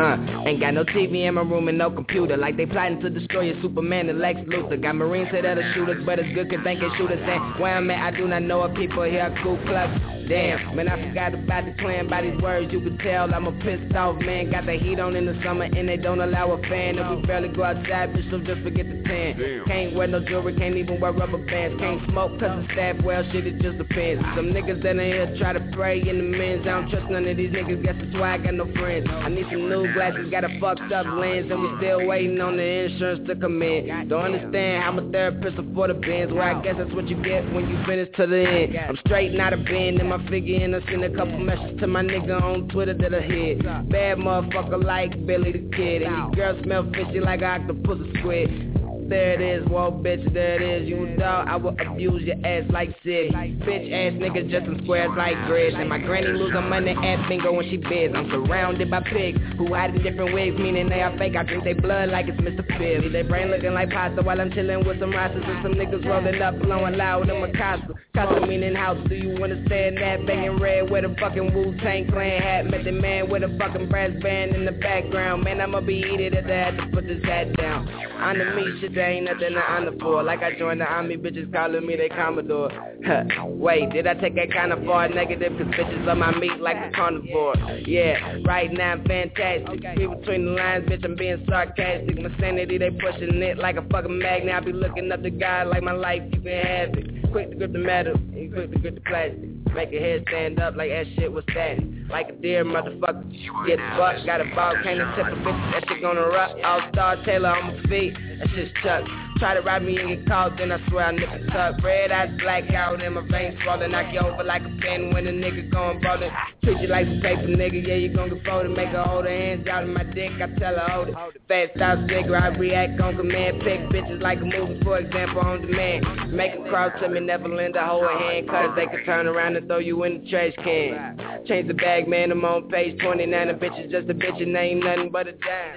Uh, ain't got no T V in my room and no computer. Like they plotting to destroy your Superman and Lex Luthor. Got Marines here that'll shoot us, but it's good cause they can shoot us. And where I'm at, I do not know if people here are Ku Klux. Damn, man, I forgot about the plan by these words. You could tell I'm a pissed off man. Got the heat on in the summer and they don't allow a fan. And we barely go outside, bitch, so just forget the tan. Damn. Can't wear no jewelry, can't even wear rubber bands. Can't smoke cause the staff, well, shit, it just depends. Some niggas that in here try to pray in the men's. I don't trust none of these niggas, guess that's why I got no friends. I need some new glasses, got a fucked up lens. And we still waiting on the insurance to come in. Don't understand how I'm a therapist for the bins. Well, I guess that's what you get when you finish to the end. I'm straight, not a bend in my figure, and I send a couple messages to my nigga on Twitter that I hit. Bad motherfucker like Billy the Kid. And these girls smell fishy like octopus or squid. There it is, whoa bitch, there it is. You dog, I will abuse your ass like Sid. Bitch ass niggas just in squares like grids. And my granny lose her money at bingo when she bids. I'm surrounded by pigs who hide in different wigs, meaning they are fake. I drink their blood like it's Mister Pibb. They brain looking like pasta while I'm chilling with some rosters and some niggas rolling up, blowing loud in my Casa. Casa meaning house, do you understand that? Banging red with a fucking Wu-Tang Clan hat. Met the man with a fucking brass band in the background. Man, I'ma be heated if I had to put this hat down. On the me shit, there ain't nothing to honor for. Like I joined the army, bitches calling me they Commodore. Wait, did I take that kind of far negative? Cause bitches love my meat like a carnivore. Yeah, right now I'm fantastic. Read between the lines, bitch, I'm being sarcastic. My sanity, they pushing it like a fucking magnet. I be looking up to God like my life, you can have it. Quick to grip the metal, and quick to grip the plastic. Make your head stand up like that shit was static. Like a deer motherfucker, get fucked. Got a volcano tip of bitch, that shit gonna erupt. All-Star Taylor on my feet, that shit's chucked. Try to ride me and get caught, then I swear I nip it tuck. Red eyes black out and my veins swollen. Knock you over like a pin when a nigga going bowling. Treat you like some paper, nigga, yeah, you gon' get folded. Make her hold her hands out of my dick, I tell her hold it. Fast style cigarette, I react on command. Pick bitches like a movie, for example, on demand. Make her cross to me, never lend a hold her hand. Cause they can turn around and throw you in the trash can. Change the bag, man, I'm on page twenty-nine. A bitch is just a bitch and ain't nothing but a dime.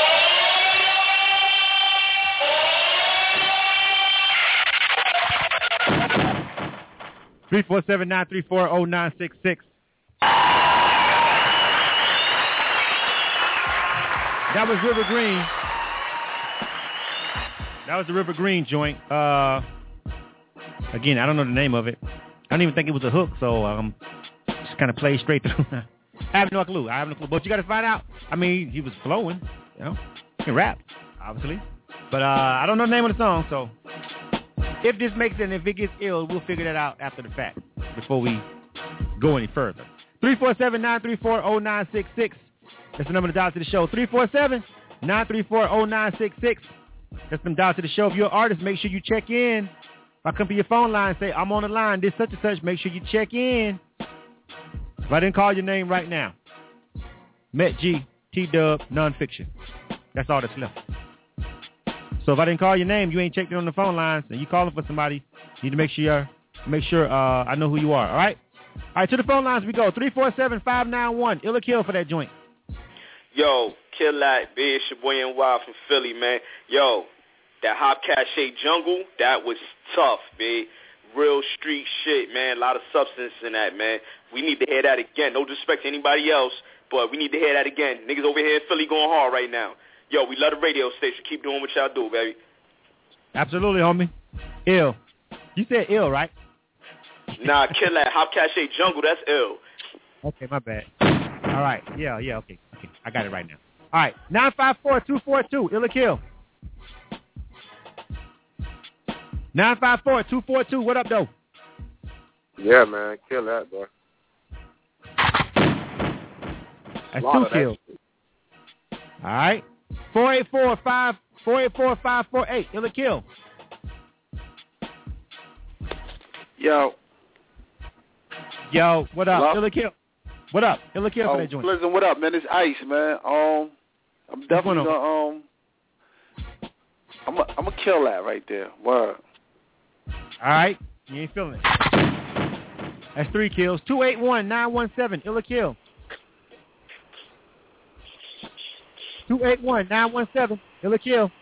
three four seven, nine three four, oh nine six six. That was River Green. That was the River Green joint. Uh, again, I don't know the name of it. I don't even think it was a hook, so um, just kind of played straight through. I have no clue. I have no clue. But you got to find out. I mean, he was flowing, you know. He can rap, obviously. But uh, I don't know the name of the song, so if this makes it and if it gets ill, we'll figure that out after the fact before we go any further. three four seven, nine three four, oh nine six six. That's the number to dial to the show. three four seven, nine three four, oh nine six six. That's the dial to the show. If you're an artist, make sure you check in. If I come to your phone line and say, I'm on the line, this such and such, make sure you check in. If I didn't call your name right now, Met G, T-Dub, Nonfiction. That's all that's left. So if I didn't call your name, you ain't checked in on the phone lines, and you calling for somebody, you need to make sure make sure uh, I know who you are, all right? All right, to the phone lines we go. three four seven, five nine one. Ill or Kill for that joint. Yo, Kill that, bitch. Your boy N Y from Philly, man. Yo, that Hop Cache Jungle, that was tough, babe. Real street shit, man. A lot of substance in that, man. We need to hear that again. No disrespect to anybody else, but we need to hear that again. Niggas over here in Philly going hard right now. Yo, we love the radio station. Keep doing what y'all do, baby. Absolutely, homie. Ill. You said ill, right? Nah, Kill that. Hop Cache Jungle, that's ill. Okay, my bad. All right. Yeah, yeah, okay. Okay, I got it right now. All right. nine five four, two four two. Ill or Kill. nine five four, two four two. What up, though? Yeah, man. Kill that, boy. That's two kills. All right. four eight four, five four eight. Ill or Kill. Yo. Yo, what up? Hello? Ill or Kill. What up? Ill or Kill oh, for that joint. Listen, what up, man? It's Ice, man. Um, I'm definitely gonna um, I'm a, I'm gonna kill that right there. Word. All right, you ain't feeling it. That's three kills. Two eight one nine one seven. Ill or Kill. Two eight one nine one seven. Ill or Kill.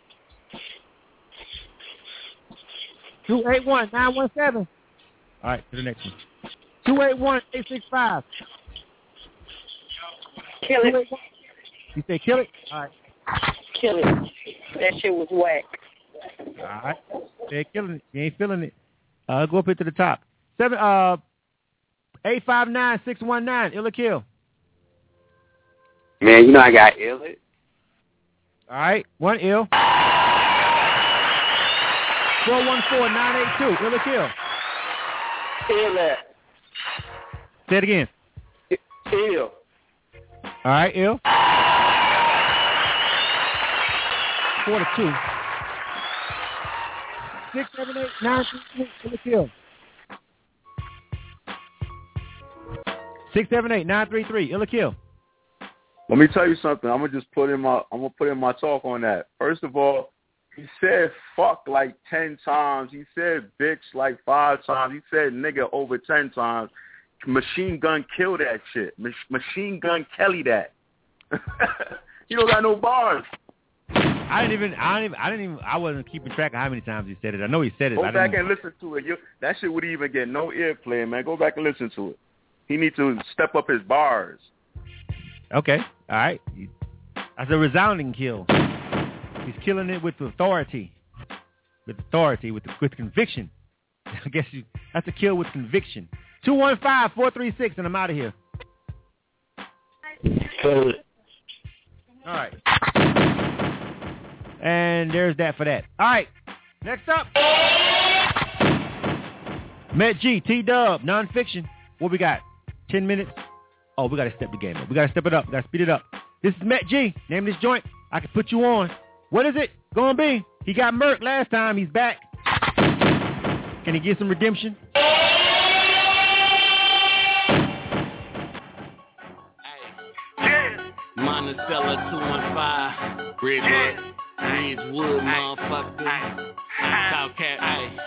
Two eight one nine one seven. All right, to the next one. Two eight one eight six five. Kill it. You say kill it? All right. Kill it. That shit was whack. All right. They're killing it. You ain't feeling it. Uh, go up here to the top. Seven. Uh, eight five nine six one nine. Ill or kill. Man, you know I got ill it. All right. One ill. Four one four nine eight two. Ill or kill. Ill it. Say it again. Ill. All right. Ill. Four to two. Six seven eight nine three three. Ill or kill. Six seven eight nine three three. Ill or kill. Let me tell you something. I'm gonna just put in my I'm gonna put in my talk on that. First of all, he said fuck like ten times. He said bitch like five times. He said nigga over ten times. Machine Gun kill that shit. Mach- Machine Gun Kelly that. He don't got no bars. I didn't even. I didn't even. I didn't even. I wasn't keeping track of how many times he said it. I know he said it. Go but I back didn't and listen to it. You, that shit would even get no airplay, man. Go back and listen to it. He needs to step up his bars. Okay. All right. That's a resounding kill. He's killing it with authority. With authority, with with conviction. I guess you, that's a kill with conviction. two one five four three six, and I'm out of here. Kill it. All right. And there's that for that. All right. Next up. Met G, T-Dub, nonfiction. What we got? Ten minutes? Oh, we got to step the game up. We got to step it up. We got to speed it up. This is Met G. Name this joint. I can put you on. What is it going to be? He got murked last time. He's back. Can he get some redemption? Monticello two one five, Redwood, Ridgewood, motherfucker, Southcat, ayy.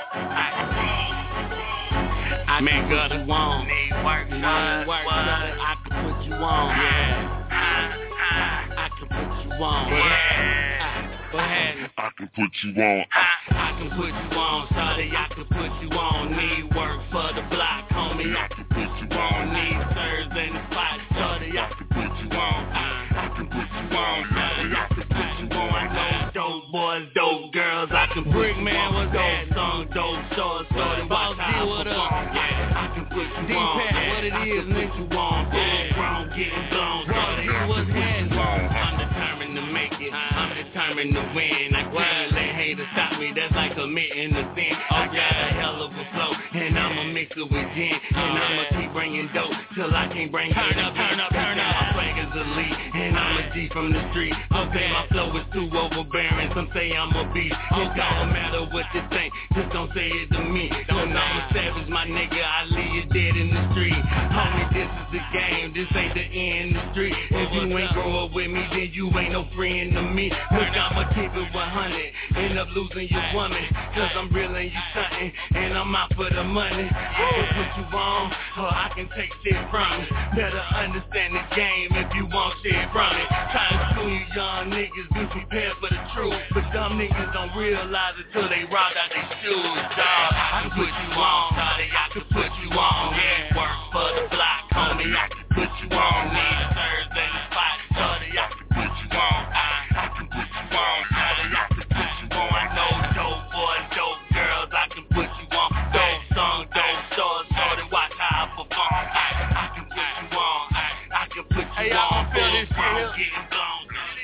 I make what you want, need work, you need work, I can put you on, yeah. I can put you on, yeah. Go ahead. I can put you on. I can put you on, shawty, I can put you on. Need work for the block, homie, I can put you on. Need serves in the spot, shawty, I can put you on. I can put you on, shawty, I can put you on. I know dope boys, dope girls, I can brick man was dope song, dope short, shorty, watch how I perform. Yeah, I can put you on. Yeah, what it is, nigga, you on. Full grown, getting blown, shawty, what's hands on. I'm determined to make it, I'm determined to win. I can't let haters stop me, that's like committing a sin. I got a hell of a flow, and I'ma mix it with gin, and I'ma keep bringing dope till I can't bring it up. Turn up, turn up. My flag is elite, and I'm a G from the street. Some say my flow is too overbearing, some say I'm a beast. It don't matter what you think, just don't say it to me. Don't know I'm a savage, my nigga, I leave you dead in the street. Homie, this is the game, this ain't the industry. If you ain't grow up with me, then you ain't no friend to me. Look, I'ma keep it one hundred, end up losing your woman, cause I'm reeling you something, and I'm out for the money. I can put you on, or I can take shit from you. Better understand the game if you want shit from it. Trying to school you young niggas, be prepared for the truth, but dumb niggas don't realize it till they rock out their shoes, dawg. I can put you on, shawty, I can put you on, yeah. Work for the block, homie, I can put you on. Need serves in the spot, shawty, I can put you on. I, I can put you on, shawty, I can put you on. I know dope boys, dope girls, I can put you on. Dope song, dope stores, shorty, watch how I perform. I, I can put you on, I, I can put you hey, on. Full grown, getting blown.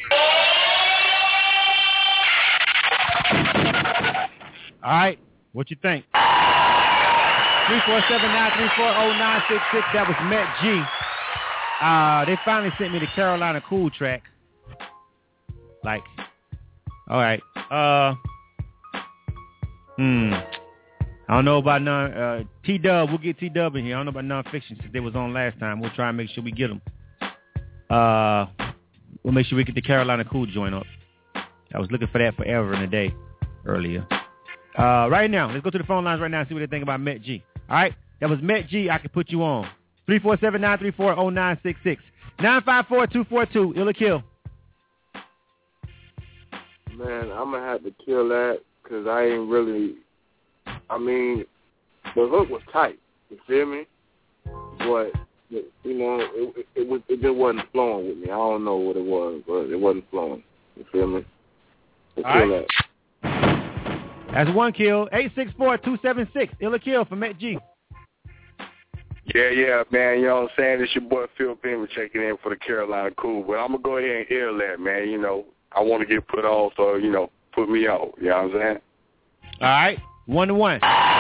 All right, what you think? three four seven nine three four zero nine six six. That was Met G. Uh, they finally sent me the Carolina Cool track. Like, all right. Uh, hmm. I don't know about non uh, T-Dub. We'll get T-Dub in here. I don't know about nonfiction since they was on last time. We'll try and make sure we get them. Uh, we'll make sure we get the Carolina Cool joint up. I was looking for that forever and a day earlier. Uh, right now, let's go to the phone lines right now and see what they think about Met G. All right, that was Met G. I can put you on. three four seven nine three four zero nine six six. nine five four two four two. Ill or kill. Man, I'm going to have to kill that because I ain't really, I mean, the hook was tight. You feel me? But you know, it, it, it, was, it just wasn't flowing with me. I don't know what it was, but it wasn't flowing. You feel me? All right. That. That's one kill. eight six four, two seven six. Illa Kill from Met G. Yeah, yeah, man. You know what I'm saying? It's your boy Phil Beamer checking in for the Carolina Cool. But I'm going to go ahead and ill that, man. You know, I want to get put on, so, you know, put me on. You know what I'm saying? All right. One to one.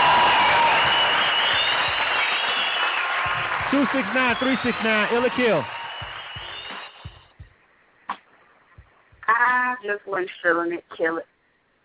two six nine, three six nine. Illa Kill. I just wasn't feeling it. Kill it.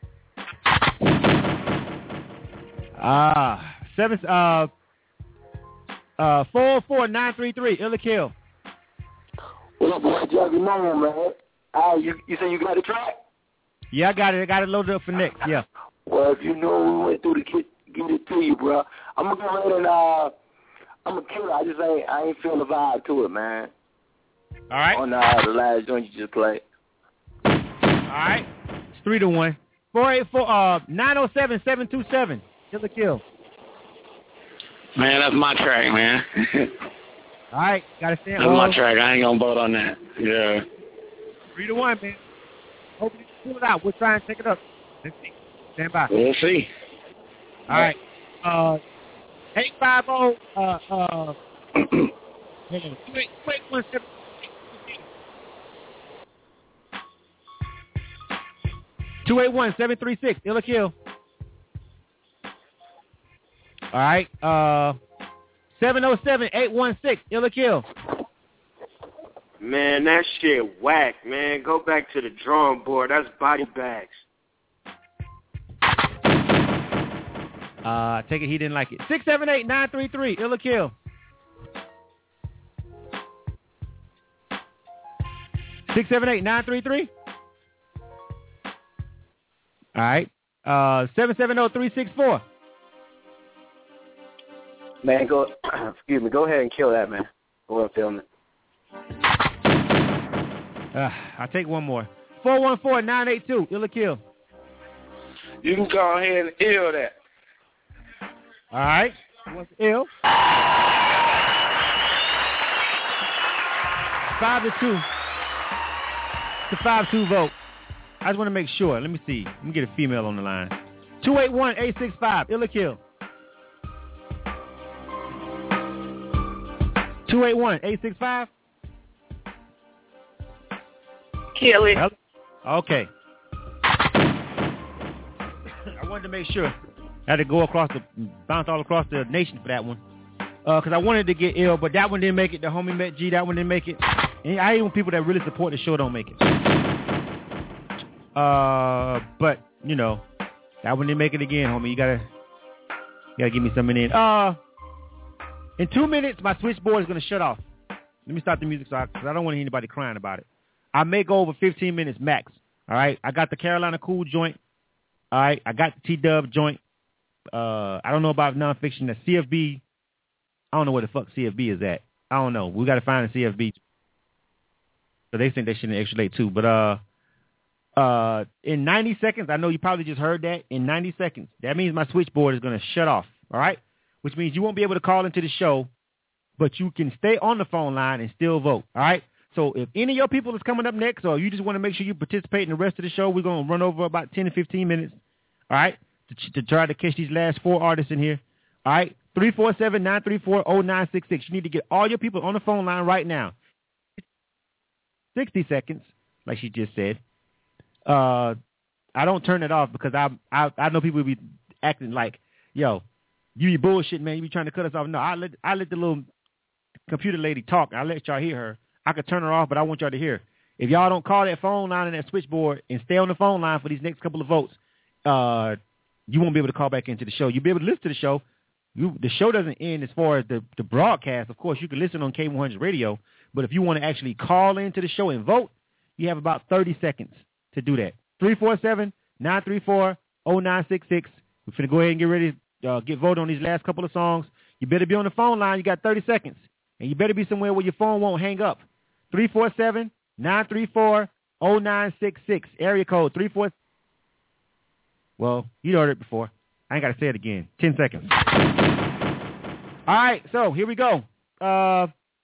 Ah. Seven, uh... Uh, four four nine three three. Illa Kill. What up, boy? Juggy Moon, man. Uh, you you say you got the track? Yeah, I got it. I got it loaded up for next. Yeah. Well, if you know we went through to get get it to you, bro. I'm gonna go ahead and uh, I'm gonna kill it. I just ain't I ain't feeling the vibe to it, man. All right. On uh, the last joint you just played. All right. It's three to one. Four eight four uh nine oh seven seven two seven. Illa Kill. Man, that's my track, man. All right, gotta stand. That's well. my track. I ain't gonna vote on that. Yeah. Three to one, man. Hope you pull it out. We'll try and take it up. Let's see. Stand by. We'll see. All right. Uh, eight five zero. Uh, uh. Wait, wait, wait one seven. Two eight one seven three six. Illa Kill. All right, uh, seven oh seven eight one six, Illa Kill. Man, that shit whack, man. Go back to the drawing board. That's Body Bags. Uh, I take it he didn't like it. six seven eight nine three three, Illa Kill. six seven eight nine three three. All right, uh, seven seven zero three six four. Man, go, excuse me, go ahead and kill that, man. Go ahead and film it. Uh, I'll take one more. four one four nine eight two, Illa Kill. You can go ahead and ill that. All right. What's ill? Five to two. It's a five two vote. I just want to make sure. Let me see. Let me get a female on the line. two eight one eight six five, Illa Kill. two eight one eight six five. Kill it. Okay. I wanted to make sure. I had to go across the, bounce all across the nation for that one. Because uh, I wanted to get ill, but that one didn't make it. The homie Met G, that one didn't make it. And I hate when people that really support the show don't make it. Uh, but, you know, that one didn't make it again, homie. You gotta, you gotta give me something in. Uh, in two minutes, my switchboard is gonna shut off. Let me start the music, so I, cause I don't want to hear anybody crying about it. I may go over fifteen minutes max. All right, I got the Carolina Cool joint. All right, I got the T-Dub joint. Uh, I don't know about nonfiction. The C F B. I don't know where the fuck C F B is at. I don't know. We got to find the C F B. So they think they should extra late too. But uh, uh, in ninety seconds, I know you probably just heard that. In ninety seconds, that means my switchboard is going to shut off. All right, which means you won't be able to call into the show, but you can stay on the phone line and still vote. All right. So if any of your people is coming up next, or you just want to make sure you participate in the rest of the show, we're going to run over about ten to fifteen minutes. All right, to, to try to catch these last four artists in here. All right, three four seven, nine three four, zero nine six six. You need to get all your people on the phone line right now. sixty seconds, like she just said. Uh, I don't turn it off because I I, I know people will be acting like, yo, you be bullshit, man. You be trying to cut us off. No, I let I let the little computer lady talk. I let y'all hear her. I could turn her off, but I want y'all to hear. If y'all don't call that phone line and that switchboard and stay on the phone line for these next couple of votes, uh, you won't be able to call back into the show. You'll be able to listen to the show. You, the show doesn't end as far as the, the broadcast. Of course, you can listen on K one hundred radio, but if you want to actually call into the show and vote, you have about thirty seconds to do that. three four seven, nine three four, zero nine six six. We're going to go ahead and get ready to uh, get voted on these last couple of songs. You better be on the phone line. You got thirty seconds. And you better be somewhere where your phone won't hang up. three four seven, nine three four, zero nine six six. Area code three four. Well, you heard it before. I ain't got to say it again. ten seconds. All right, so here we go. Uh,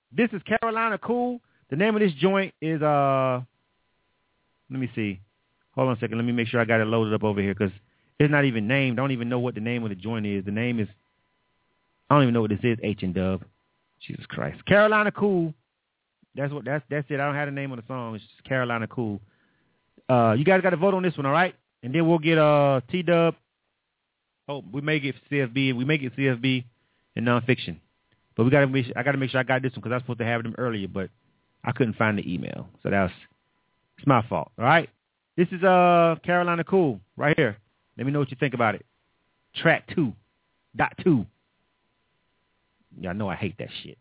This is Carolina Cool. The name of this joint is, uh, let me see. Hold on a second. Let me make sure I got it loaded up over here because it's not even named. I don't even know what the name of the joint is. The name is, I don't even know what this is, H and Dub. Jesus Christ. Carolina Cool. That's what. That's that's it. I don't have the name of the song. It's just Carolina Cool. Uh, you guys got to vote on this one, all right? And then we'll get uh T-Dub. Oh, we may get C F B. We may get C F B and nonfiction. But we got to make. I got to make sure I got this one because I was supposed to have them earlier, but I couldn't find the email, so that's it's my fault. All right. This is uh Carolina Cool right here. Let me know what you think about it. Track two, dot two. Y'all know I hate that shit.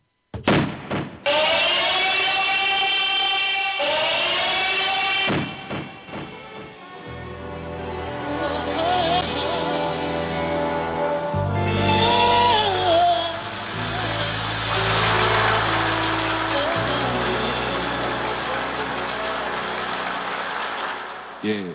Yeah.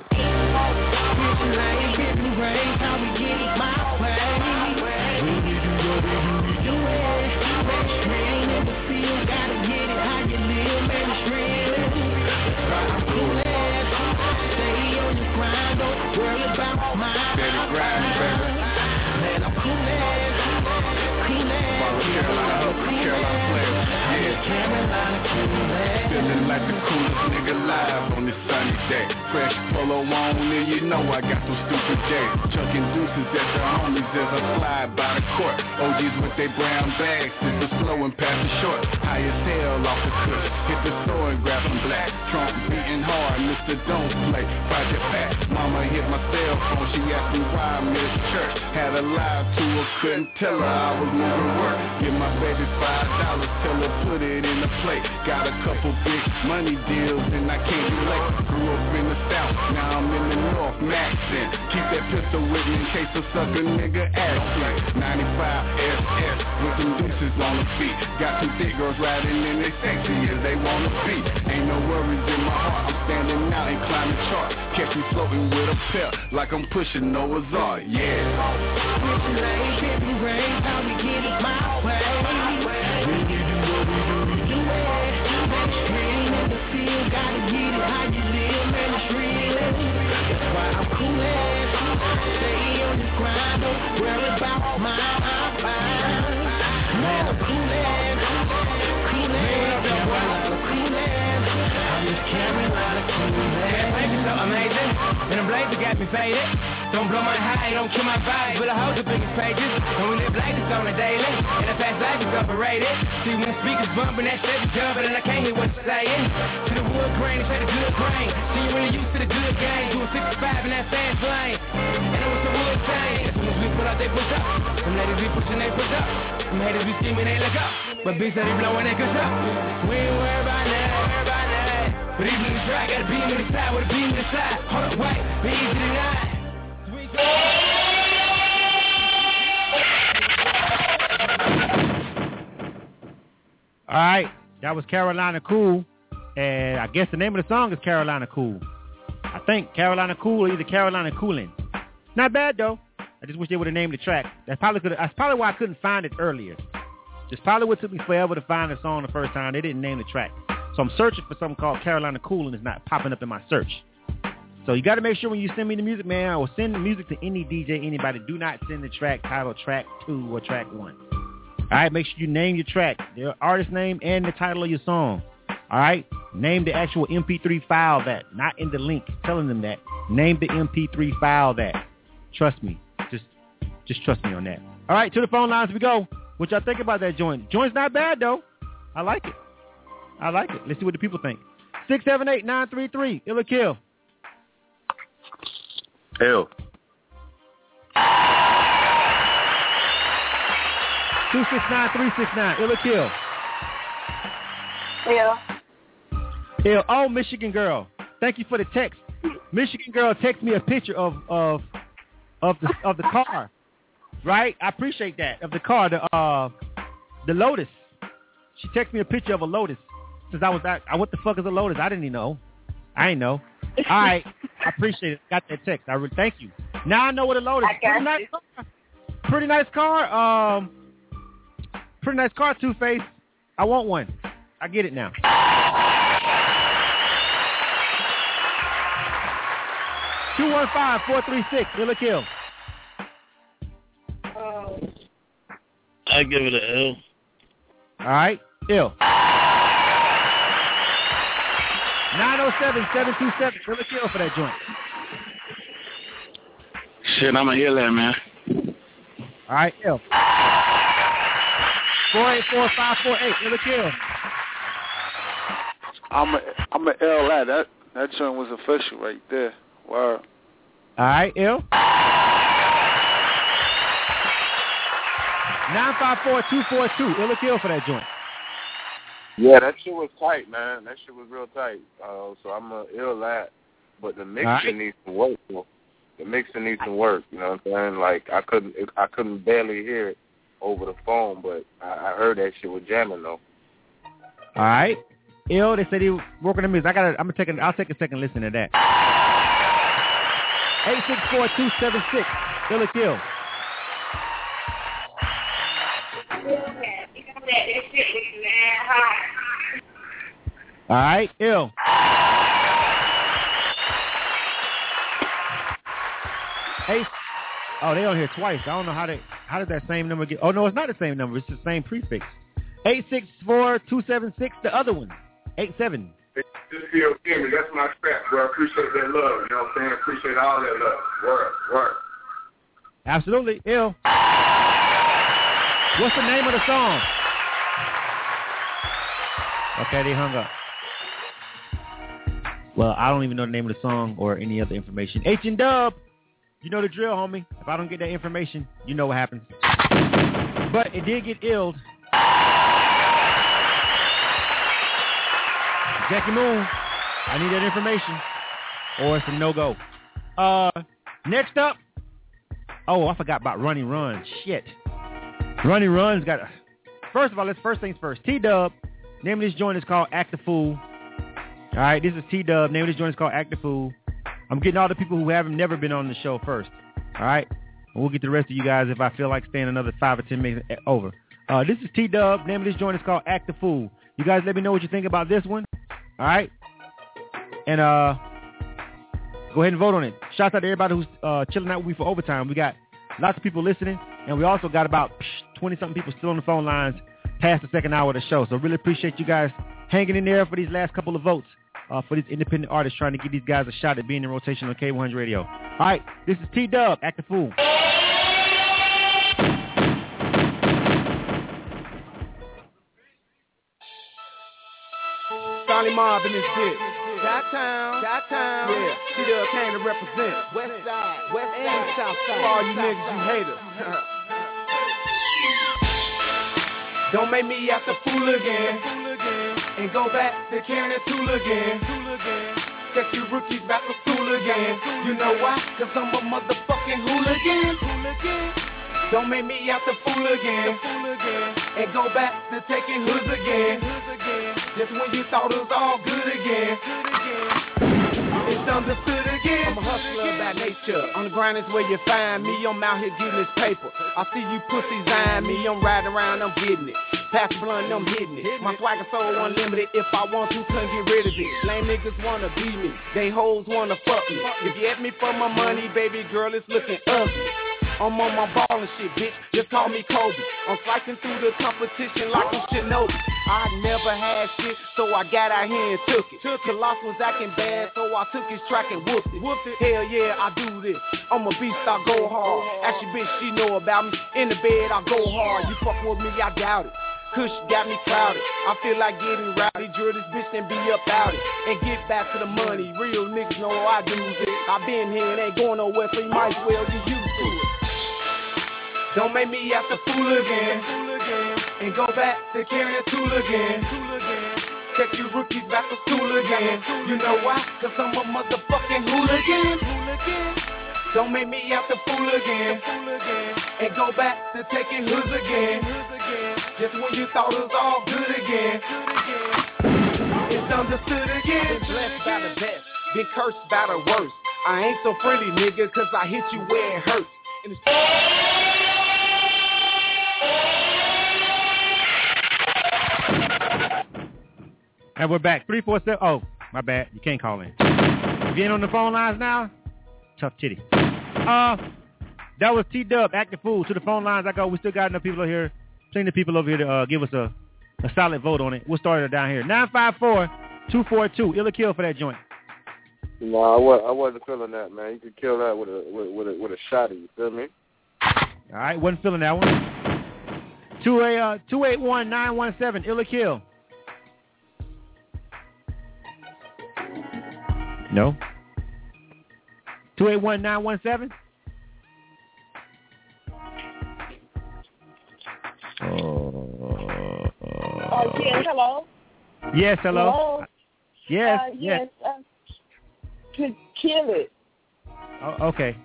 Feeling like the coolest nigga live on this sunny day. Fresh polo on and you know I got some stupid days. Chucking deuces at the homies as I slide by the court. O Gs with they brown bags, sit the slow and pass the short. High as hell off the cush, hit the store and grab some black. Trump beating hard, Mister Don't Play, Project Pat. Mama hit my cell phone, she asked me why I missed church. Had a live to her, couldn't tell her I was moving work. Give my baby five dollars, tell her put it in the plate. Got a couple big money deals and I can't be late. Grew up in the South, now I'm in the North, maxing. Keep that pistol with me in case a sucker nigga asks me. ninety-five S S with them deuces on the feet. Got some thick girls riding in they sexy as they wanna be. Ain't no worries in my heart, I'm standing out and climbing charts. Catch me floating with a pair like I'm pushing Noah's Ark, yeah. It's late, if it rains, how we get it my way. When you do what we do, we do it. Stream in the field, gotta get it how you live, man, it's real. That's why I'm coolin', stay on the grind, don't worry about my mind. Man, I'm coolin', coolin', don't worry about coolin'. I'm just Carolina coolin'. Life is so amazing, and the blazer got me faded. Don't blow my high, don't kill my vibe, but I hold the biggest pages. And we live like this on a daily, and the fast life is overrated. See when the speakers bumping, that shit is jumping, and I can't hear what you're saying. To the wood grain, they say the good grain. See you really used to the good game, doing sixty-five in that fast lane. And it was the wood thing. As soon as we pull out, they push up. Some ladies be pushing, they push up. Some haters be scheming, they look up. But bitch, they be blowing, they gush up. We ain't worried about that, worried about that. But even in the track, got a beam in the side, with a beam in the side. Hold up, wait, be easy to not. All right, that was Carolina Cool, and I guess the name of the song is Carolina Cool. I think Carolina Cool or either Carolina Coolin'. Not bad though. I just wish they would have named the track. That's probably could. That's probably why I couldn't find it earlier. Just probably what took me forever to find the song the first time. They didn't name the track, so I'm searching for something called Carolina Cool, and it's not popping up in my search. So you got to make sure when you send me the music, man, or send the music to any D J, anybody, do not send the track title track two or track one. All right, make sure you name your track, the artist name and the title of your song. All right, name the actual M P three file that, not in the link telling them that. Name the M P three file that. Trust me, just just trust me on that. All right, to the phone lines we go. What y'all think about that joint? Joint's not bad though. I like it. I like it. Let's see what the people think. six seven eight, nine three three, Ill or Kill. Hell. two six nine, three six nine, Ill or Kill. Yeah. Ill. Oh, Michigan girl. Thank you for the text. Michigan girl text me a picture of of of the of the car. Right? I appreciate that. Of the car, the uh the Lotus. She texted me a picture of a Lotus. Since I was at, I what the fuck is a Lotus? I didn't even know. I didn't know. All right, I appreciate it. Got that text. I really thank you. Now I know what a Lotus is. Pretty nice car. Pretty nice car. Um, pretty nice car. Two Face. I want one. I get it now. two one five, four three six, Ill or Kill. I give it an L. All right, Ill. nine oh seven, seven two seven, Ill or Kill for that joint. Shit, I'm going to hear that, man. All right, Ill. four eight four, five four eight, Ill or Kill. I'm a, I'm a L at that. That joint was official right there. Wow. All right, Ill. nine five four, two four two, Ill or Kill for that joint. Yeah, that shit was tight, man. That shit was real tight. Uh, so I'm a ill at, but the mixing right. needs some work. Though. The mixing needs some work. You know what I'm saying? Like I couldn't, I couldn't barely hear it over the phone, but I, I heard that shit was jamming though. All right, Ill. They said he working on music. I got. I'm gonna take. A, I'll take a second listen to that. Eight six four two seven six, Ill or Kill. All right, Ill. Hey, oh, they on here twice. I don't know how they. How did that same number get? Oh no, it's not the same number. It's the same prefix. Eight six four two seven six. The other one. Eight seven. Just feel me. That's my scrap, bro. I appreciate that love. You know what I'm saying? I appreciate all that love. Word, word. Absolutely, Ill. What's the name of the song? Okay, they hung up. Well, I don't even know the name of the song or any other information. H and Dub, you know the drill, homie. If I don't get that information, you know what happens. But it did get illed. Jackie Moon, I need that information, or it's a no-go. Uh, next up, oh, I forgot about Running Run. Shit. Running Run's got a... First of all, let's first things first. T-Dub, name of this joint is called Act the Fool. All right, this is T-Dub. Name of this joint is called Act the Fool. I'm getting all the people who haven't never been on the show first. All right? And we'll get to the rest of you guys if I feel like staying another five or ten minutes over. Uh, this is T-Dub. Name of this joint is called Act the Fool. You guys let me know what you think about this one. All right? And uh, go ahead and vote on it. Shout out to everybody who's uh, chilling out with me for overtime. We got lots of people listening, and we also got about twenty-something people still on the phone lines past the second hour of the show. So really appreciate you guys hanging in there for these last couple of votes uh, for these independent artists trying to give these guys a shot at being in rotation on K one hundred Radio. All right, this is T-Dub, Act the Fool. Sonny Mob in this shit. Chi-town, Chi-town, yeah, T-Dub came to represent West Side, West Side, and South Side. For all you niggas, you haters. Don't make me act a fool again, and go back to carrying a tool again. Take you rookies back to school again. You know why? Cause I'm a motherfucking hooligan. Don't make me act a fool again, and go back to taking hoods again. Just when you thought it was all good again, it's understood again. I'm a hustler by nature. On the grind is where you find me. I'm out here getting this paper. I see you pussies eyeing me. I'm riding around, I'm getting it. Pass the blunt, I'm hitting it. My swagger so unlimited. If I want to, couldn't get rid of it. Lame niggas wanna beat me. They hoes wanna fuck me. If you ask me for my money, baby girl, it's looking ugly. I'm on my ball and shit, bitch. Just call me Kobe. I'm slicing through the competition like I'm Shinobi. I never had shit, so I got out here and took it. Colossus was acting bad, so I took his track and whooped it. Whooped it. Hell yeah, I do this. I'm a beast, I go hard. Ask your bitch, she know about me. In the bed, I go hard. You fuck with me, I doubt it. Kush got me crowded. I feel like getting rowdy. Drill this bitch and be up out it. And get back to the money. Real niggas know I do this. I been here and ain't going nowhere, so you might as well get used to it. Don't make me act a fool again, and go back to carrying a tool again. Take you rookies back to school again. You know why? Cause I'm a motherfucking hooligan. Don't make me act a fool again, and go back to taking hoods again. Just when you thought it was all good again, it's understood again. Been blessed by the best, been cursed by the worst. I ain't so friendly, nigga, cause I hit you where it hurts. And it's And we're back. three four seven. Oh, my bad. You can't call in. If you ain't on the phone lines now, tough titty. Uh, that was T-Dub, Acting Fool. To the phone lines I go. We still got enough people over here. Plenty of people over here to uh, give us a, a solid vote on it. We'll start it down here. nine five four, two four two. Ill or kill for that joint. No, I, was, I wasn't feeling that, man. You could kill that with a with, with a with a shotty. You feel me? All right, wasn't feeling that one. Two a uh, two eight one nine one seven. Ill or kill. No. Two eight one nine one seven. Oh. Uh, yes, hello. Yes, hello. Hello? Yes, uh, yes. Yes, uh, could kill it. Oh, okay.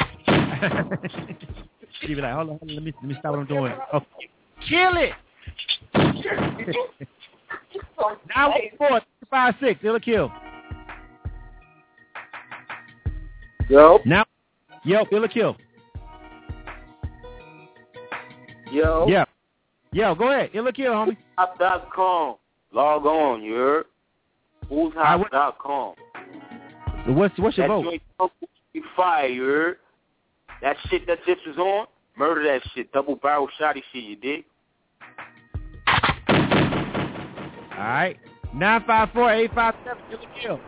She be like, hold on, hold on, let me let me stop what I'm doing. Oh, kill it. Nine one four five six. Ill or kill. Yo. Now, yo, ill or kill. Yo. Yeah. Yo, go ahead. Ill or kill, homie. Hop dot com. Log on, you heard? Who's hop dot com. So what's what's your that vote? Joint be fire, you heard? That shit that Chips is on, murder that shit. Double barrel shotty shit, you dig? All right. nine five four eight five seven. Ill or kill.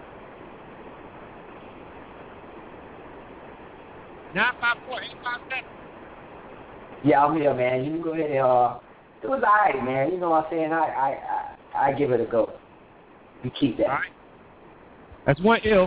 nine five four eight five seven. Yeah, I'm here, man. You can go ahead and, uh, it was all right, man. You know what I'm saying? I, I, I, I give it a go. You keep that. All right. That's one ill.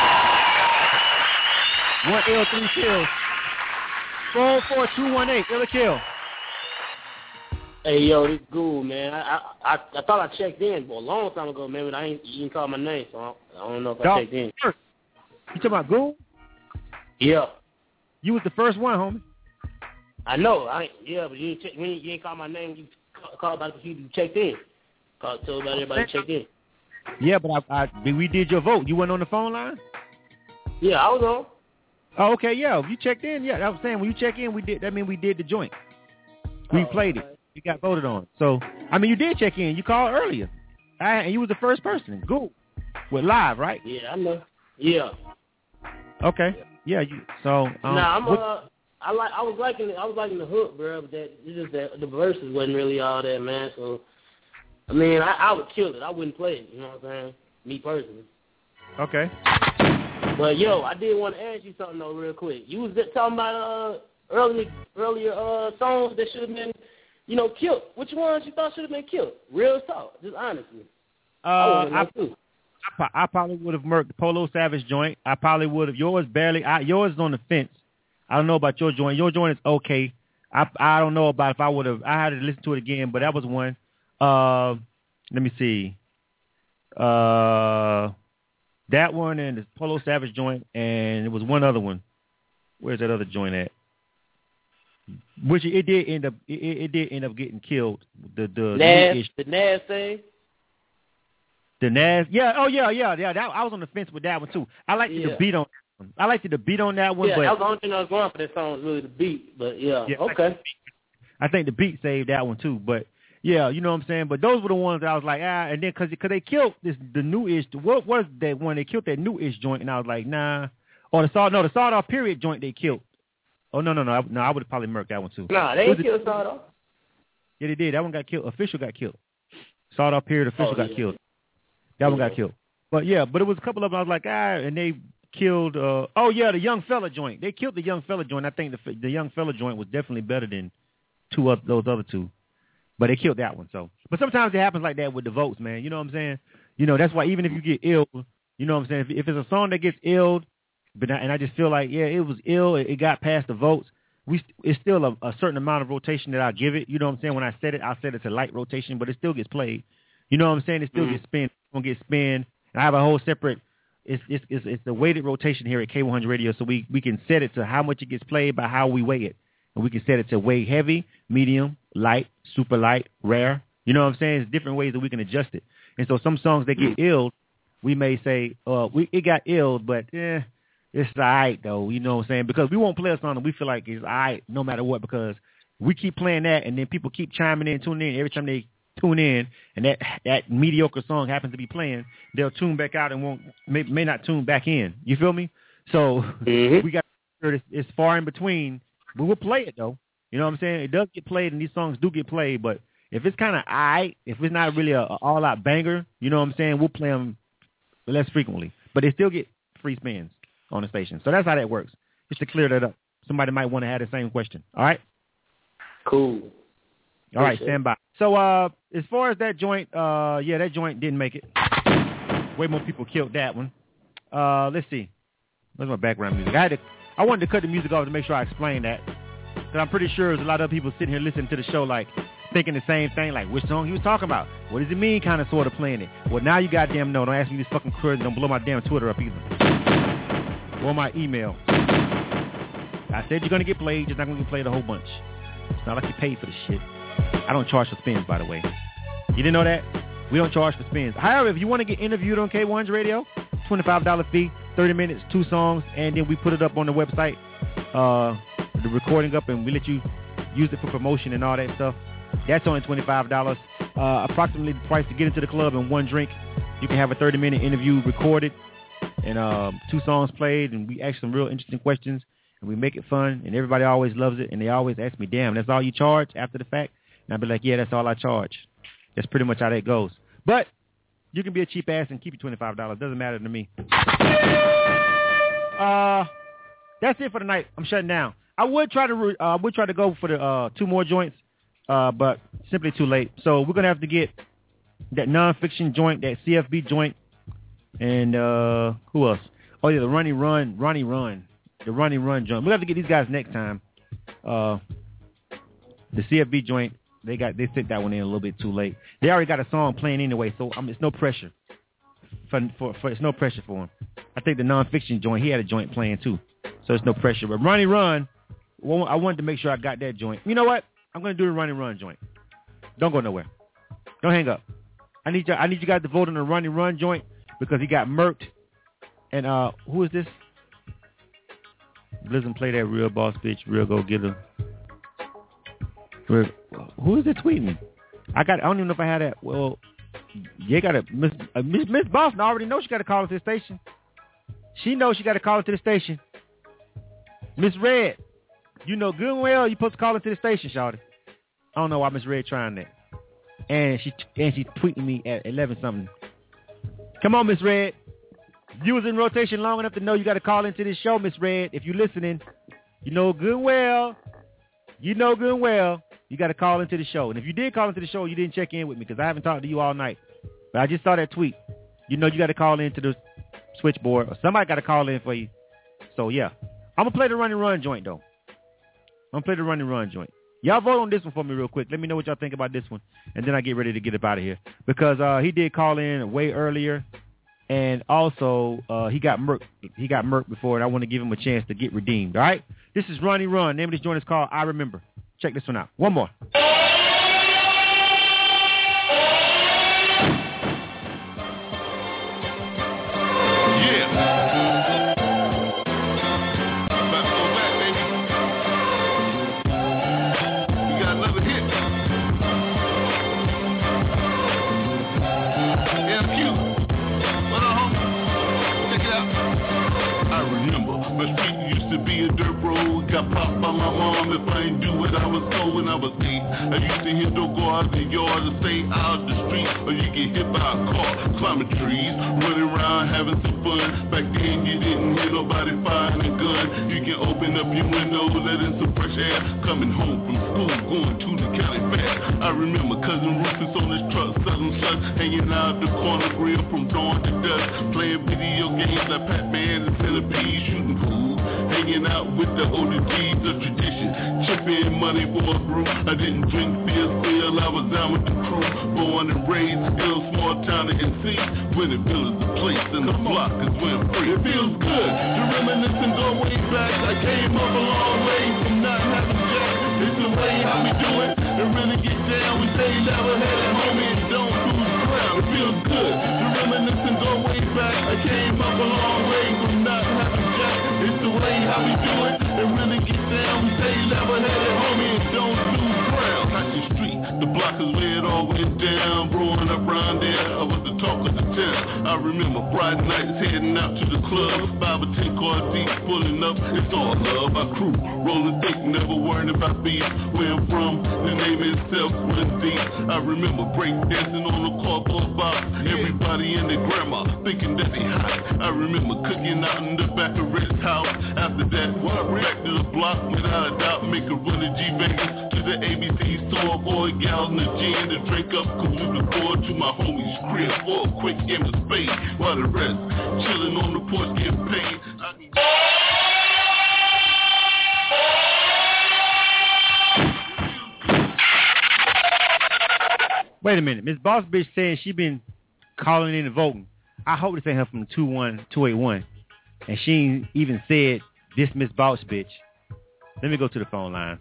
One ill, three kills. four four two one eight. Ill or kill. Hey, yo, this Ghoul, man. I, I I I thought I checked in for a long time ago, man, but I ain't, you didn't call my name, so I don't, I don't know if I Dog, checked in. You talking about Ghoul? Yeah. You was the first one, homie. I know. I yeah, but you ain't, check, you ain't, you ain't call my name. You call, call about the people you checked in. Call, told about everybody checked in. Yeah, but I, I we did your vote. You went on the phone line? Yeah, I was on. Oh, okay, yeah. If you checked in, yeah. I was saying when you check in, we did. That mean we did the joint. We Oh, played okay. it. You got voted on. So I mean, you did check in. You called earlier, I, and you was the first person. Go with live, right? Yeah, I know. Yeah. Okay. Yeah. You. So. Um, nah, I'm what, uh, I like. I was liking. I was liking the hook, bro. But that it's just that the verses wasn't really all that, man. So, I mean, I, I would kill it. I wouldn't play it. You know what I'm saying? Me personally. Okay. But yo, I did want to ask you something though, real quick. You was just talking about uh earlier earlier uh songs that should have been, you know, killed. Which ones you thought should have been killed? Real talk, just honestly. Uh, I wanna know I, too. I, I probably would have murked the Polo Savage joint. I probably would have. Yours barely. I, yours is on the fence. I don't know about your joint. Your joint is okay. I I don't know about if I would have. I had to listen to it again, but that was one. Uh, let me see. Uh, that one and the Polo Savage joint, and it was one other one. Where's that other joint at? Which it did end up. It, it did end up getting killed. The the Nas, new the Nas thing. The Nas, yeah, oh yeah, yeah, yeah. That, I was on the fence with that one too. I liked Yeah. the beat on that one. I liked the beat on that one, Yeah, but that was the only thing I was going for that song was really the beat. But yeah, Yeah, I like okay. I think the beat saved that one too. But yeah, you know what I'm saying. But those were the ones that I was like, ah, and then because because they killed this the new ish. What was that one? They killed that new ish joint, and I was like, nah. Or the sawed no the sawed off period joint they killed. Oh no no no I, no I would have probably murked that one too. Nah, they Was ain't it- killed Sawed Off. Yeah, they did. That one got killed. Official got killed. Sawed off period. Official Oh, got yeah. killed. That one got killed. But yeah, but it was a couple of them. I was like, ah, and they killed. Uh, oh yeah, the Young Fella joint. They killed the Young Fella joint. I think the the Young Fella joint was definitely better than two of those other two. But they killed that one. So, but sometimes it happens like that with the votes, man. You know what I'm saying? You know that's why even if you get ill, you know what I'm saying. If, if it's a song that gets ill, but I, and I just feel like yeah, it was ill. It, it got past the votes. We it's still a, a certain amount of rotation that I give it. You know what I'm saying? When I said it, I said it's a light rotation, but it still gets played. You know what I'm saying? It still Mhm. gets spin. It's gonna get spin. And I have a whole separate. It's it's it's it's a weighted rotation here at K one hundred Radio, so we we can set it to how much it gets played by how we weigh it, and we can set it to weigh heavy, medium, light, super light, rare. You know what I'm saying? It's different ways that we can adjust it. And so some songs that get ill, we may say, uh, we it got ill, but eh, it's all right though. You know what I'm saying? Because we won't play a song that we feel like is all right no matter what, because we keep playing that, and then people keep chiming in, tuning in every time they tune in and that that mediocre song happens to be playing, they'll tune back out and won't may, may not tune back in. You feel me? So mm-hmm. we got to make sure it's, it's far in between, but we'll play it though. You know what I'm saying? It does get played, and these songs do get played, but if it's kind of aight, if it's not really a, a all-out banger, you know what I'm saying, we'll play them less frequently. But they still get free spins on the station. So that's how that works. Just to clear that up. Somebody might want to have the same question. All right? Cool. All right, stand by. So uh, as far as that joint, uh, yeah, that joint didn't make it. Way more people killed that one. Uh, let's see. Where's my background music? I had to, I wanted to cut the music off to make sure I explained that. Because I'm pretty sure there's a lot of people sitting here listening to the show like thinking the same thing, like which song he was talking about. What does it mean kind of sort of playing it? Well, now you goddamn know. Don't ask me this fucking crazy. Don't blow my damn Twitter up either. Or my email. I said you're going to get played. Just not going to get played a whole bunch. It's not like you paid for the shit. I don't charge for spins, by the way. You didn't know that? We don't charge for spins. However, if you want to get interviewed on K one's radio, twenty-five dollars fee, thirty minutes, two songs, and then we put it up on the website, uh, the recording up, and we let you use it for promotion and all that stuff. That's only twenty-five dollars. Uh, approximately the price to get into the club and one drink. You can have a thirty-minute interview recorded and uh, two songs played, and we ask some real interesting questions, and we make it fun, and everybody always loves it, and they always ask me, damn, that's all you charge after the fact? And I'll be like, yeah, that's all I charge. That's pretty much how that goes. But you can be a cheap ass and keep your twenty-five dollars. Doesn't matter to me. Uh, that's it for the night. I'm shutting down. I would try to uh, I would try to go for the uh, two more joints, uh, but simply too late. So we're gonna have to get that nonfiction joint, that C F B joint, and uh, who else? Oh yeah, the Ronnie Run, Ronnie Run, the Ronnie Run joint. We'll have to get these guys next time. Uh, the C F B joint. They got they sent that one in a little bit too late. They already got a song playing anyway, so I mean, it's no pressure. For, for, for it's no pressure for him. I think the nonfiction joint, he had a joint playing too, so it's no pressure. But Ronnie Run, well, I wanted to make sure I got that joint. You know what? I'm gonna do the Ronnie Run joint. Don't go nowhere. Don't hang up. I need you. I need you guys to vote on the Ronnie Run joint because he got murked. And uh, who is this? Listen, play that real boss bitch, real go getter. Who is it tweeting? I got. I don't even know if I had that. Well, you got to Miss uh, Miss Miss Boston. I already know she got to call into the station. She knows she got to call into the station. Miss Red, you know good and well you supposed to call into the station, shawty. I don't know why Miss Red trying that. And she and she tweeting me at eleven something. Come on, Miss Red. You was in rotation long enough to know you got to call into this show, Miss Red. If you listening, you know good and well. You know good and well. You got to call into the show. And if you did call into the show, you didn't check in with me because I haven't talked to you all night. But I just saw that tweet. You know you got to call into the switchboard or somebody got to call in for you. So, yeah. I'm going to play the Run and Run joint, though. I'm going to play the Run and Run joint. Y'all vote on this one for me real quick. Let me know what y'all think about this one. And then I get ready to get up out of here. Because uh, he did call in way earlier. And also, uh, he got murked. He got murked before, and I want to give him a chance to get redeemed. All right? This is Ronnie Run. Name of this joint is called I Remember. Check this one out. One more. Got popped by my mom if I ain't do what I was told when I was eight. I used to hear don't go out in the yard or stay out the street, or you get hit by a car, climbing trees, running around having some fun. Back then you didn't hear nobody firing a gun. You can open up your window, let in some fresh air. Coming home from school, going to the county fair. I remember cousin Rufus on his truck, selling slush, hanging out the corner grill from dawn to dusk, playing video games like Pac-Man and Centipede, shooting food. Hanging out with the older G's of tradition, chipping money for a brew. I didn't drink beer still, I was down with the crew. Born and raised, still small town in N C. Winterville is the place and the block is where I'm free. It feels good to reminisce and go way back. I came up a long way from not having jack. It's the way how we do it and really get down. We stay level-headed, homie, and don't lose ground. It feels good to reminisce and go way back. I came up a long way from not having jack. It's the way how we do it and really get down. We stay level-headed, homie, and don't lose ground. Country Street, the block block is where it all went down. Growing up round there, I was the talk of the town. I remember Friday nights heading out to the club. Five or ten cars deep, pulling up, it's all love. I crew, rolling thick, never worrying about beef. Where I'm from, the name itself runs deep. I remember break dancing on the cardboard box. Everybody and their grandma thinking that they hot. I remember cooking out in the back of Red's house. After that, back to the block, without a doubt, make a run to G-Vegas, to the A B C store, boy, gals in the gin, to drink up, cause we was going to my homie's crib for a quick game of spade, while the rest chilling on the porch getting paid. I can Wait a minute. Miss Boss Bitch saying she been calling in and voting. I hope this ain't her from two one two eight one. And she ain't even said this Miss Boss Bitch. Let me go to the phone line.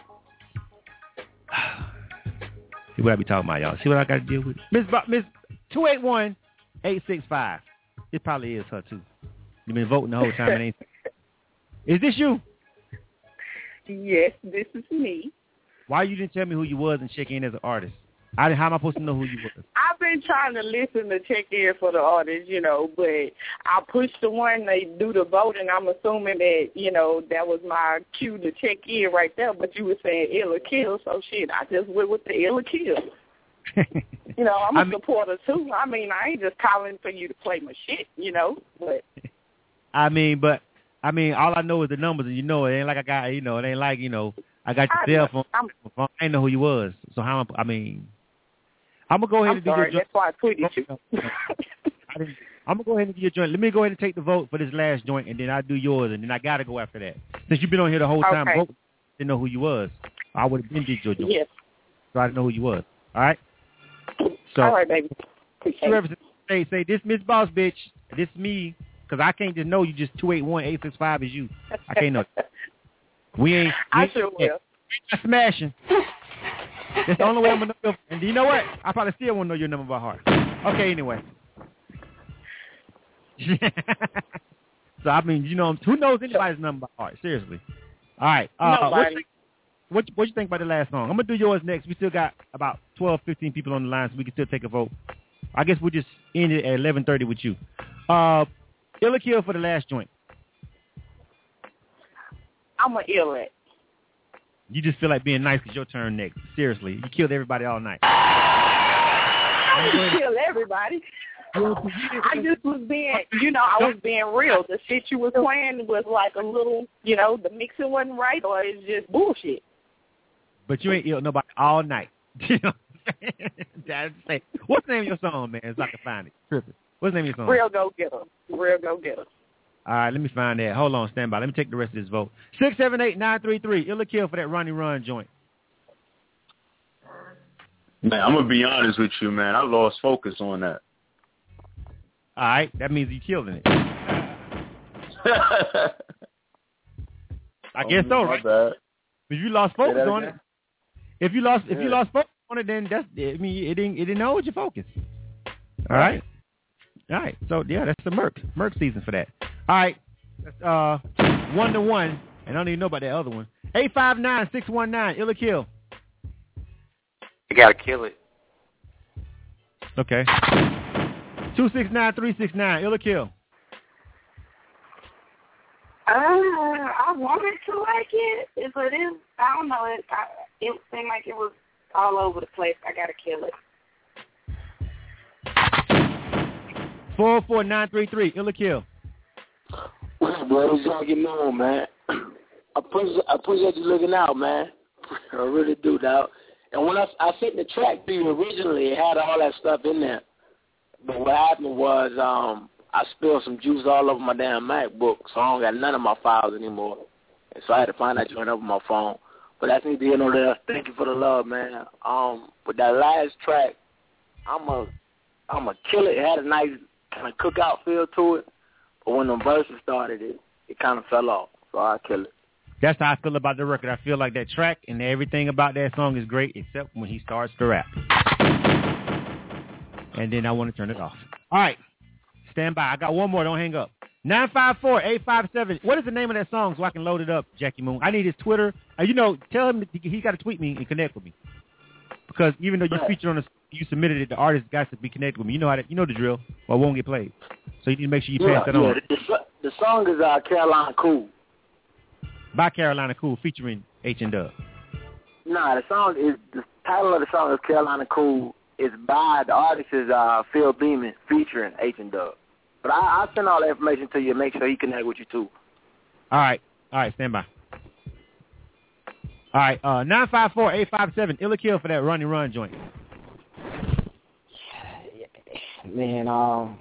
See what I be talking about, y'all. See what I got to deal with? Miss Bo- Miss two eight one eight six five. It probably is her, too. You've been voting the whole time. It ain't. Is this you? Yes, this is me. Why you didn't tell me who you was and check in as an artist? I, how am I supposed to know who you was? I've been trying to listen to check in for the artists, you know, but I pushed the one they do the voting. I'm assuming that, you know, that was my cue to check in right there. But you were saying Illa Kill, so shit, I just went with the Illa Kill. You know, I'm a I mean, supporter too. I mean, I ain't just calling for you to play my shit, you know. But I mean, but I mean, all I know is the numbers, and you know, it ain't like I got, you know, it ain't like, you know, I got your cell phone. I didn't know who you was, so how? I mean. I'm gonna go ahead I'm and sorry, do your that's why I tweeted you. I didn't, I'm gonna go ahead and do your joint. Let me go ahead and take the vote for this last joint, and then I do yours, and then I gotta go after that. Since you've been on here the whole time, okay. vote, didn't know who you was. I would have been did your joint. Yes. So I didn't know who you was. All right. So, all right, baby. Whoever say say this Miss Boss Bitch, this me, because I can't just know you. Just two eight one eight six five is you. I can't know. We ain't. We I ain't, sure will. We ain't smashing. That's the only way I'm going to know. And you know what? I probably still won't know your number by heart. Okay, anyway. So, I mean, you know, who knows anybody's number by heart? Seriously. All right. Uh, Nobody. What, what, what you think about the last song? I'm going to do yours next. We still got about twelve, fifteen people on the line, so we can still take a vote. I guess we'll just end it at eleven thirty with you. Uh, Illa Kill for the last joint. I'm an ill at. You just feel like being nice because your turn next. Seriously. You killed everybody all night. I didn't kill everybody. I just was being, you know, I was being real. The shit you was playing was like a little, you know, the mixing wasn't right, or it's just bullshit. But you ain't ill nobody all night. You know That's say, what's the name of your song, man, so I can find it? Tripping. What's the name of your song? Real Go Getter. Real Go Getter. All right, let me find that. Hold on, stand by. Let me take the rest of this vote. six seven eight nine three three. Illa Kill for that Ronnie Run joint. Man, I'm going to be honest with you, man. I lost focus on that. All right, that means you killed it. I guess so, right? Bad. If you lost focus on again? it, if you lost, if yeah. you lost focus on it, then that's. I mean, it didn't, it didn't hold your focus. All right, all right. So yeah, that's the Merc, Merc season for that. All right, that's uh one to one, and I don't even know about that other one. Eight five nine six one nine. Illa Kill. You gotta kill it. Okay. Two six nine three six nine. Illa Kill. Uh, I wanted to like it, but it, I don't know. It, I, it seemed like it was all over the place. I gotta kill it. Four four nine three three. Illa Kill. What's up, bro? What's going on, man? I appreciate, I appreciate you looking out, man. I really do, dog. And when I, I sent the track to you originally, it had all that stuff in there. But what happened was um, I spilled some juice all over my damn MacBook, so I don't got none of my files anymore. And so I had to find that joint over my phone. But that's neither here nor there. Thank you for the love, man. Um, with that last track, I'm a, I'm a kill it. It had a nice kind of cookout feel to it. But when the verses started, it, it kind of fell off. So I kill it. That's how I feel about the record. I feel like that track and everything about that song is great, except when he starts to rap. And then I want to turn it off. All right. Stand by. I got one more. Don't hang up. nine five four eight five seven. What is the name of that song so I can load it up, Jackie Moon? I need his Twitter. Uh, you know, tell him that he got to tweet me and connect with me. because even though you featured on the, you submitted it, the artist got to be connected with me. You know how to, you know the drill, or it won't get played. So you need to make sure you yeah, pass that yeah, on. The, the, the song is uh, Carolina Cool. By Carolina Cool, featuring H and Dub. Nah, the song is the title of the song is Carolina Cool. It's by the artist is uh, Phil Beeman featuring H and Dub. But I, I'll send all the information to you and make sure he connect with you too. All right, all right, stand by. All right, uh, nine five four, eight five seven, Illa Kill for that Runny Run joint. Man, um,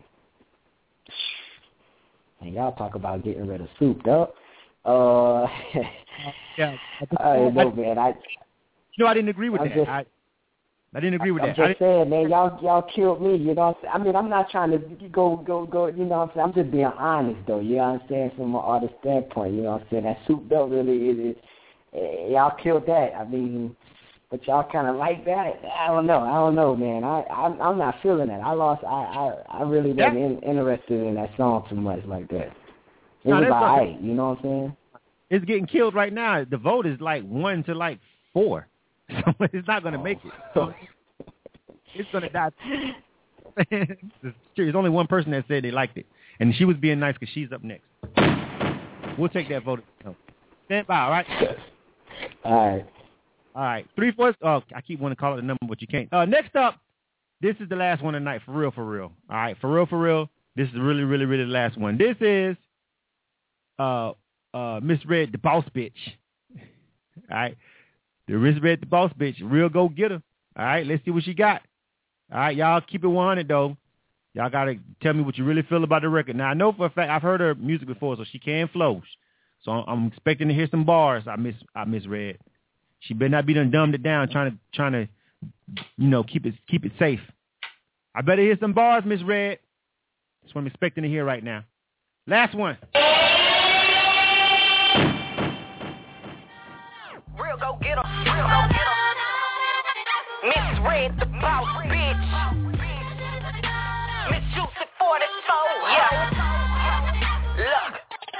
man, y'all talk about getting rid of Souped Up. Uh, yeah, I don't know, man. I, you know, I didn't agree with I'm that. Just, I, I didn't agree with I'm that. just saying, man, y'all y'all killed me. You know what I'm saying? I mean, I'm not trying to go go go. You know what I'm saying? I'm just being honest, though. You know what I'm saying? From an artist standpoint, you know what I'm saying? That Souped Up really is. is y'all killed that. I mean. But y'all kind of like that. I don't know. I don't know, man. I I'm, I'm not feeling that. I lost. I I, I really wasn't in, interested in that song too much like that. It no, was all okay. right. You know what I'm saying? It's getting killed right now. The vote is like one to like four, so it's not going to make it. So it's going to die. There's only one person that said they liked it, and she was being nice because she's up next. We'll take that vote. Stand by, all right? All right. All right, three four. Oh, I keep wanting to call it a number, but you can't. Uh, next up, this is the last one tonight, for real, for real. All right, for real, for real. This is really, really, really the last one. This is uh uh Miss Red, the boss bitch. All right, the Miss Red, the boss bitch, real go getter. All right, let's see what she got. All right, y'all keep it one hundred though. Y'all gotta tell me what you really feel about the record. Now I know for a fact I've heard her music before, so she can flow. So I'm, I'm expecting to hear some bars. I miss I Miss Red. She better not be done dumbed it down, trying to trying to, you know, keep it keep it safe. I better hear some bars, Miss Red. That's what I'm expecting to hear right now. Last one. Real go get 'em, real go get 'em. Miss Red, the boss bitch. Miss Juicy forty-four, yeah. Look.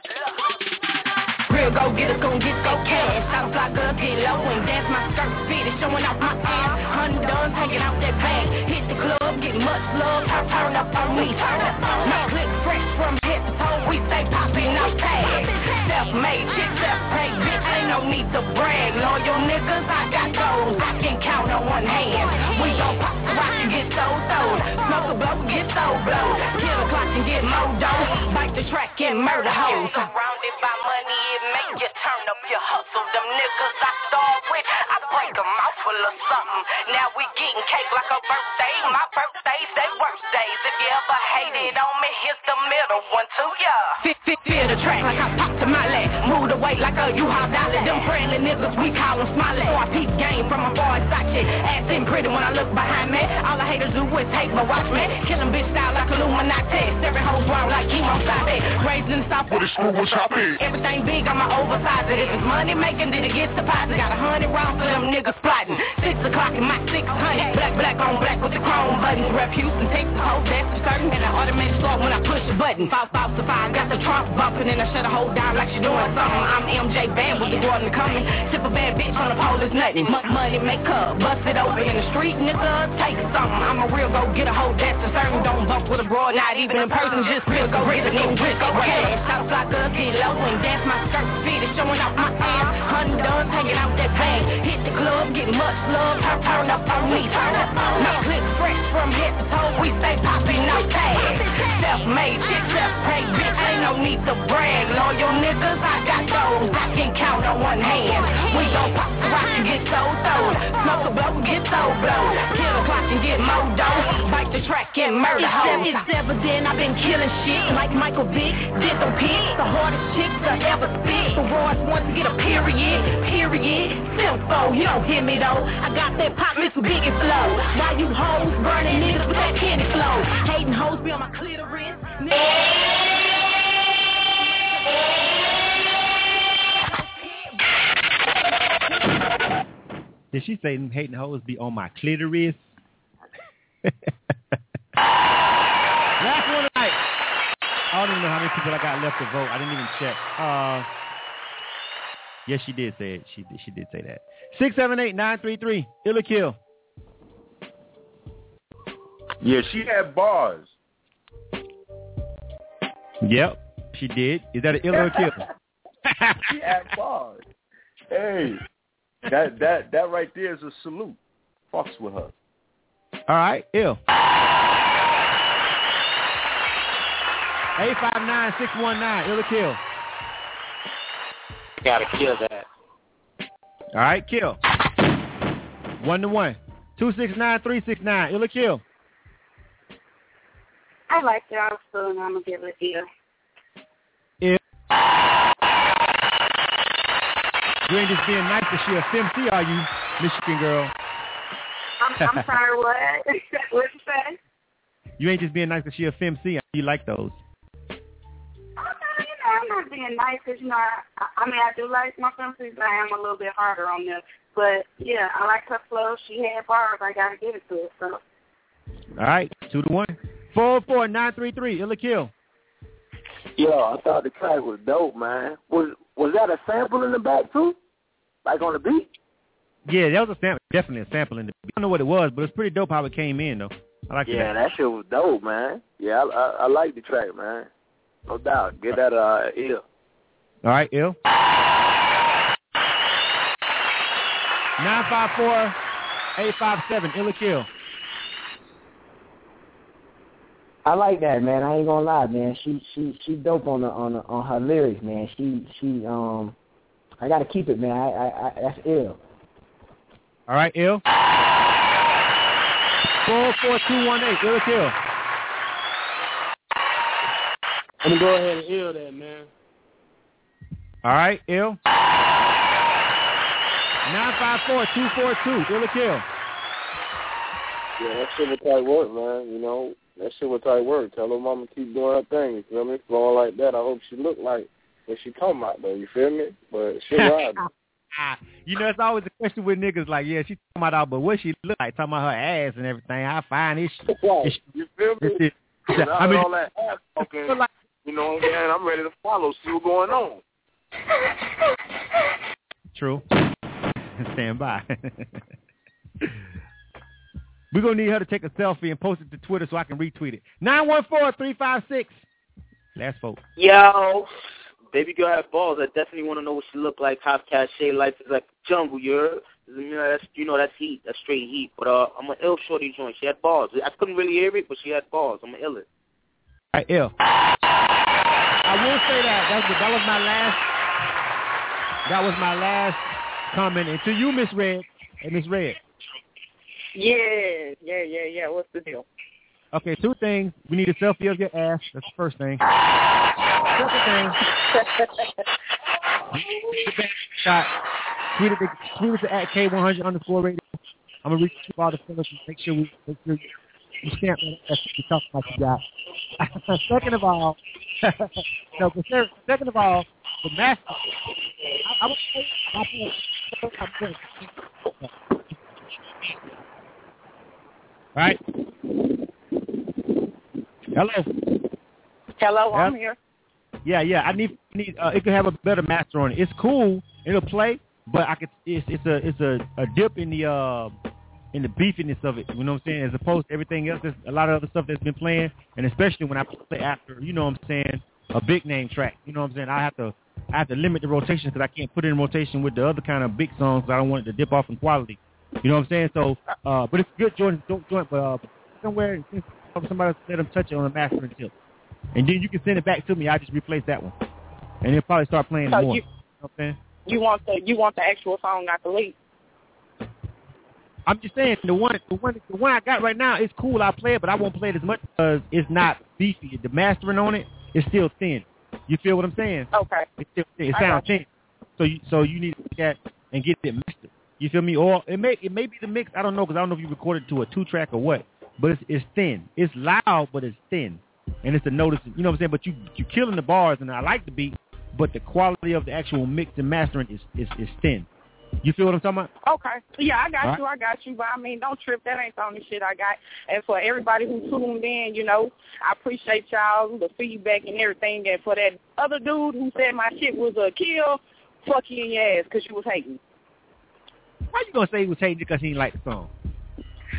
Real go get us, gon' get go cash. South fly girl, get low and dance my skirt fitted, showing off my ass. Hundred done, taking out that bag. Hit the club, get much love. Turn, turn up on me, turn up. My click fresh from head to toe. We stay popping out tags. Self-made, chick, self-paid, bitch. Ain't no need to brag. Loyal niggas, I got those. I can count on one hand. We gon' pop the rock and get so throwed. Smoke a blow, get so blowed. Kill a clock and get more dough. Bite the track and murder hoes. Surrounded by money, it make you turn up your hustle. Them niggas I start with, I break them out full of something. Now we getting cake like a birthday. My birthday's they worst days. If you ever hated on me, here's the middle one too, yeah. Fit, fit, feel the track like I pop to my leg. Move the weight like a U-Haul dollar. Them friendly niggas, we call them smiley. So I peep game from a far side shit. Ass in pretty when I look behind me. All the haters do is hate, but watch me. Killing bitch style like Illuminati. Staring hoes wrong like chemo sloppy. Raised in the south with a screw was choppy. Everything big, I'ma oversize it. If it's money making, then it gets deposit. Got a hundred rounds for them niggas plotting. Six o'clock in my six hundred. Black, black on black with the chrome buttons. Rep Houston, Texas, hoes, that's for certain. And I automatic start when I push a button. Five, five, to five, got the trunk bumping. And I shut a whole down like she doing something. I'm M J Band with the Gordon coming. Tip a bad bitch on the pole is nothing. M- money make up, bust it over in the street, nigga, take something. I'm a real go get a hoe that's for certain. Don't bump with a broad, not even in person. Just real go get a new wrist, okay. South fly girl, get low and dance my skirt fitted, showing off my ass. Hundred done, taking out that bag. Hit the club, get much love. Turn, turn up on me, turn up. My click fresh from head to toe. We stay popping out tags. Self-made, chick, self-paid, bitch. Ain't no need to brag. Loyal niggas, I got those. I can count on one hand. We gon' pop the rock and get so throwed. Smoke a blow, get so blowed. Kill a clock and get more dough. Bite the track and murder hoes. It's evident I've been killing shit like Michael Vick. Did them pics, the hardest chicks to ever spit. The Royce want to get a period, period. Simple, you don't hear me though. I got that pop, Miss Biggie flow. Why you hoes burning niggas with that candy flow? Hating hoes be on my clitoris. Did she say hating hoes be on my clitoris? Last one tonight. I don't even know how many people I got left to vote. I didn't even check. Uh, yes, she did say it. She she did say that. Six seven eight nine three three. Illa Kill. Yeah, she had bars. Yep, she did. Is that an ill or a kill? She had bars. Hey, that that that right there is a salute. Fucks with her. All right, ill. eight five nine, six one nine, ill or kill. Gotta kill that. All right, kill. One to one. Two six nine, three six nine, ill or kill. I like y'all, so I'm gonna give it a deal. Ill. You ain't just being nice that she a femc, are you, Michigan girl? I'm, I'm sorry, what? What you say? You ain't just being nice that she a femc. You like those. Oh, no, you know, I'm not being nice because, you know, I, I mean, I do like my femcs, but I am a little bit harder on them. But, yeah, I like her flow. She had bars. I got to give it to her, so. All right, two to one. four four nine three three, ill or kill. Yo, I thought the track was dope, man. Was was that a sample in the back, too? Like on the beat? Yeah, that was a sample. Definitely a sample in the beat. I don't know what it was, but it's pretty dope how it came in, though. I like Yeah, that. that shit was dope, man. Yeah, I, I, I like the track, man. No doubt. Get that uh, ear. All right, ill. nine five four, eight five seven, ill or kill. I like that, man. I ain't gonna lie, man. She she she dope on the on the, on her lyrics, man. She she um, I gotta keep it, man. I I, I that's ill. All right, ill. Four four two one eight, ill or kill. I'm gonna go ahead and ill that, man. All right, ill. Nine five four two four two, ill or kill. Yeah, that shit was tight work, man. You know, that shit was tight work. Tell her mama keep doing her thing. You feel me? Flowing like that. I hope she look like what she talking about, though. You feel me? But she ride. You know, it's always a question with niggas like, yeah, she talking about all, but what she look like? Talking about her ass and everything. How fine is she? Right. Is she You feel me? is she, Now I mean, all that ass talking, you know what I'm saying? I'm ready to follow, see what's going on. True. Stand by. We're going to need her to take a selfie and post it to Twitter so I can retweet it. nine one four, three five six. Last vote. Yo, baby girl had balls. I definitely want to know what she look like. Half cachet, life is like jungle, you heard? You know, that's, you know, that's heat. That's straight heat. But uh, I'm an ill shorty joint. She had balls. I couldn't really hear it, but she had balls. I'm an ill it. All right, ill. I will say that. That was, that was my last. That was my last comment. And to you, Miss Red. Hey, Miss Red. Yeah, yeah, yeah, yeah. What's the deal? Okay, two things. We need a selfie of your ass. That's the first thing. Second thing. Shot. Tweet it, tweet it to at K one hundred underscore radio. I'm going to reach all the fellas and make sure we make sure you stamp that as we talk about you got. Second of all, no, but sir, second of all, the master. I, I would say, I would say, right? Hello. Hello, I'm Yep. here. Yeah, yeah. I need need. Uh, it could have a better master on it. It's cool. It'll play, but I could. It's it's a it's a, a dip in the uh in the beefiness of it. You know what I'm saying? As opposed to everything else, there's a lot of other stuff that's been playing, and especially when I play after, you know what I'm saying, a big name track. You know what I'm saying? I have to I have to limit the rotation because I can't put it in rotation with the other kind of big songs. I don't want it to dip off in quality. You know what I'm saying? So, uh, but it's good joint, joint, but uh, somewhere somebody let them touch it on a mastering tip, and then you can send it back to me. I just replace that one, and they'll probably start playing So more. you, You know what I'm saying? you want the you want the actual song, not the lead. I'm just saying the one, the one, the one I got right now is cool. I play it, but I won't play it as much because it's not beefy. The mastering on it is still thin. You feel what I'm saying? Okay. It's still thin. It I sounds got you. thin. So you, so you need to look at and get it mastered. You feel me? Or it may, it may be the mix. I don't know because I don't know if you recorded to a two track or what. But it's, it's thin. It's loud, but it's thin, and it's a notice. You know what I'm saying? But you, you killing the bars, and I like the beat, but the quality of the actual mix and mastering is, is, is thin. You feel what I'm talking about? Okay. Yeah, I got All you. I got you. But, I mean, don't trip. That ain't the only shit I got. And for everybody who tuned in, you know, I appreciate y'all, the feedback and everything. And for that other dude who said my shit was a kill, fuck you in your ass because you was hating. Why you going to say he was hating because he didn't like the song?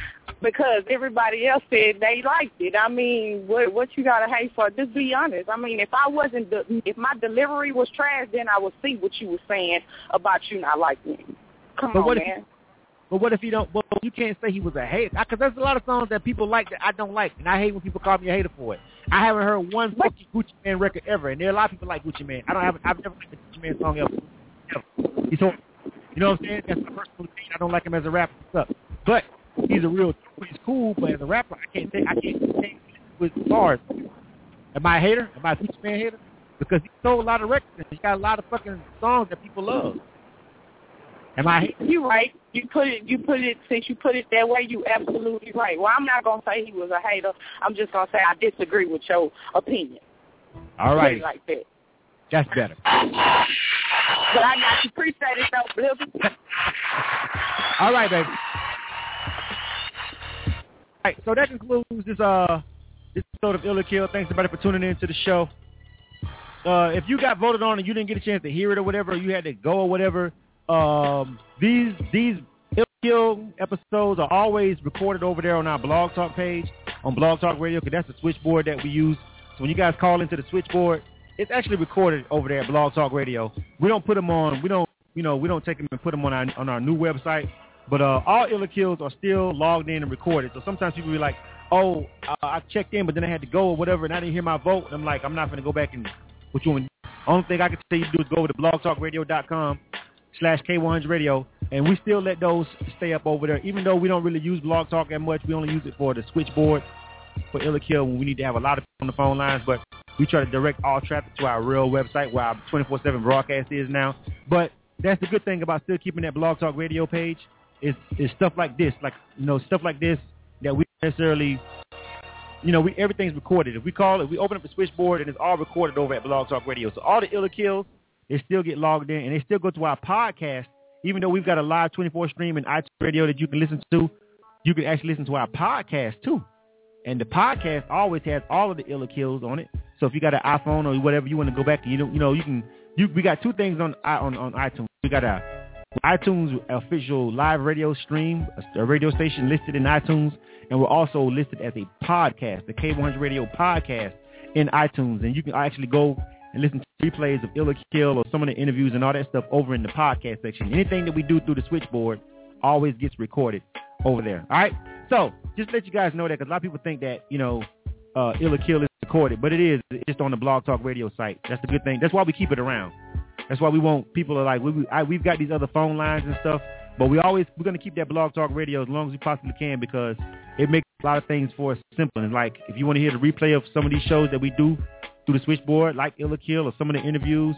because everybody else said they liked it. I mean, what what you gotta hate for? Just be honest. I mean, if I wasn't, de- if my delivery was trash, then I would see what you were saying about you not liking it. Come but on, what man. If, but what if you don't? Well, you can't say he was a hater, because there's a lot of songs that people like that I don't like, and I hate when people call me a hater for it. I haven't heard one fucking Gucci Mane record ever, and there are a lot of people like Gucci Mane. I don't have, I've never liked a Gucci Mane song ever. ever. He's horrible. You know what I'm saying? That's my personal opinion. I don't like him as a rapper. What's up? But he's a real, he's cool. But as a rapper, I can't say I can't say with bars. Am I a hater? Am I a Gucci Mane hater? Because he sold a lot of records. And he got a lot of fucking songs that people love. Am I a hater? You right. You put it. You put it. Since you put it that way, you absolutely right. Well, I'm not gonna say he was a hater. I'm just gonna say I disagree with your opinion. All right. Like that. That's better. But I got you. Appreciate it, though, Blizzard. All right, baby. All right, so that concludes this uh this episode of Ill or Kill. Thanks everybody for tuning in to the show. Uh, if you got voted on and you didn't get a chance to hear it or whatever, or you had to go or whatever, um, these these Ill or Kill episodes are always recorded over there on our Blog Talk page on Blog Talk Radio, because that's the switchboard that we use. So when you guys call into the switchboard, it's actually recorded over there at Blog Talk Radio. We don't put them on. We don't, you know, we don't take them and put them on our on our new website. But uh, all Ill or Kills are still logged in and recorded. So sometimes people be like, "Oh, uh, I checked in, but then I had to go or whatever, and I didn't hear my vote." And I'm like, "I'm not going to go back and what you want." Only thing I can tell you to do is go over to blogtalkradio.com slash K one hundred radio, and we still let those stay up over there, even though we don't really use Blog Talk that much. We only use it for the switchboard for Ill or Kill when we need to have a lot of people on the phone lines, but we try to direct all traffic to our real website where our twenty-four seven broadcast is now. But that's the good thing about still keeping that Blog Talk Radio page is, is stuff like this, like, you know, stuff like this that we necessarily, you know, we everything's recorded. If we call it, we open up the switchboard and it's all recorded over at Blog Talk Radio. So all the Ill or Kills, they still get logged in and they still go to our podcast, even though we've got a live twenty-four stream in iTunes Radio that you can listen to. You can actually listen to our podcast too. And the podcast always has all of the Ill or Kills on it. So if you got an iPhone or whatever you want to go back to, you know, you know, you can. You, we got two things on on on iTunes. We got a iTunes official live radio stream, a radio station listed in iTunes, and we're also listed as a podcast, the K one hundred Radio podcast in iTunes, and you can actually go and listen to replays of Ill or Kill or some of the interviews and all that stuff over in the podcast section. Anything that we do through the switchboard always gets recorded over there. All right. So just let you guys know that, because a lot of people think that, you know, uh, Ill or Kill is recorded, but it is. It's just on the Blog Talk Radio site. That's the good thing. That's why we keep it around. That's why we want people to like, we, we, I, we've got these other phone lines and stuff, but we always, we're going to keep that Blog Talk Radio as long as we possibly can, because it makes a lot of things for us simple. And like, if you want to hear the replay of some of these shows that we do through the switchboard, like Ill or Kill or some of the interviews,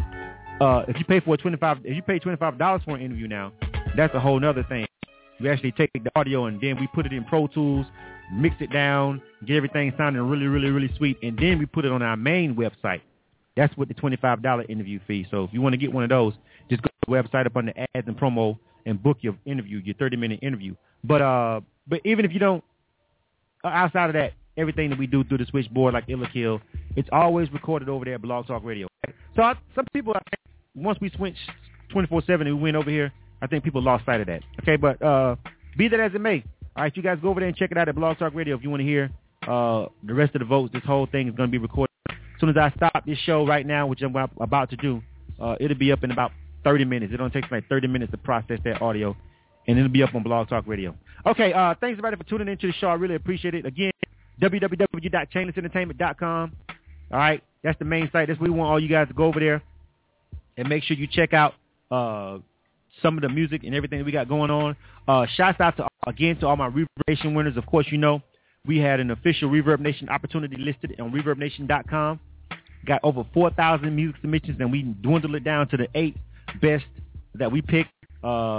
uh, if you pay for a twenty-five, if you pay twenty-five dollars for an interview now, that's a whole nother thing. We actually take the audio and then we put it in Pro Tools, mix it down, get everything sounding really, really, really sweet, and then we put it on our main website. That's with the twenty-five dollars interview fee. So if you want to get one of those, just go to the website up on the ads and promo and book your interview, your thirty-minute interview. But uh, but even if you don't, outside of that, everything that we do through the switchboard, like Ill or Kill, it's always recorded over there at Blog Talk Radio. So I, some people, I think, once we switch twenty-four seven and we went over here, I think people lost sight of that. Okay, but uh, be that as it may, all right, you guys go over there and check it out at Blog Talk Radio if you want to hear uh, the rest of the votes. This whole thing is going to be recorded. As soon as I stop this show right now, which I'm about to do, uh, it'll be up in about thirty minutes. It don't take like thirty minutes to process that audio, and it'll be up on Blog Talk Radio. Okay, uh, thanks everybody for tuning into the show. I really appreciate it. Again, w w w dot chainless entertainment dot com. All right, that's the main site. That's where we want all you guys to go over there and make sure you check out uh, some of the music and everything that we got going on. Uh, shouts out to again to all my Reverb Nation winners. Of course, you know we had an official Reverb Nation opportunity listed on reverb nation dot com. Got over four thousand music submissions, and we dwindled it down to the eight best that we picked. Uh,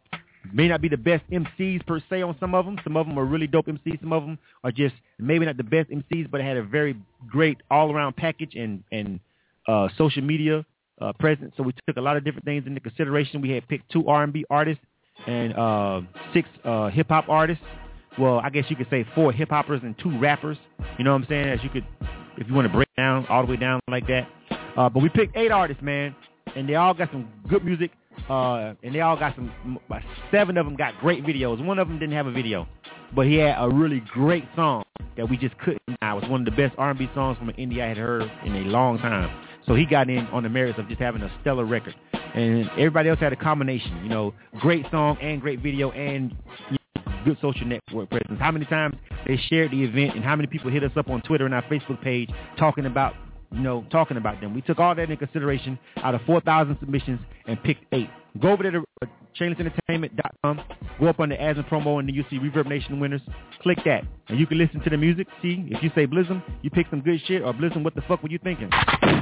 may not be the best M Cs per se on some of them. Some of them are really dope M Cs. Some of them are just maybe not the best M Cs, but had a very great all-around package and, and uh, social media uh, presence. So we took a lot of different things into consideration. We had picked two R and B artists and uh, six uh, hip-hop artists. Well, I guess you could say four hip-hoppers and two rappers. You know what I'm saying? As you could, if you want to break down all the way down like that. Uh, but we picked eight artists, man, and they all got some good music. Uh, and they all got some, seven of them got great videos. One of them didn't have a video. but he had a really great song that we just couldn't. It was one of the best R and B songs from India I had heard in a long time. So he got in on the merits of just having a stellar record. And everybody else had a combination, you know, great song and great video and you know, good social network presence. How many times they shared the event and how many people hit us up on Twitter and our Facebook page talking about, you know, talking about them. We took all that into consideration out of four thousand submissions and picked eight. Go over there to uh, shameless entertainment dot com. Go up on the ads and promo, and then you see Reverb Nation winners. Click that, and you can listen to the music. See, if you say Blizzum, you pick some good shit, or Blizzum, what the fuck were you thinking?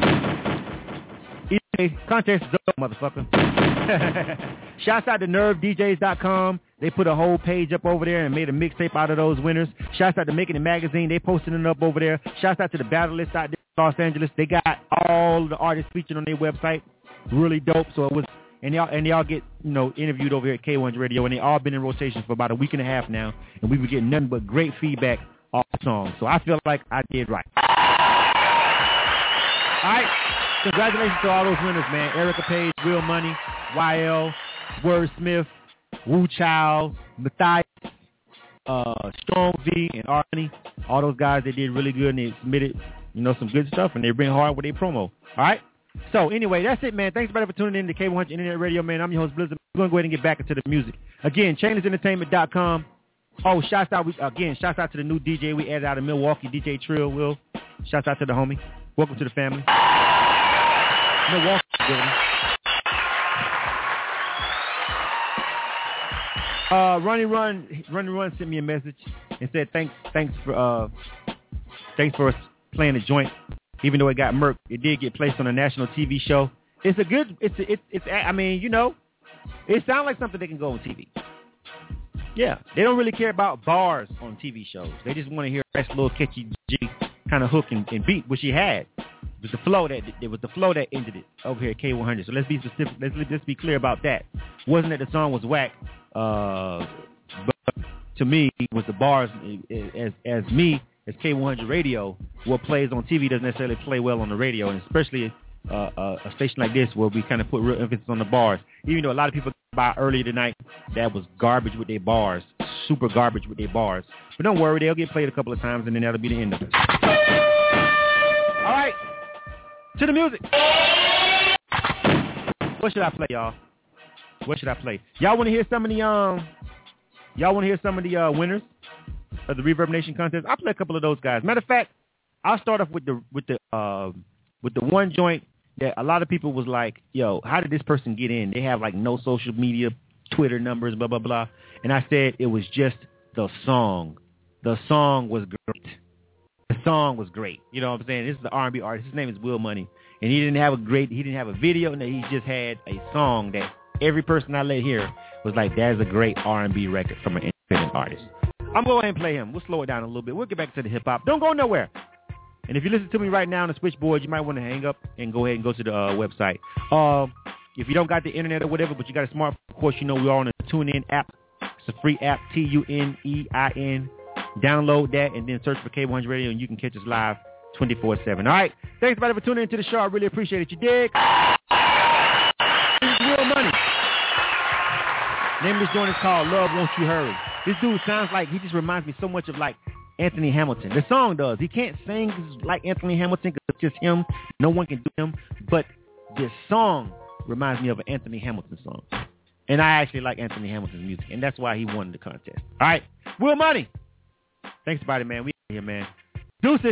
Either contest is up, motherfucker. Shouts out to nerve D Js dot com. They put a whole page up over there and made a mixtape out of those winners. Shouts out to Making It Magazine. They posted it up over there. Shouts out to the Battle List out there in Los Angeles. They got all the artists featured on their website. Really dope. So it was, and y'all and y'all get, you know, interviewed over here at K one hundred Radio, and they all been in rotation for about a week and a half now, and we've been getting nothing but great feedback off the song. So I feel like I did right. All right. Congratulations to all those winners, man. Erica Page, Real Money, Y L, Wordsmith, Wu Chow, Matthias, uh, Strong V, and Arnie. All those guys, they did really good, and they submitted, you know, some good stuff, and they bring hard with their promo. All right? So, anyway, that's it, man. Thanks, everybody, for tuning in to K one hundred Internet Radio, man. I'm your host, Blizzard. We're going to go ahead and get back into the music. Again, shameless entertainment dot com. Oh, shouts out, again, shouts out to the new D J we added out of Milwaukee, D J Trill, Will. Shouts out to the homie. Welcome to the family. Milwaukee, building. Uh, Ronnie Run, Ronnie Run sent me a message and said thanks, thanks for, uh, thanks for us playing the joint. Even though it got murked, it did get placed on a national T V show. It's a good, it's, a, it's, it's. I mean, you know, it sounds like something that can go on T V. Yeah, they don't really care about bars on T V shows. They just want to hear a nice little catchy G kind of hook and, and beat, which he had. It was the flow that it was the flow that ended it over here at K one hundred. So let's be specific. Let's let's be clear about that. Wasn't that the song was whack? Uh, but to me, with the bars, as as me as K one hundred Radio, what plays on T V doesn't necessarily play well on the radio, and especially uh, a, a station like this where we kind of put real emphasis on the bars. Even though a lot of people by earlier tonight that was garbage with their bars, super garbage with their bars. But don't worry, they'll get played a couple of times, and then that'll be the end of it. All right. To the music. What should I play, y'all? What should I play? Y'all want to hear some of the um? Y'all want to hear some of the uh, winners of the Reverb Nation contest? I'll play a couple of those guys. Matter of fact, I'll start off with the with the uh, with the one joint that a lot of people was like, "Yo, how did this person get in? They have like no social media, Twitter numbers, blah blah blah." And I said it was just the song. The song was great. The song was great. You know what I'm saying? This is the R and B artist. His name is Will Money. And he didn't have a great, he didn't have a video. No, he just had a song that every person I let hear was like, that's a great R and B record from an independent artist. I'm going to go ahead and play him. We'll slow it down a little bit. We'll get back to the hip-hop. Don't go nowhere. And if you listen to me right now on the switchboard, you might want to hang up and go ahead and go to the uh, website. Uh, if you don't got the internet or whatever, but you got a smartphone, of course, you know we are on the TuneIn app. It's a free app, T U N E I N. Download that and then search for K one hundred Radio, and you can catch us live twenty-four seven. All right. Thanks, everybody, for tuning into the show. I really appreciate it. You dig? This is Real Money. The name of this joint is called Love Won't You Hurry. This dude sounds like, he just reminds me so much of like Anthony Hamilton. The song does. He can't sing like Anthony Hamilton because it's just him. No one can do him. But this song reminds me of an Anthony Hamilton song. And I actually like Anthony Hamilton's music, and that's why he won the contest. All right. Will Money. Thanks, everybody, man. We here, man. Deuces.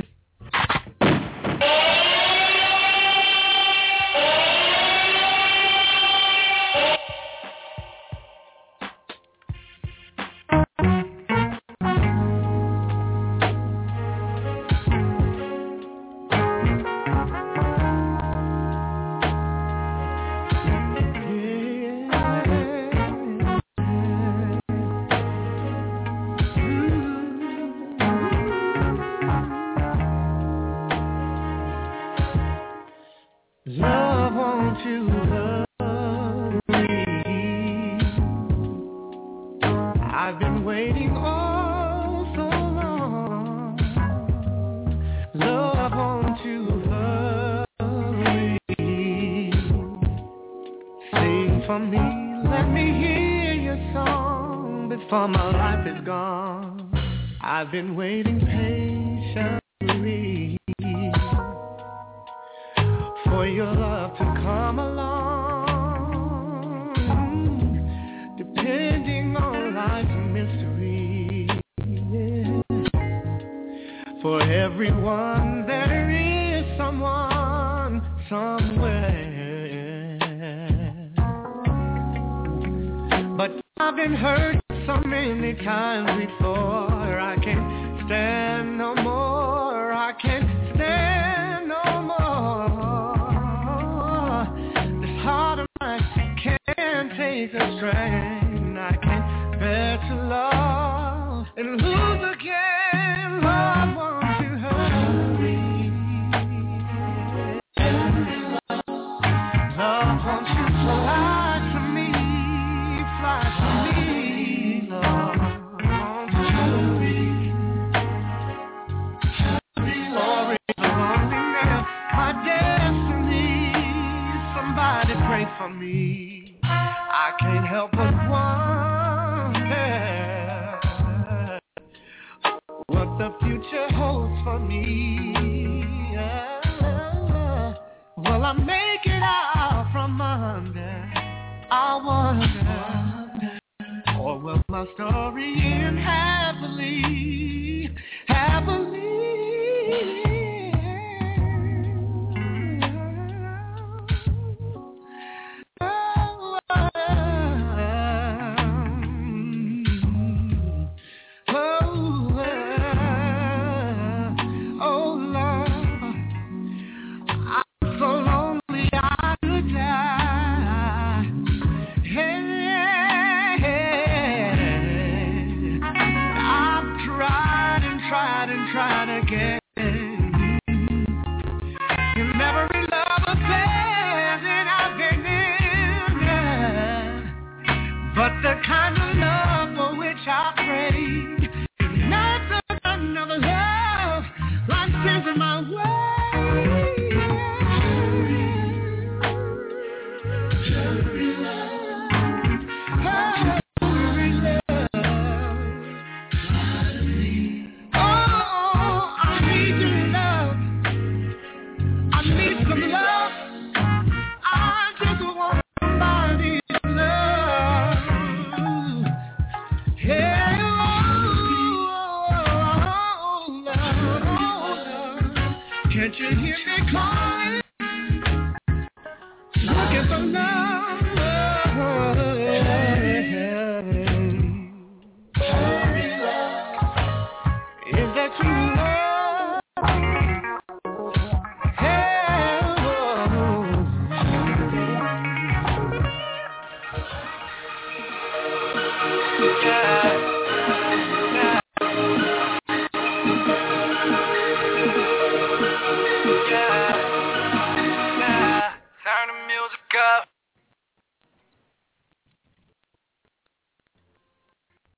For me, let me hear your song before my life is gone. I've been waiting patiently for your love to come along, depending on life's mystery. Yeah. For everyone there is someone somewhere, but I've been hurt so many times before. I can't stand no more. I can't stand no more. This heart of mine can't take a strain. I can't bear to love and lose again. Love, won't you hurry? Love, won't you fly to me? Fly to me. Love, won't you hurry? Hurry, loneliness, my destiny. Somebody pray for me. I can't help but wonder what the future holds for me. Yeah. Will I make it out from under? I wonder. Or will my story end happily, happily? Oh, oh, Lord, I'm so lonely I could die. Hey, I've tried and tried and tried again. In every love affair that I've been in, but the kind of love for which I prayed is not the kind of love life sends in my way. Hurry, love. Hurry, love. Oh, I need your love. I need some love. I just want somebody to love. Yeah, oh, love. Can't you hear me calling? Looking for love. Hurry, love. Is that true love? Hey, oh. Yeah. Yeah.